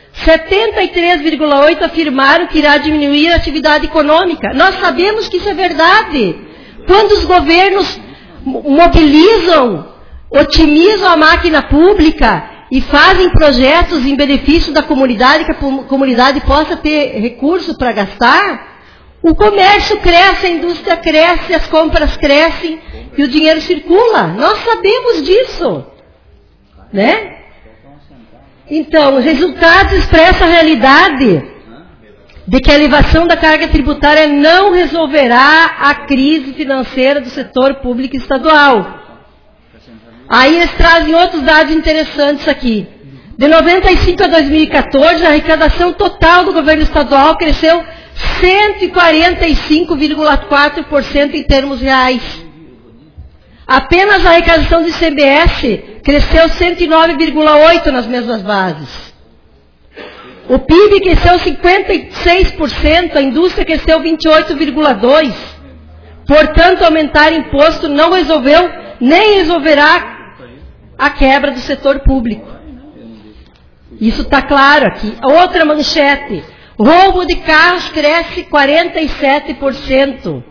73,8% afirmaram que irá diminuir a atividade econômica. Nós sabemos que isso é verdade. Quando os governos mobilizam, otimizam a máquina pública e fazem projetos em benefício da comunidade, que a comunidade possa ter recurso para gastar, o comércio cresce, a indústria cresce, as compras crescem e o dinheiro circula. Nós sabemos disso, né? Então, os resultados expressam a realidade de que a elevação da carga tributária não resolverá a crise financeira do setor público estadual. Aí eles trazem outros dados interessantes aqui. De 95 a 2014, a arrecadação total do governo estadual cresceu 145,4% em termos reais. Apenas a arrecadação do ICMS cresceu 109,8% nas mesmas bases. O PIB cresceu 56%, a indústria cresceu 28,2%. Portanto, aumentar imposto não resolveu, nem resolverá a quebra do setor público. Isso está claro aqui. Outra manchete. Roubo de carros cresce 47%.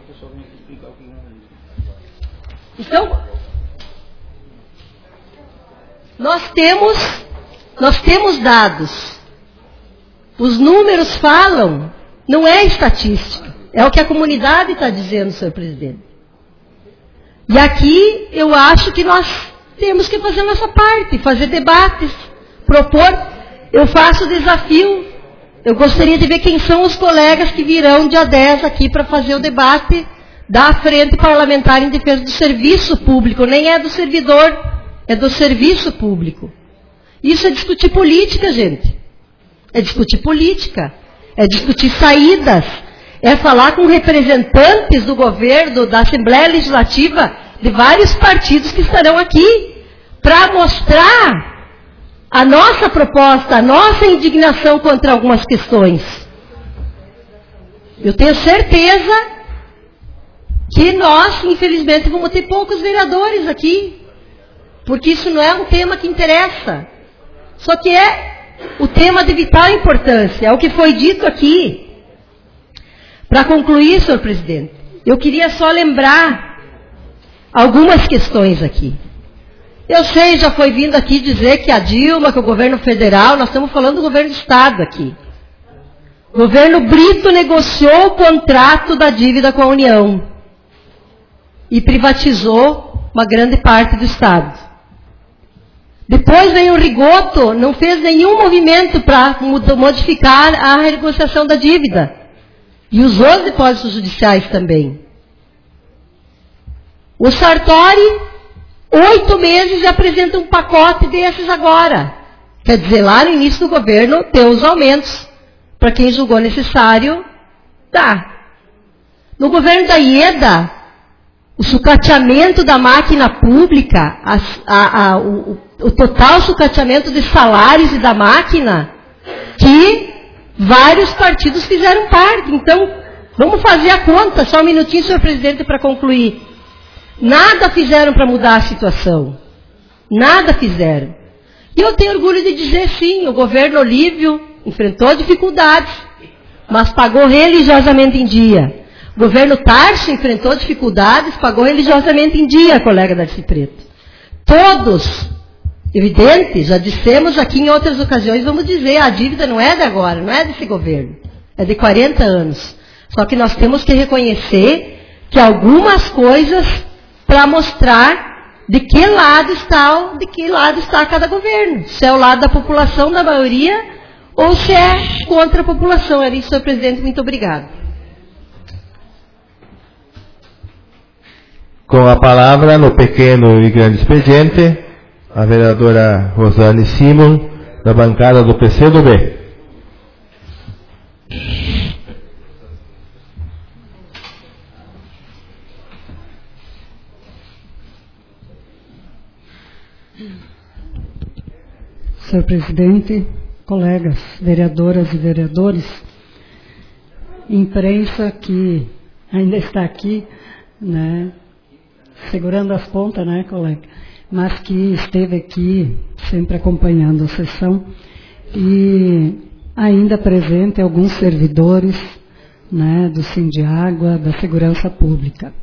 Então, nós temos Nós temos dados. Os números falam, não é estatística. É o que a comunidade está dizendo, senhor presidente. E aqui eu acho que nós temos que fazer a nossa parte, fazer debates, propor. Eu faço o desafio. Eu gostaria de ver quem são os colegas que virão dia 10 aqui para fazer o debate da Frente Parlamentar em Defesa do Serviço Público. Nem é do servidor, é do serviço público. Isso é discutir política, gente. É discutir política. É discutir saídas. É falar com representantes do governo, da Assembleia Legislativa, de vários partidos que estarão aqui, para mostrar a nossa proposta, a nossa indignação contra algumas questões. Eu tenho certeza que nós, infelizmente, vamos ter poucos vereadores aqui, porque isso não é um tema que interessa. Só que é o tema de vital importância, é o que foi dito aqui. Para concluir, senhor presidente, eu queria só lembrar algumas questões aqui. Eu sei, já foi vindo aqui dizer que a Dilma, que o governo federal, nós estamos falando do governo do Estado aqui. O governo Brito negociou o contrato da dívida com a União e privatizou uma grande parte do Estado. Depois veio o Rigoto, não fez nenhum movimento para modificar a renegociação da dívida. E usou os depósitos judiciais também. O Sartori, 8 meses e apresenta um pacote desses agora. Quer dizer, lá no início do governo, deu os aumentos. Para quem julgou necessário, dá. No governo da Ieda, o sucateamento da máquina pública, o total sucateamento de salários e da máquina, que vários partidos fizeram parte. Então, vamos fazer a conta. Só um minutinho, senhor presidente, para concluir. Nada fizeram para mudar a situação. Nada fizeram. E eu tenho orgulho de dizer, sim, o governo Olívio enfrentou dificuldades, mas pagou religiosamente em dia. O governo Tarso enfrentou dificuldades, pagou religiosamente em dia, colega Darcy Preto. Todos, evidente, já dissemos aqui em outras ocasiões, vamos dizer, a dívida não é de agora, não é desse governo, é de 40 anos. Só que nós temos que reconhecer que algumas coisas para mostrar de que lado está cada governo. Se é o lado da população, da maioria, ou se é contra a população. Era isso, senhor presidente, muito obrigado. Com a palavra, no pequeno e grande expediente, a vereadora Rosane Simon, da bancada do PCdoB. Senhor presidente, colegas, vereadoras e vereadores, imprensa que ainda está aqui, né, segurando as pontas, né, colega, mas que esteve aqui sempre acompanhando a sessão, e ainda presente alguns servidores, né, do Sindiágua, da Segurança Pública.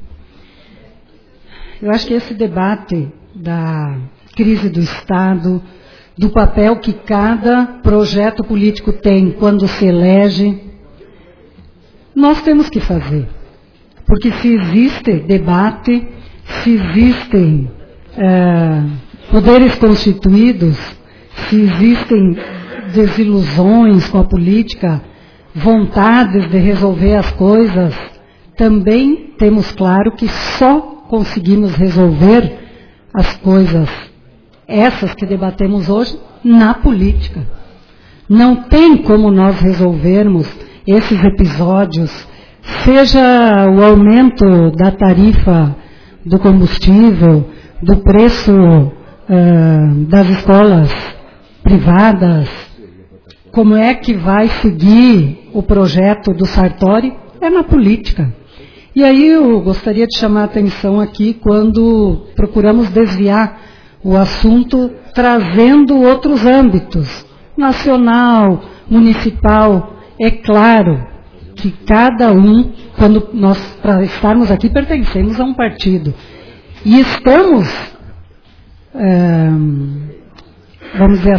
Eu acho que esse debate da crise do Estado, do papel que cada projeto político tem quando se elege, nós temos que fazer. Porque se existe debate, se existem poderes constituídos, se existem desilusões com a política, vontades de resolver as coisas, também temos claro que só conseguimos resolver as coisas, essas que debatemos hoje, na política. Não tem como nós resolvermos esses episódios, seja o aumento da tarifa do combustível, do preço das escolas privadas, como é que vai seguir o projeto do Sartori, é na política. E aí eu gostaria de chamar a atenção aqui quando procuramos desviar o assunto trazendo outros âmbitos, nacional, municipal. É claro que cada um, quando nós, para estarmos aqui, pertencemos a um partido. E estamos, vamos dizer assim,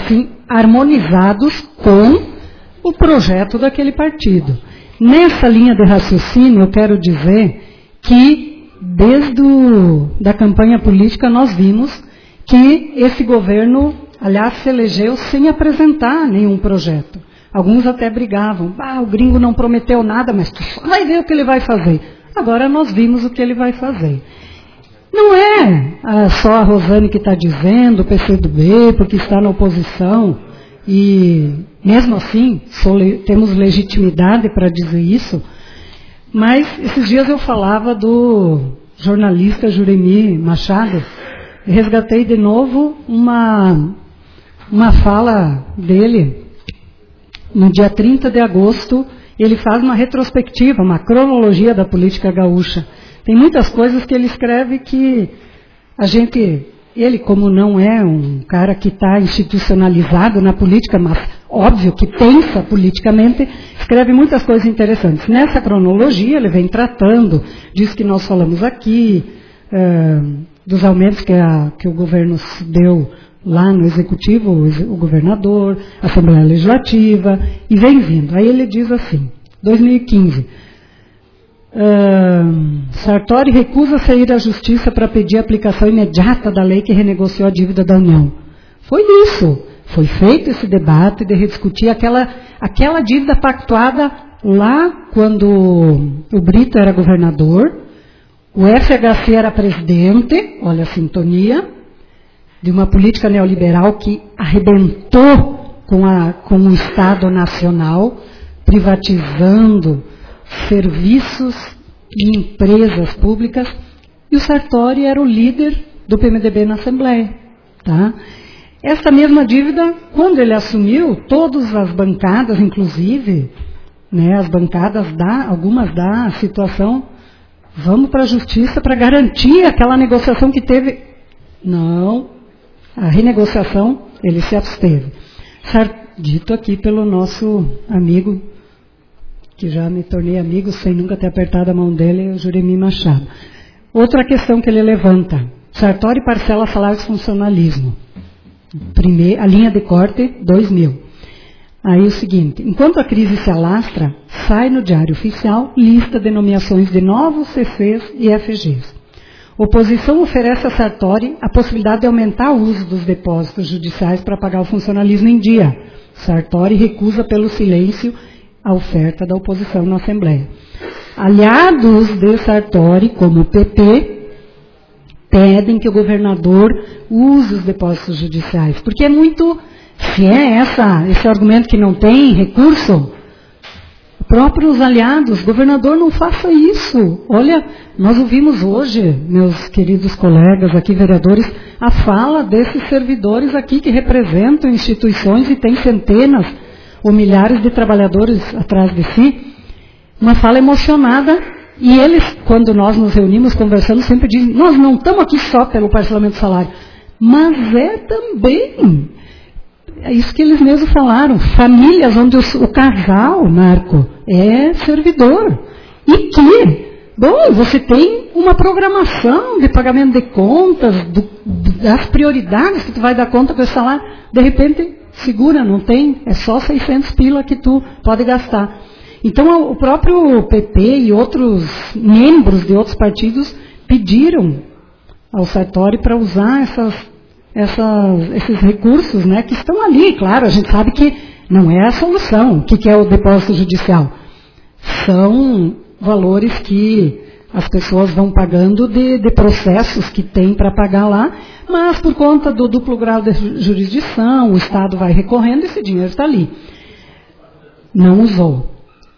harmonizados com o projeto daquele partido. Nessa linha de raciocínio, eu quero dizer que, desde da campanha política, nós vimos que esse governo, aliás, se elegeu sem apresentar nenhum projeto. Alguns até brigavam. O gringo não prometeu nada, mas tu só vai ver o que ele vai fazer. Agora nós vimos o que ele vai fazer. Não é só a Rosane que está dizendo, o PCdoB, porque está na oposição, e mesmo assim temos legitimidade para dizer isso, mas esses dias eu falava do jornalista Juremi Machado, e resgatei de novo uma fala dele, no dia 30 de agosto, ele faz uma retrospectiva, uma cronologia da política gaúcha. Tem muitas coisas que ele escreve que ele como não é um cara que está institucionalizado na política, mas óbvio que pensa politicamente, escreve muitas coisas interessantes. Nessa cronologia ele vem tratando disso que nós falamos aqui, dos aumentos que o governo deu lá no Executivo, o governador, a Assembleia Legislativa, e vem vindo. Aí ele diz assim, 2015, Sartori recusa-se a ir à Justiça para pedir a aplicação imediata da lei que renegociou a dívida da União. Foi isso. Foi feito esse debate de rediscutir aquela dívida pactuada lá quando o Brito era governador, o FHC era presidente, olha a sintonia, de uma política neoliberal que arrebentou com o Estado Nacional, privatizando serviços e empresas públicas, e o Sartori era o líder do PMDB na Assembleia. Tá? Essa mesma dívida, quando ele assumiu, todas as bancadas, inclusive, as bancadas algumas da situação, vamos para a Justiça para garantir aquela negociação que teve. Não, a renegociação, ele se absteve. Dito aqui pelo nosso amigo, que já me tornei amigo sem nunca ter apertado a mão dele, o Juremi Machado. Outra questão que ele levanta, Sartori parcela salários funcionalismo. A linha de corte, 2000. Aí o seguinte, enquanto a crise se alastra, sai no Diário Oficial lista de nomeações de novos CCs e FGs. Oposição oferece a Sartori a possibilidade de aumentar o uso dos depósitos judiciais para pagar o funcionalismo em dia. Sartori recusa pelo silêncio a oferta da oposição na Assembleia. Aliados de Sartori, como o PP, pedem que o governador use os depósitos judiciais. Porque é muito... Se é esse argumento que não tem recurso, próprios aliados, governador, não faça isso. Olha, nós ouvimos hoje, meus queridos colegas aqui, vereadores, a fala desses servidores aqui que representam instituições e têm centenas ou milhares de trabalhadores atrás de si. Uma fala emocionada, e eles, quando nós nos reunimos, conversando, sempre dizem, nós não estamos aqui só pelo parcelamento do salário, mas é também... É isso que eles mesmos falaram. Famílias onde o casal, Marco, é servidor. E que, bom, você tem uma programação de pagamento de contas, das prioridades que tu vai dar conta com esse salário. De repente, segura, não tem, é só 600 pila que tu pode gastar. Então, o próprio PP e outros membros de outros partidos pediram ao Sartori para usar esses recursos, que estão ali. Claro, a gente sabe que não é a solução. O que é o depósito judicial? São valores que as pessoas vão pagando de processos que tem para pagar lá, mas por conta do duplo grau de jurisdição, o Estado vai recorrendo e esse dinheiro está ali. Não usou.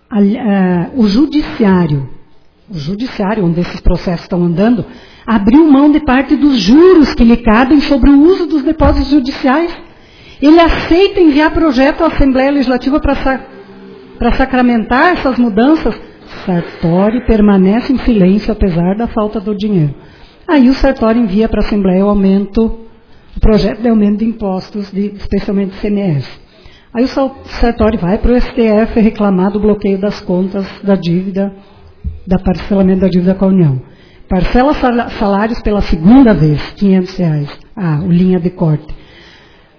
O judiciário, onde esses processos estão andando, abriu mão de parte dos juros que lhe cabem sobre o uso dos depósitos judiciais. Ele aceita enviar projeto à Assembleia Legislativa para sacramentar essas mudanças. Sartori permanece em silêncio apesar da falta do dinheiro. Aí o Sartori envia para a Assembleia o projeto de aumento de impostos, especialmente CMS. Aí o Sartori vai para o STF reclamar do bloqueio das contas da dívida, da parcelamento da dívida com a União. Parcela salários pela segunda vez, R$500. O linha de corte.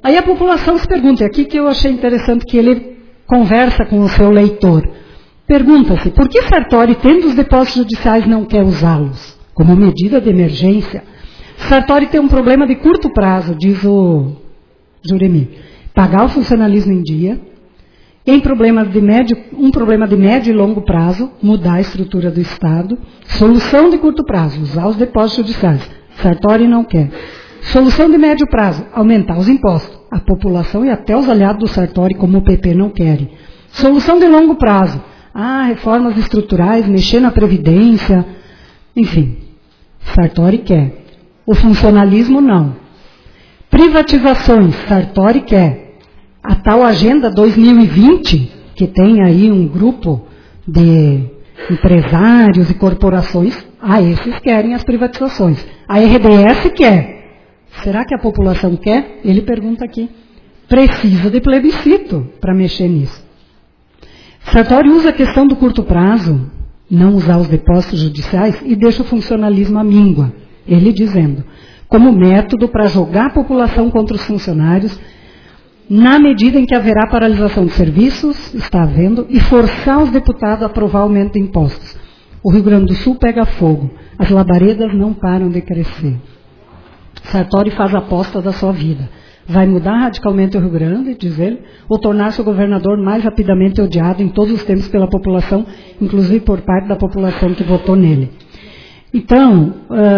Aí a população se pergunta, é aqui que eu achei interessante que ele conversa com o seu leitor. Pergunta-se, por que Sartori, tendo os depósitos judiciais, não quer usá-los como medida de emergência? Sartori tem um problema de curto prazo, diz o Juremi. Pagar o funcionalismo em dia. Um problema de médio e longo prazo, mudar a estrutura do Estado. Solução de curto prazo, usar os depósitos judiciais. Sartori não quer. Solução de médio prazo, aumentar os impostos. A população e até os aliados do Sartori, como o PP, não querem. Solução de longo prazo. Reformas estruturais, mexer na Previdência. Enfim, Sartori quer. O funcionalismo, não. Privatizações, Sartori quer. A tal Agenda 2020, que tem aí um grupo de empresários e corporações, esses querem as privatizações. A RDS quer. Será que a população quer? Ele pergunta aqui. Precisa de plebiscito para mexer nisso. Sartori usa a questão do curto prazo, não usar os depósitos judiciais, e deixa o funcionalismo à míngua. Ele dizendo, como método para jogar a população contra os funcionários, na medida em que haverá paralisação de serviços, está havendo, e forçar os deputados a aprovar aumento de impostos. O Rio Grande do Sul pega fogo. As labaredas não param de crescer. Sartori faz a aposta da sua vida. Vai mudar radicalmente o Rio Grande, diz ele, ou tornar-se o governador mais rapidamente odiado em todos os tempos pela população, inclusive por parte da população que votou nele. Então,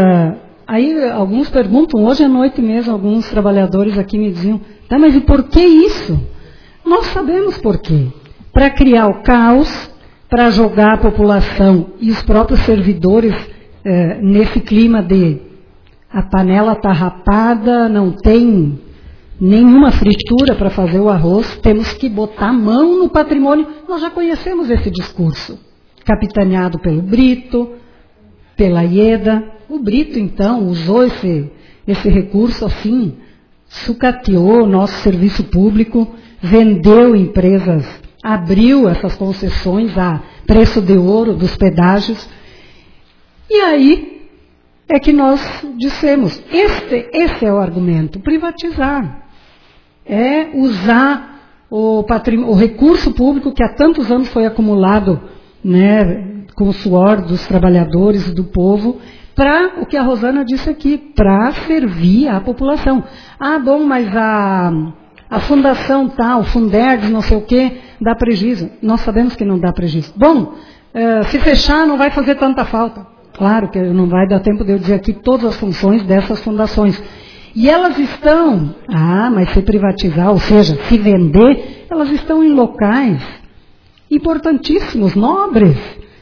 aí alguns perguntam, hoje à noite mesmo, alguns trabalhadores aqui me diziam, mas e por que isso? Nós sabemos por quê. Para criar o caos, para jogar a população e os próprios servidores nesse clima de a panela está rapada, não tem nenhuma fritura para fazer o arroz, temos que botar a mão no patrimônio. Nós já conhecemos esse discurso, capitaneado pelo Brito, pela Ieda. O Brito, então, usou esse recurso assim, sucateou o nosso serviço público, vendeu empresas, abriu essas concessões a preço de ouro dos pedágios. E aí é que nós dissemos, esse é o argumento, privatizar. É usar o recurso público que há tantos anos foi acumulado, né, com o suor dos trabalhadores e do povo, para o que a Rosana disse aqui, para servir à população. Mas a fundação tal, o Fundergs, não sei o quê, dá prejuízo. Nós sabemos que não dá prejuízo. Se fechar não vai fazer tanta falta. Claro que não vai dar tempo de eu dizer aqui todas as funções dessas fundações. E elas estão, mas se privatizar, ou seja, se vender, elas estão em locais importantíssimos, nobres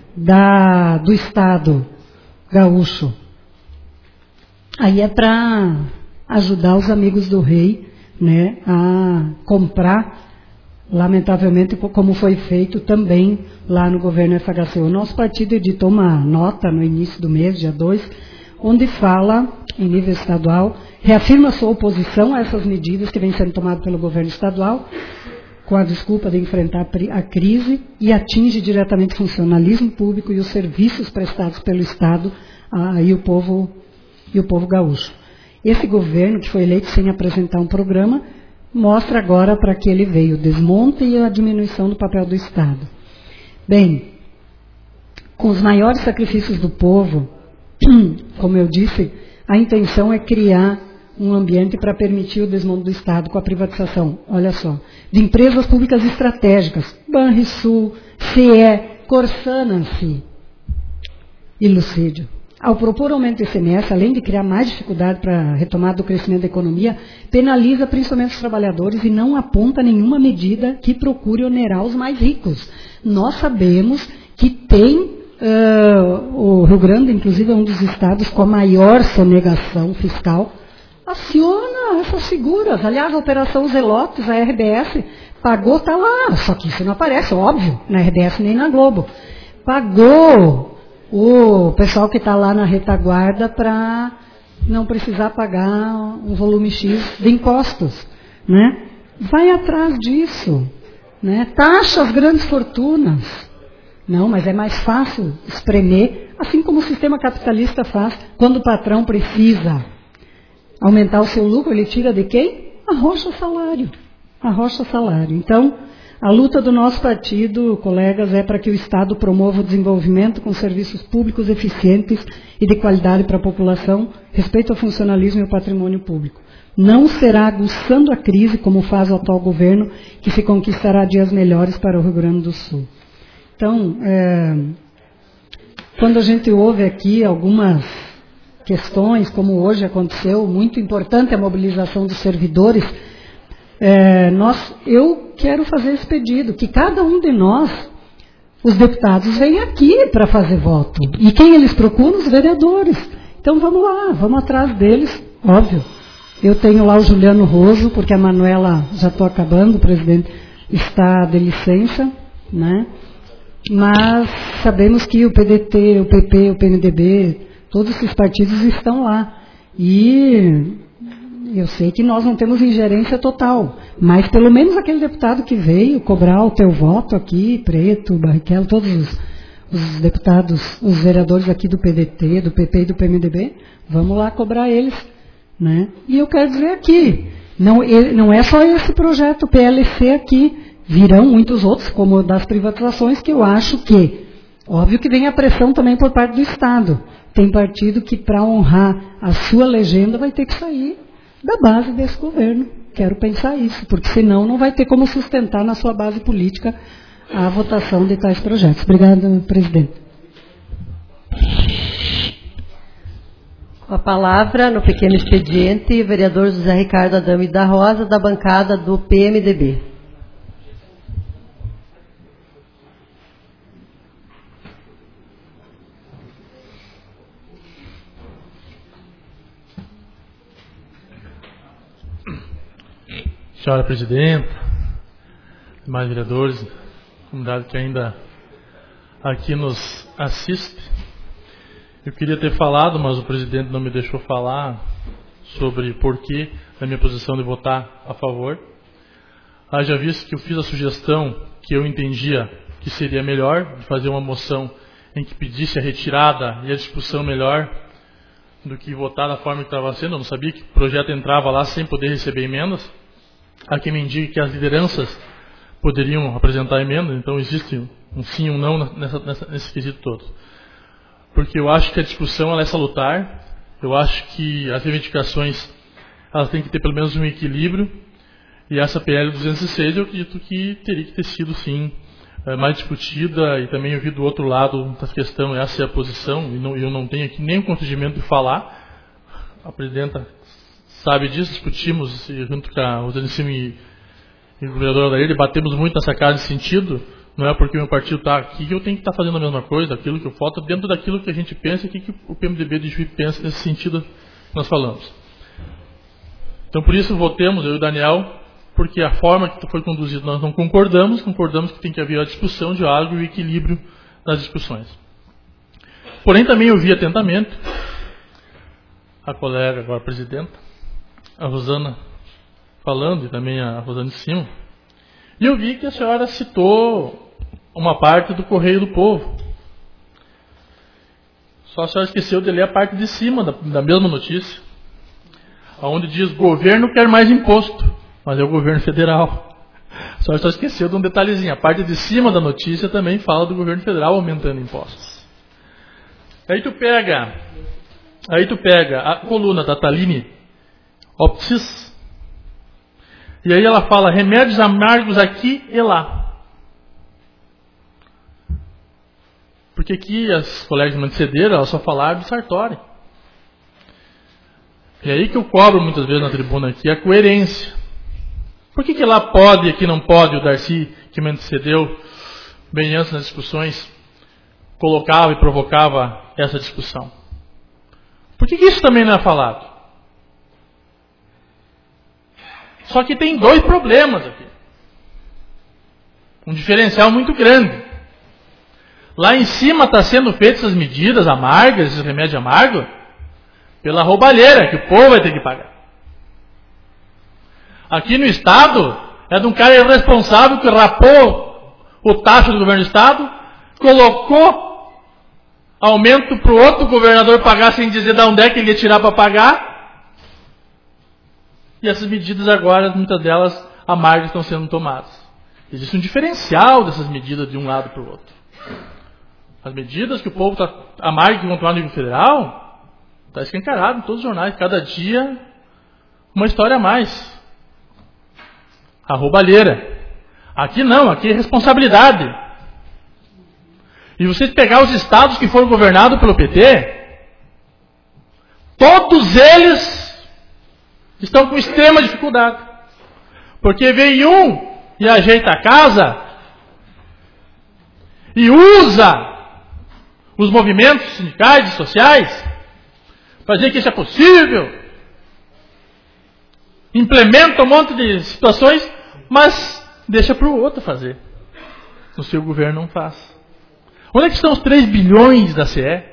do Estado gaúcho. Aí é para ajudar os amigos do rei, né, a comprar, lamentavelmente, como foi feito também lá no governo FHC. O nosso partido editou uma nota no início do mês, dia 2, onde fala, em nível estadual, reafirma sua oposição a essas medidas que vêm sendo tomadas pelo governo estadual, com a desculpa de enfrentar a crise, e atinge diretamente o funcionalismo público e os serviços prestados pelo Estado e o povo gaúcho. Esse governo, que foi eleito sem apresentar um programa, mostra agora para que ele veio o desmonte e a diminuição do papel do Estado. Bem, com os maiores sacrifícios do povo, como eu disse, a intenção é criar um ambiente para permitir o desmonte do Estado com a privatização, olha só, de empresas públicas estratégicas, Banrisul, CE, Corsã-Nancy e Lucídio. Ao propor aumento do ICMS, além de criar mais dificuldade para a retomada do crescimento da economia, penaliza principalmente os trabalhadores e não aponta nenhuma medida que procure onerar os mais ricos. Nós sabemos que tem, o Rio Grande, inclusive, é um dos estados com a maior sonegação fiscal, aciona essas figuras. Aliás, a Operação Zelotes, a RBS, pagou, está lá, só que isso não aparece, óbvio, na RBS nem na Globo. Pagou o pessoal que está lá na retaguarda para não precisar pagar um volume X de impostos, né? Vai atrás disso, né? Taxa as grandes fortunas. Não, mas é mais fácil espremer, assim como o sistema capitalista faz. Quando o patrão precisa aumentar o seu lucro, ele tira de quem? arrocha salário. Arrocha salário. Então, a luta do nosso partido, colegas, é para que o Estado promova o desenvolvimento com serviços públicos eficientes e de qualidade para a população, respeito ao funcionalismo e ao patrimônio público. Não será aguçando a crise, como faz o atual governo, que se conquistará dias melhores para o Rio Grande do Sul. Então, quando a gente ouve aqui algumas questões, como hoje aconteceu, muito importante a mobilização dos servidores, eu quero fazer esse pedido, que cada um de nós, os deputados, venha aqui para fazer voto. E quem eles procuram? Os vereadores. Então vamos lá, vamos atrás deles, óbvio. Eu tenho lá o Juliano Roso, porque a Manuela, já estou acabando, o presidente, está de licença, né? Mas sabemos que o PDT, o PP, o PMDB, todos esses partidos estão lá. E eu sei que nós não temos ingerência total, mas pelo menos aquele deputado que veio cobrar o teu voto aqui, Preto, Barrichello, todos os deputados, os vereadores aqui do PDT, do PP e do PMDB, vamos lá cobrar eles, né? E eu quero dizer aqui, não é só esse projeto PLC aqui, virão muitos outros, como o das privatizações, que eu acho que, óbvio que vem a pressão também por parte do Estado. Tem partido que, para honrar a sua legenda, vai ter que sair da base desse governo. Quero pensar isso, porque senão não vai ter como sustentar na sua base política a votação de tais projetos. Obrigada, presidente. Com a palavra, no pequeno expediente, o vereador José Ricardo Adame da Rosa, da bancada do PMDB. Senhora Presidenta, demais vereadores, comunidade que ainda aqui nos assiste, eu queria ter falado, mas o presidente não me deixou falar sobre porquê da minha posição de votar a favor. Haja visto que eu fiz a sugestão que eu entendia que seria melhor, de fazer uma moção em que pedisse a retirada e a discussão melhor do que votar da forma que estava sendo. Eu não sabia que o projeto entrava lá sem poder receber emendas. Há quem me indique que as lideranças poderiam apresentar emendas, então existe um sim e um não nesse quesito todo. Porque eu acho que a discussão ela é salutar, eu acho que as reivindicações elas têm que ter pelo menos um equilíbrio, e essa PL 206 eu acredito que teria que ter sido sim mais discutida, e também eu vi do outro lado da questão, essa é a posição, e eu não tenho aqui nenhum constrangimento de falar. A presidenta sabe disso, discutimos junto com a Rosane Cima e o vereador Adair, debatemos muito nessa casa nesse sentido. Não é porque o meu partido está aqui que eu tenho que estar fazendo a mesma coisa, aquilo que eu falta dentro daquilo que a gente pensa e que o PMDB de Juí pensa nesse sentido que nós falamos. Então por isso votemos, eu e o Daniel, porque a forma que foi conduzida nós não concordamos que tem que haver a discussão, o diálogo e o equilíbrio das discussões. Porém também eu vi atentamente a colega, agora a presidenta, a Rosana falando, e também a Rosane de Cima, e eu vi que a senhora citou uma parte do Correio do Povo. Só a senhora esqueceu de ler a parte de cima da mesma notícia, onde diz: governo quer mais imposto, mas é o governo federal. A senhora só esqueceu de um detalhezinho, a parte de cima da notícia também fala do governo federal aumentando impostos. Aí tu pega a coluna da Taline Optis, e aí ela fala remédios amargos aqui e lá. Porque aqui as colegas de Manticedeira, elas só falaram do Sartori. E aí que eu cobro muitas vezes na tribuna aqui a coerência. Por que lá pode e aqui não pode? O Darcy, que me antecedeu bem antes nas discussões, colocava e provocava essa discussão. Por que isso também não é falado? Só que tem dois problemas aqui. Um diferencial muito grande. Lá em cima está sendo feitas essas medidas amargas, esses remédios amargos, pela roubalheira, que o povo vai ter que pagar. Aqui no Estado, é de um cara irresponsável que rapou o taxa do governo do Estado, colocou aumento para o outro governador pagar sem dizer de onde é que ele ia tirar para pagar. e essas medidas agora, muitas delas, à margem estão sendo tomadas. Existe um diferencial dessas medidas de um lado para o outro. As medidas que o povo está à margem que vão tomar no nível federal, está escancarado em todos os jornais, cada dia uma história a mais. A roubalheira. Aqui não, aqui é responsabilidade. E vocês pegar os estados que foram governados pelo PT, todos eles estão com extrema dificuldade. Porque vem um e ajeita a casa e usa os movimentos sindicais e sociais para dizer que isso é possível, implementa um monte de situações, mas deixa para o outro fazer. O seu governo não faz. Onde é que estão os 3 bilhões da CE?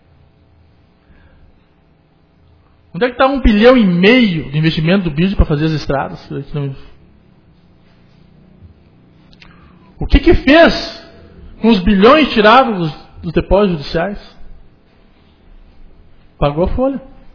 Onde é que está 1,5 bilhão de investimento do BID para fazer as estradas? O que fez com os bilhões tirados dos depósitos judiciais? Pagou a folha.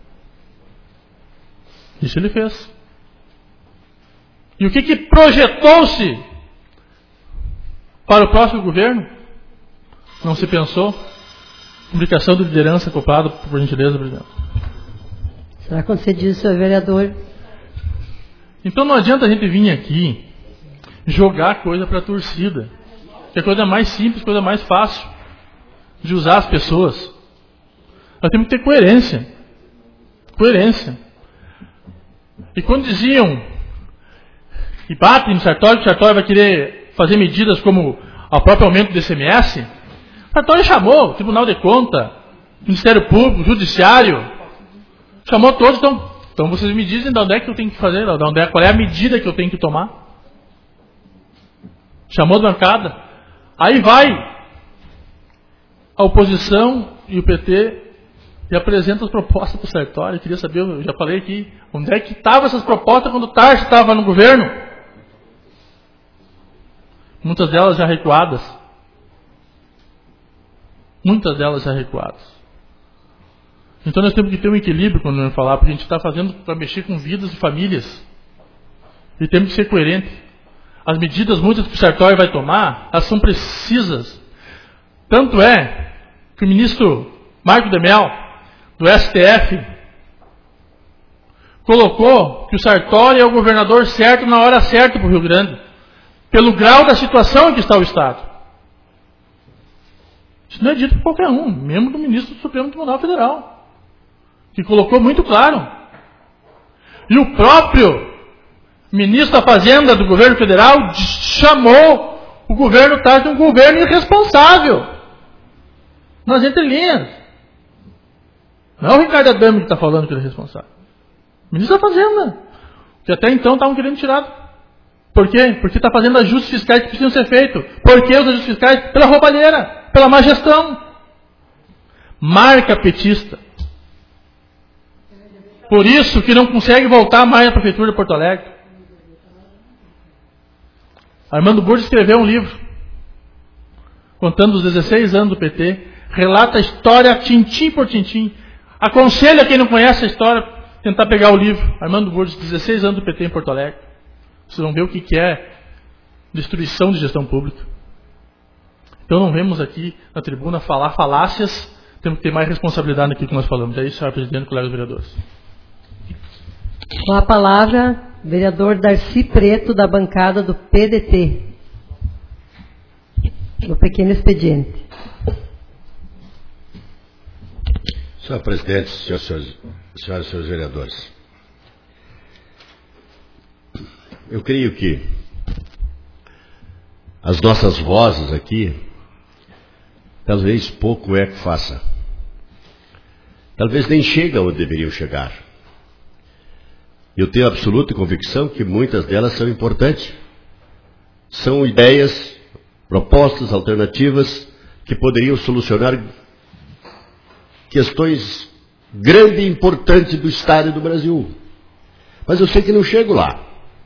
Isso ele fez. E o que projetou-se para o próximo governo? Não se pensou? Publicação de liderança acoplada, por gentileza, presidente. Será concedido, senhor vereador? Então não adianta a gente vir aqui jogar coisa para a torcida, que é a coisa mais simples, coisa mais fácil de usar as pessoas. Nós temos que ter coerência. Coerência. E quando diziam e batem no Sartori, que o Sartori vai querer fazer medidas como o próprio aumento do ICMS, o Sartori chamou o Tribunal de Contas, Ministério Público, Judiciário, chamou todos, então vocês me dizem de onde é que eu tenho que fazer, qual é a medida que eu tenho que tomar. Chamou a bancada. Aí vai a oposição e o PT e apresenta as propostas para o Sartori. Eu queria saber, eu já falei aqui, onde é que estavam essas propostas quando o Tarso estava no governo? Muitas delas já recuadas. Muitas delas já recuadas. Então nós temos que ter um equilíbrio quando nós falar, porque a gente está fazendo para mexer com vidas de famílias. E temos que ser coerentes. As medidas, muitas que o Sartori vai tomar, elas são precisas. Tanto é que o ministro Marco Demel, do STF, colocou que o Sartori é o governador certo na hora certa para o Rio Grande, pelo grau da situação em que está o Estado. Isso não é dito por qualquer um, mesmo do ministro do Supremo Tribunal Federal, que colocou muito claro. E o próprio ministro da Fazenda do governo federal chamou o governo Tarso de um governo irresponsável. Nas entrelinhas. Não é o Ricardo Adame que está falando que ele é responsável. O ministro da Fazenda. Que até então estavam querendo tirar. Por quê? Porque está fazendo ajustes fiscais que precisam ser feitos. Por que os ajustes fiscais? Pela roubalheira, pela má gestão. Marca petista. Por isso que não consegue voltar mais à prefeitura de Porto Alegre. Armando Burdi escreveu um livro contando os 16 anos do PT, relata a história tintim por tintim. Aconselho a quem não conhece a história tentar pegar o livro. Armando Burdi, 16 anos do PT em Porto Alegre. Vocês vão ver o que é destruição de gestão pública. Então não vemos aqui na tribuna falar falácias, temos que ter mais responsabilidade naquilo que nós falamos. É isso, senhor presidente, colegas vereadores. Com a palavra, vereador Darcy Preto, da bancada do PDT. No pequeno expediente. Senhor presidente, senhoras e senhores vereadores, eu creio que as nossas vozes aqui, talvez pouco eco faça. Talvez nem chegam onde deveriam chegar. Eu tenho absoluta convicção que muitas delas são importantes. São ideias, propostas, alternativas que poderiam solucionar questões grandes e importantes do Estado e do Brasil. Mas eu sei que não chego lá.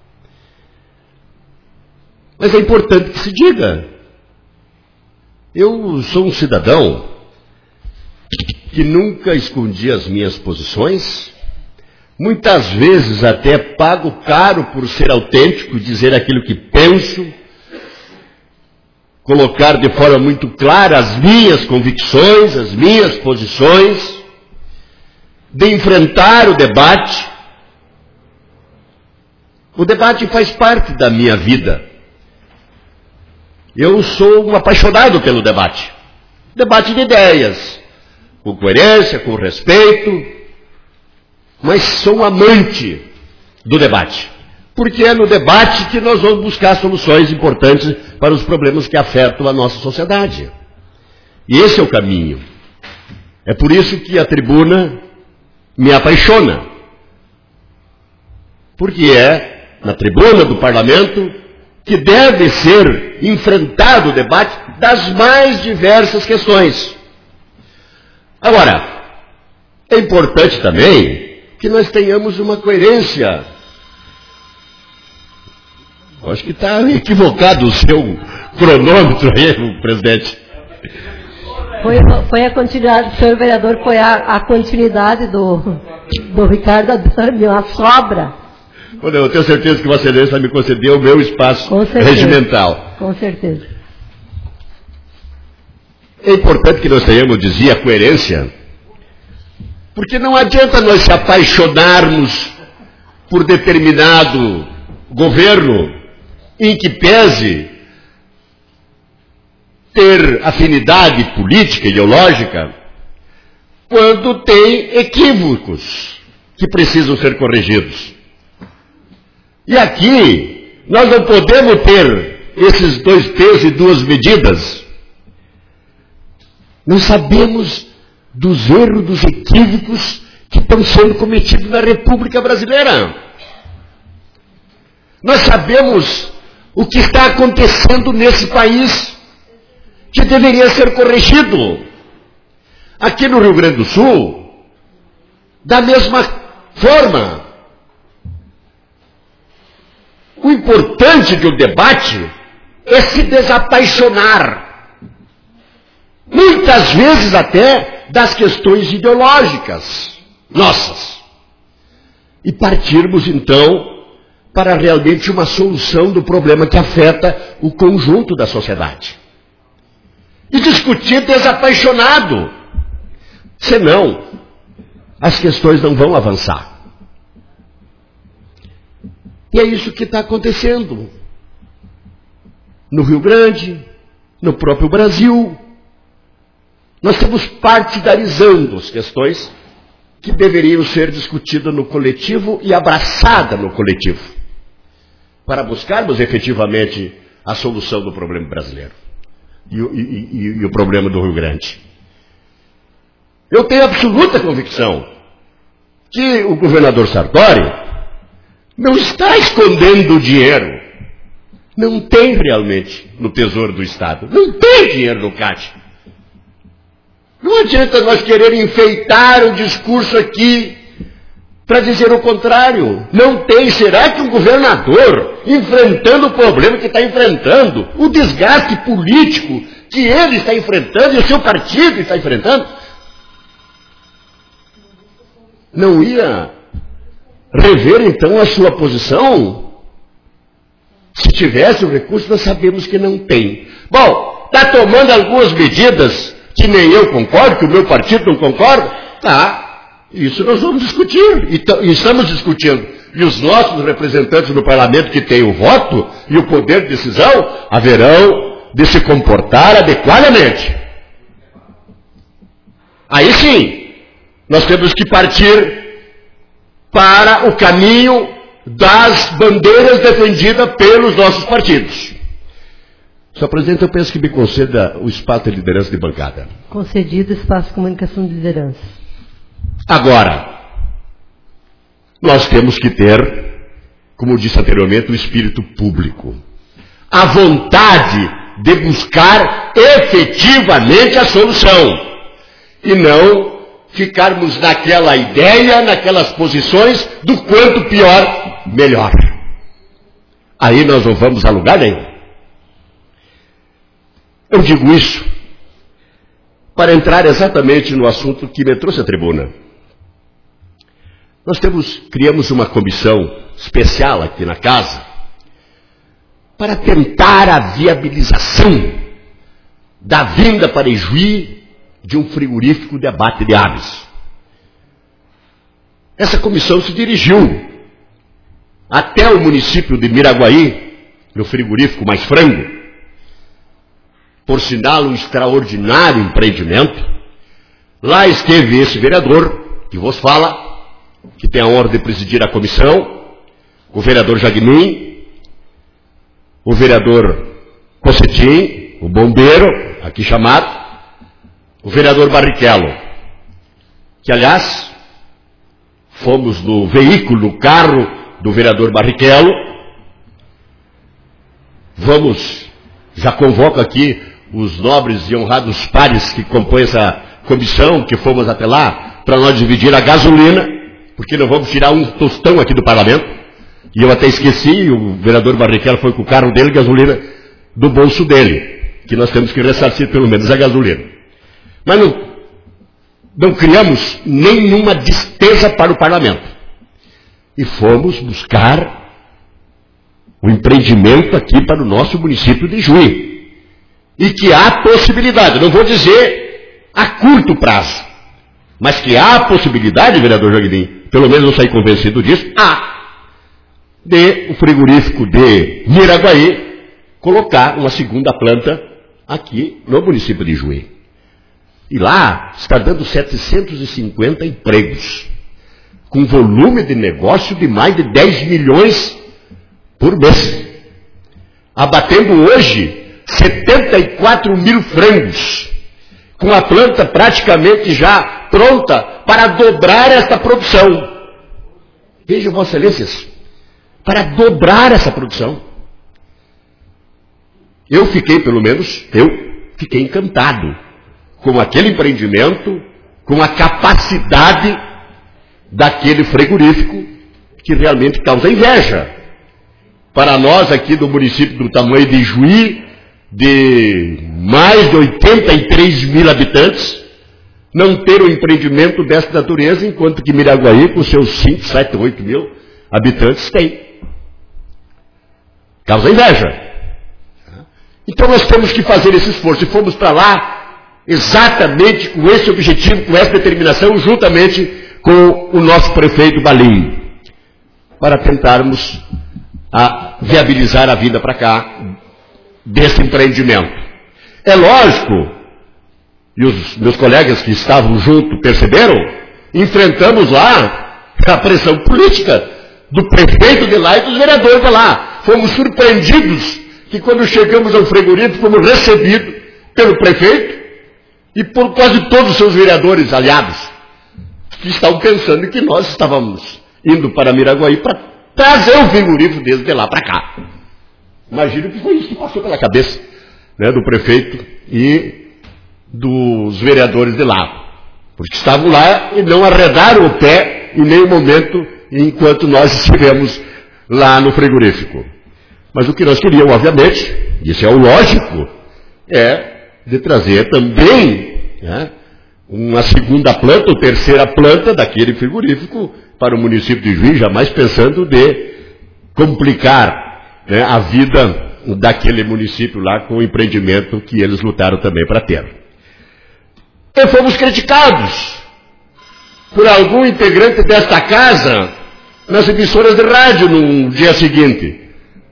Mas é importante que se diga. Eu sou um cidadão que nunca escondi as minhas posições, muitas vezes até pago caro por ser autêntico, dizer aquilo que penso, colocar de forma muito clara as minhas convicções, as minhas posições, de enfrentar o debate. O debate faz parte da minha vida. Eu sou um apaixonado pelo debate. Debate de ideias, com coerência, com respeito, mas sou um amante do debate. Porque é no debate que nós vamos buscar soluções importantes para os problemas que afetam a nossa sociedade. E esse é o caminho. É por isso que a tribuna me apaixona. Porque é na tribuna do parlamento que deve ser enfrentado o debate das mais diversas questões. Agora, é importante também que nós tenhamos uma coerência. Eu acho que está equivocado o seu cronômetro aí, presidente. Foi a continuidade, senhor vereador, foi a continuidade do Ricardo Adame, uma sobra. Eu tenho certeza que Vossa Excelência vai me conceder o meu espaço regimental. Com certeza. É importante que nós tenhamos, dizia, a coerência, porque não adianta nós se apaixonarmos por determinado governo em que pese ter afinidade política, ideológica, quando tem equívocos que precisam ser corrigidos. E aqui, nós não podemos ter esses 2 pesos e 2 medidas. Nós sabemos dos erros, dos equívocos que estão sendo cometidos na República Brasileira. Nós sabemos o que está acontecendo nesse país, que deveria ser corrigido. Aqui no Rio Grande do Sul, da mesma forma. O importante do debate é se desapaixonar, muitas vezes até das questões ideológicas nossas, e partirmos então para realmente uma solução do problema que afeta o conjunto da sociedade. E discutir desapaixonado, senão as questões não vão avançar. E é isso que está acontecendo no Rio Grande, no próprio Brasil. Nós estamos partidarizando as questões que deveriam ser discutidas no coletivo e abraçadas no coletivo, para buscarmos efetivamente a solução do problema brasileiro e o problema do Rio Grande. Eu tenho absoluta convicção que o governador Sartori não está escondendo o dinheiro. Não tem realmente no Tesouro do Estado. Não tem dinheiro no Caixa. Não adianta nós querer enfeitar o discurso aqui para dizer o contrário. Não tem. Será que um governador, enfrentando o problema que está enfrentando, o desgaste político que ele está enfrentando e o seu partido está enfrentando, não ia rever então a sua posição? Se tivesse o recurso, nós sabemos que não tem. Bom, está tomando algumas medidas que nem eu concordo, que o meu partido não concorda? Tá, isso nós vamos discutir, e estamos discutindo. E os nossos representantes no parlamento que têm o voto e o poder de decisão haverão de se comportar adequadamente. Aí sim, nós temos que partir para o caminho das bandeiras defendidas pelos nossos partidos. Senhor presidente, eu penso que me conceda o espaço de liderança de bancada. Concedido espaço de comunicação de liderança. Agora, nós temos que ter, como eu disse anteriormente, o espírito público. A vontade de buscar efetivamente a solução. E não ficarmos naquela ideia, naquelas posições do quanto pior, melhor. Aí nós não vamos a lugar nenhum. Eu digo isso para entrar exatamente no assunto que me trouxe à tribuna. Nós criamos uma comissão especial aqui na casa para tentar a viabilização da vinda para Ijuí de um frigorífico de abate de aves. Essa comissão se dirigiu até o município de Miraguaí, no frigorífico Mais Frango, por sinal um extraordinário empreendimento. Lá esteve esse vereador que vos fala, que tem a honra de presidir a comissão, o vereador Jagnin, o vereador Cocetim, o bombeiro, aqui chamado, o vereador Barrichello, que aliás, fomos no veículo, no carro do vereador Barrichello. Já convoco aqui os nobres e honrados pares que compõem essa comissão, que fomos até lá, para nós dividir a gasolina, porque não vamos tirar um tostão aqui do parlamento. E eu até esqueci, o vereador Barrichello foi com o carro dele, gasolina do bolso dele, que nós temos que ressarcir pelo menos a gasolina. Mas não criamos nenhuma despesa para o parlamento. E fomos buscar o empreendimento aqui para o nosso município de Ijuí. E que há possibilidade, não vou dizer a curto prazo, mas que há possibilidade, vereador Jagnin, pelo menos eu saí convencido disso, de o frigorífico de Miraguaí colocar uma segunda planta aqui no município de Ijuí. E lá está dando 750 empregos, com volume de negócio de mais de 10 milhões por mês. Abatendo hoje 74 mil frangos, com a planta praticamente já pronta para dobrar esta produção. Vejam, Vossas Excelências, para dobrar essa produção. Eu fiquei encantado com aquele empreendimento, com a capacidade daquele frigorífico, que realmente causa inveja. Para nós aqui do município do tamanho de Ijuí, de mais de 83 mil habitantes, não ter um empreendimento dessa natureza, enquanto que Miraguaí, com seus 5, 7, 8 mil habitantes, tem. Causa inveja. Então nós temos que fazer esse esforço. E fomos para lá exatamente com esse objetivo, com essa determinação, juntamente com o nosso prefeito Balim, para tentarmos viabilizar a vinda para cá desse empreendimento. É lógico, e os meus colegas que estavam junto perceberam, enfrentamos lá a pressão política do prefeito de lá e dos vereadores de lá. Fomos surpreendidos que quando chegamos ao frigorífico fomos recebidos pelo prefeito e por quase todos os seus vereadores aliados, que estavam pensando que nós estávamos indo para Miraguaí para trazer o frigorífico deles de lá para cá. Imagino que foi isso que passou pela cabeça, né, do prefeito e dos vereadores de lá. Porque estavam lá e não arredaram o pé em nenhum momento enquanto nós estivemos lá no frigorífico. Mas o que nós queríamos, obviamente, isso é o lógico, é de trazer também, né, uma segunda planta ou terceira planta daquele frigorífico para o município de Ijuí, jamais pensando de complicar, né, a vida daquele município lá com o empreendimento que eles lutaram também para ter. E fomos criticados por algum integrante desta casa nas emissoras de rádio no dia seguinte.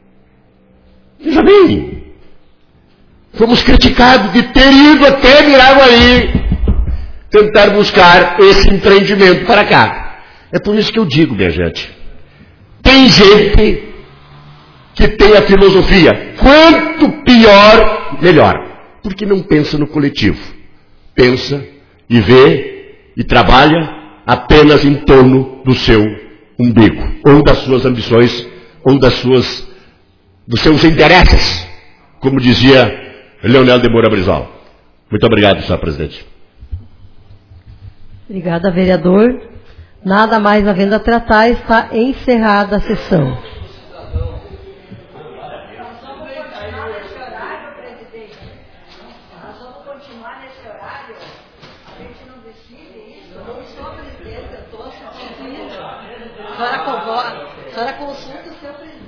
Veja bem, fomos criticados de ter ido até Miraguaí tentar buscar esse empreendimento para cá. É por isso que eu digo, minha gente, tem gente que tem a filosofia, quanto pior, melhor, porque não pensa no coletivo, pensa e vê e trabalha apenas em torno do seu umbigo, ou das suas ambições, ou dos seus interesses, como dizia Leonel de Moura Brizola. Muito obrigado, senhor presidente. Obrigada, vereador. Nada mais havendo a tratar, está encerrada a sessão. A senhora consulta o seu presidente.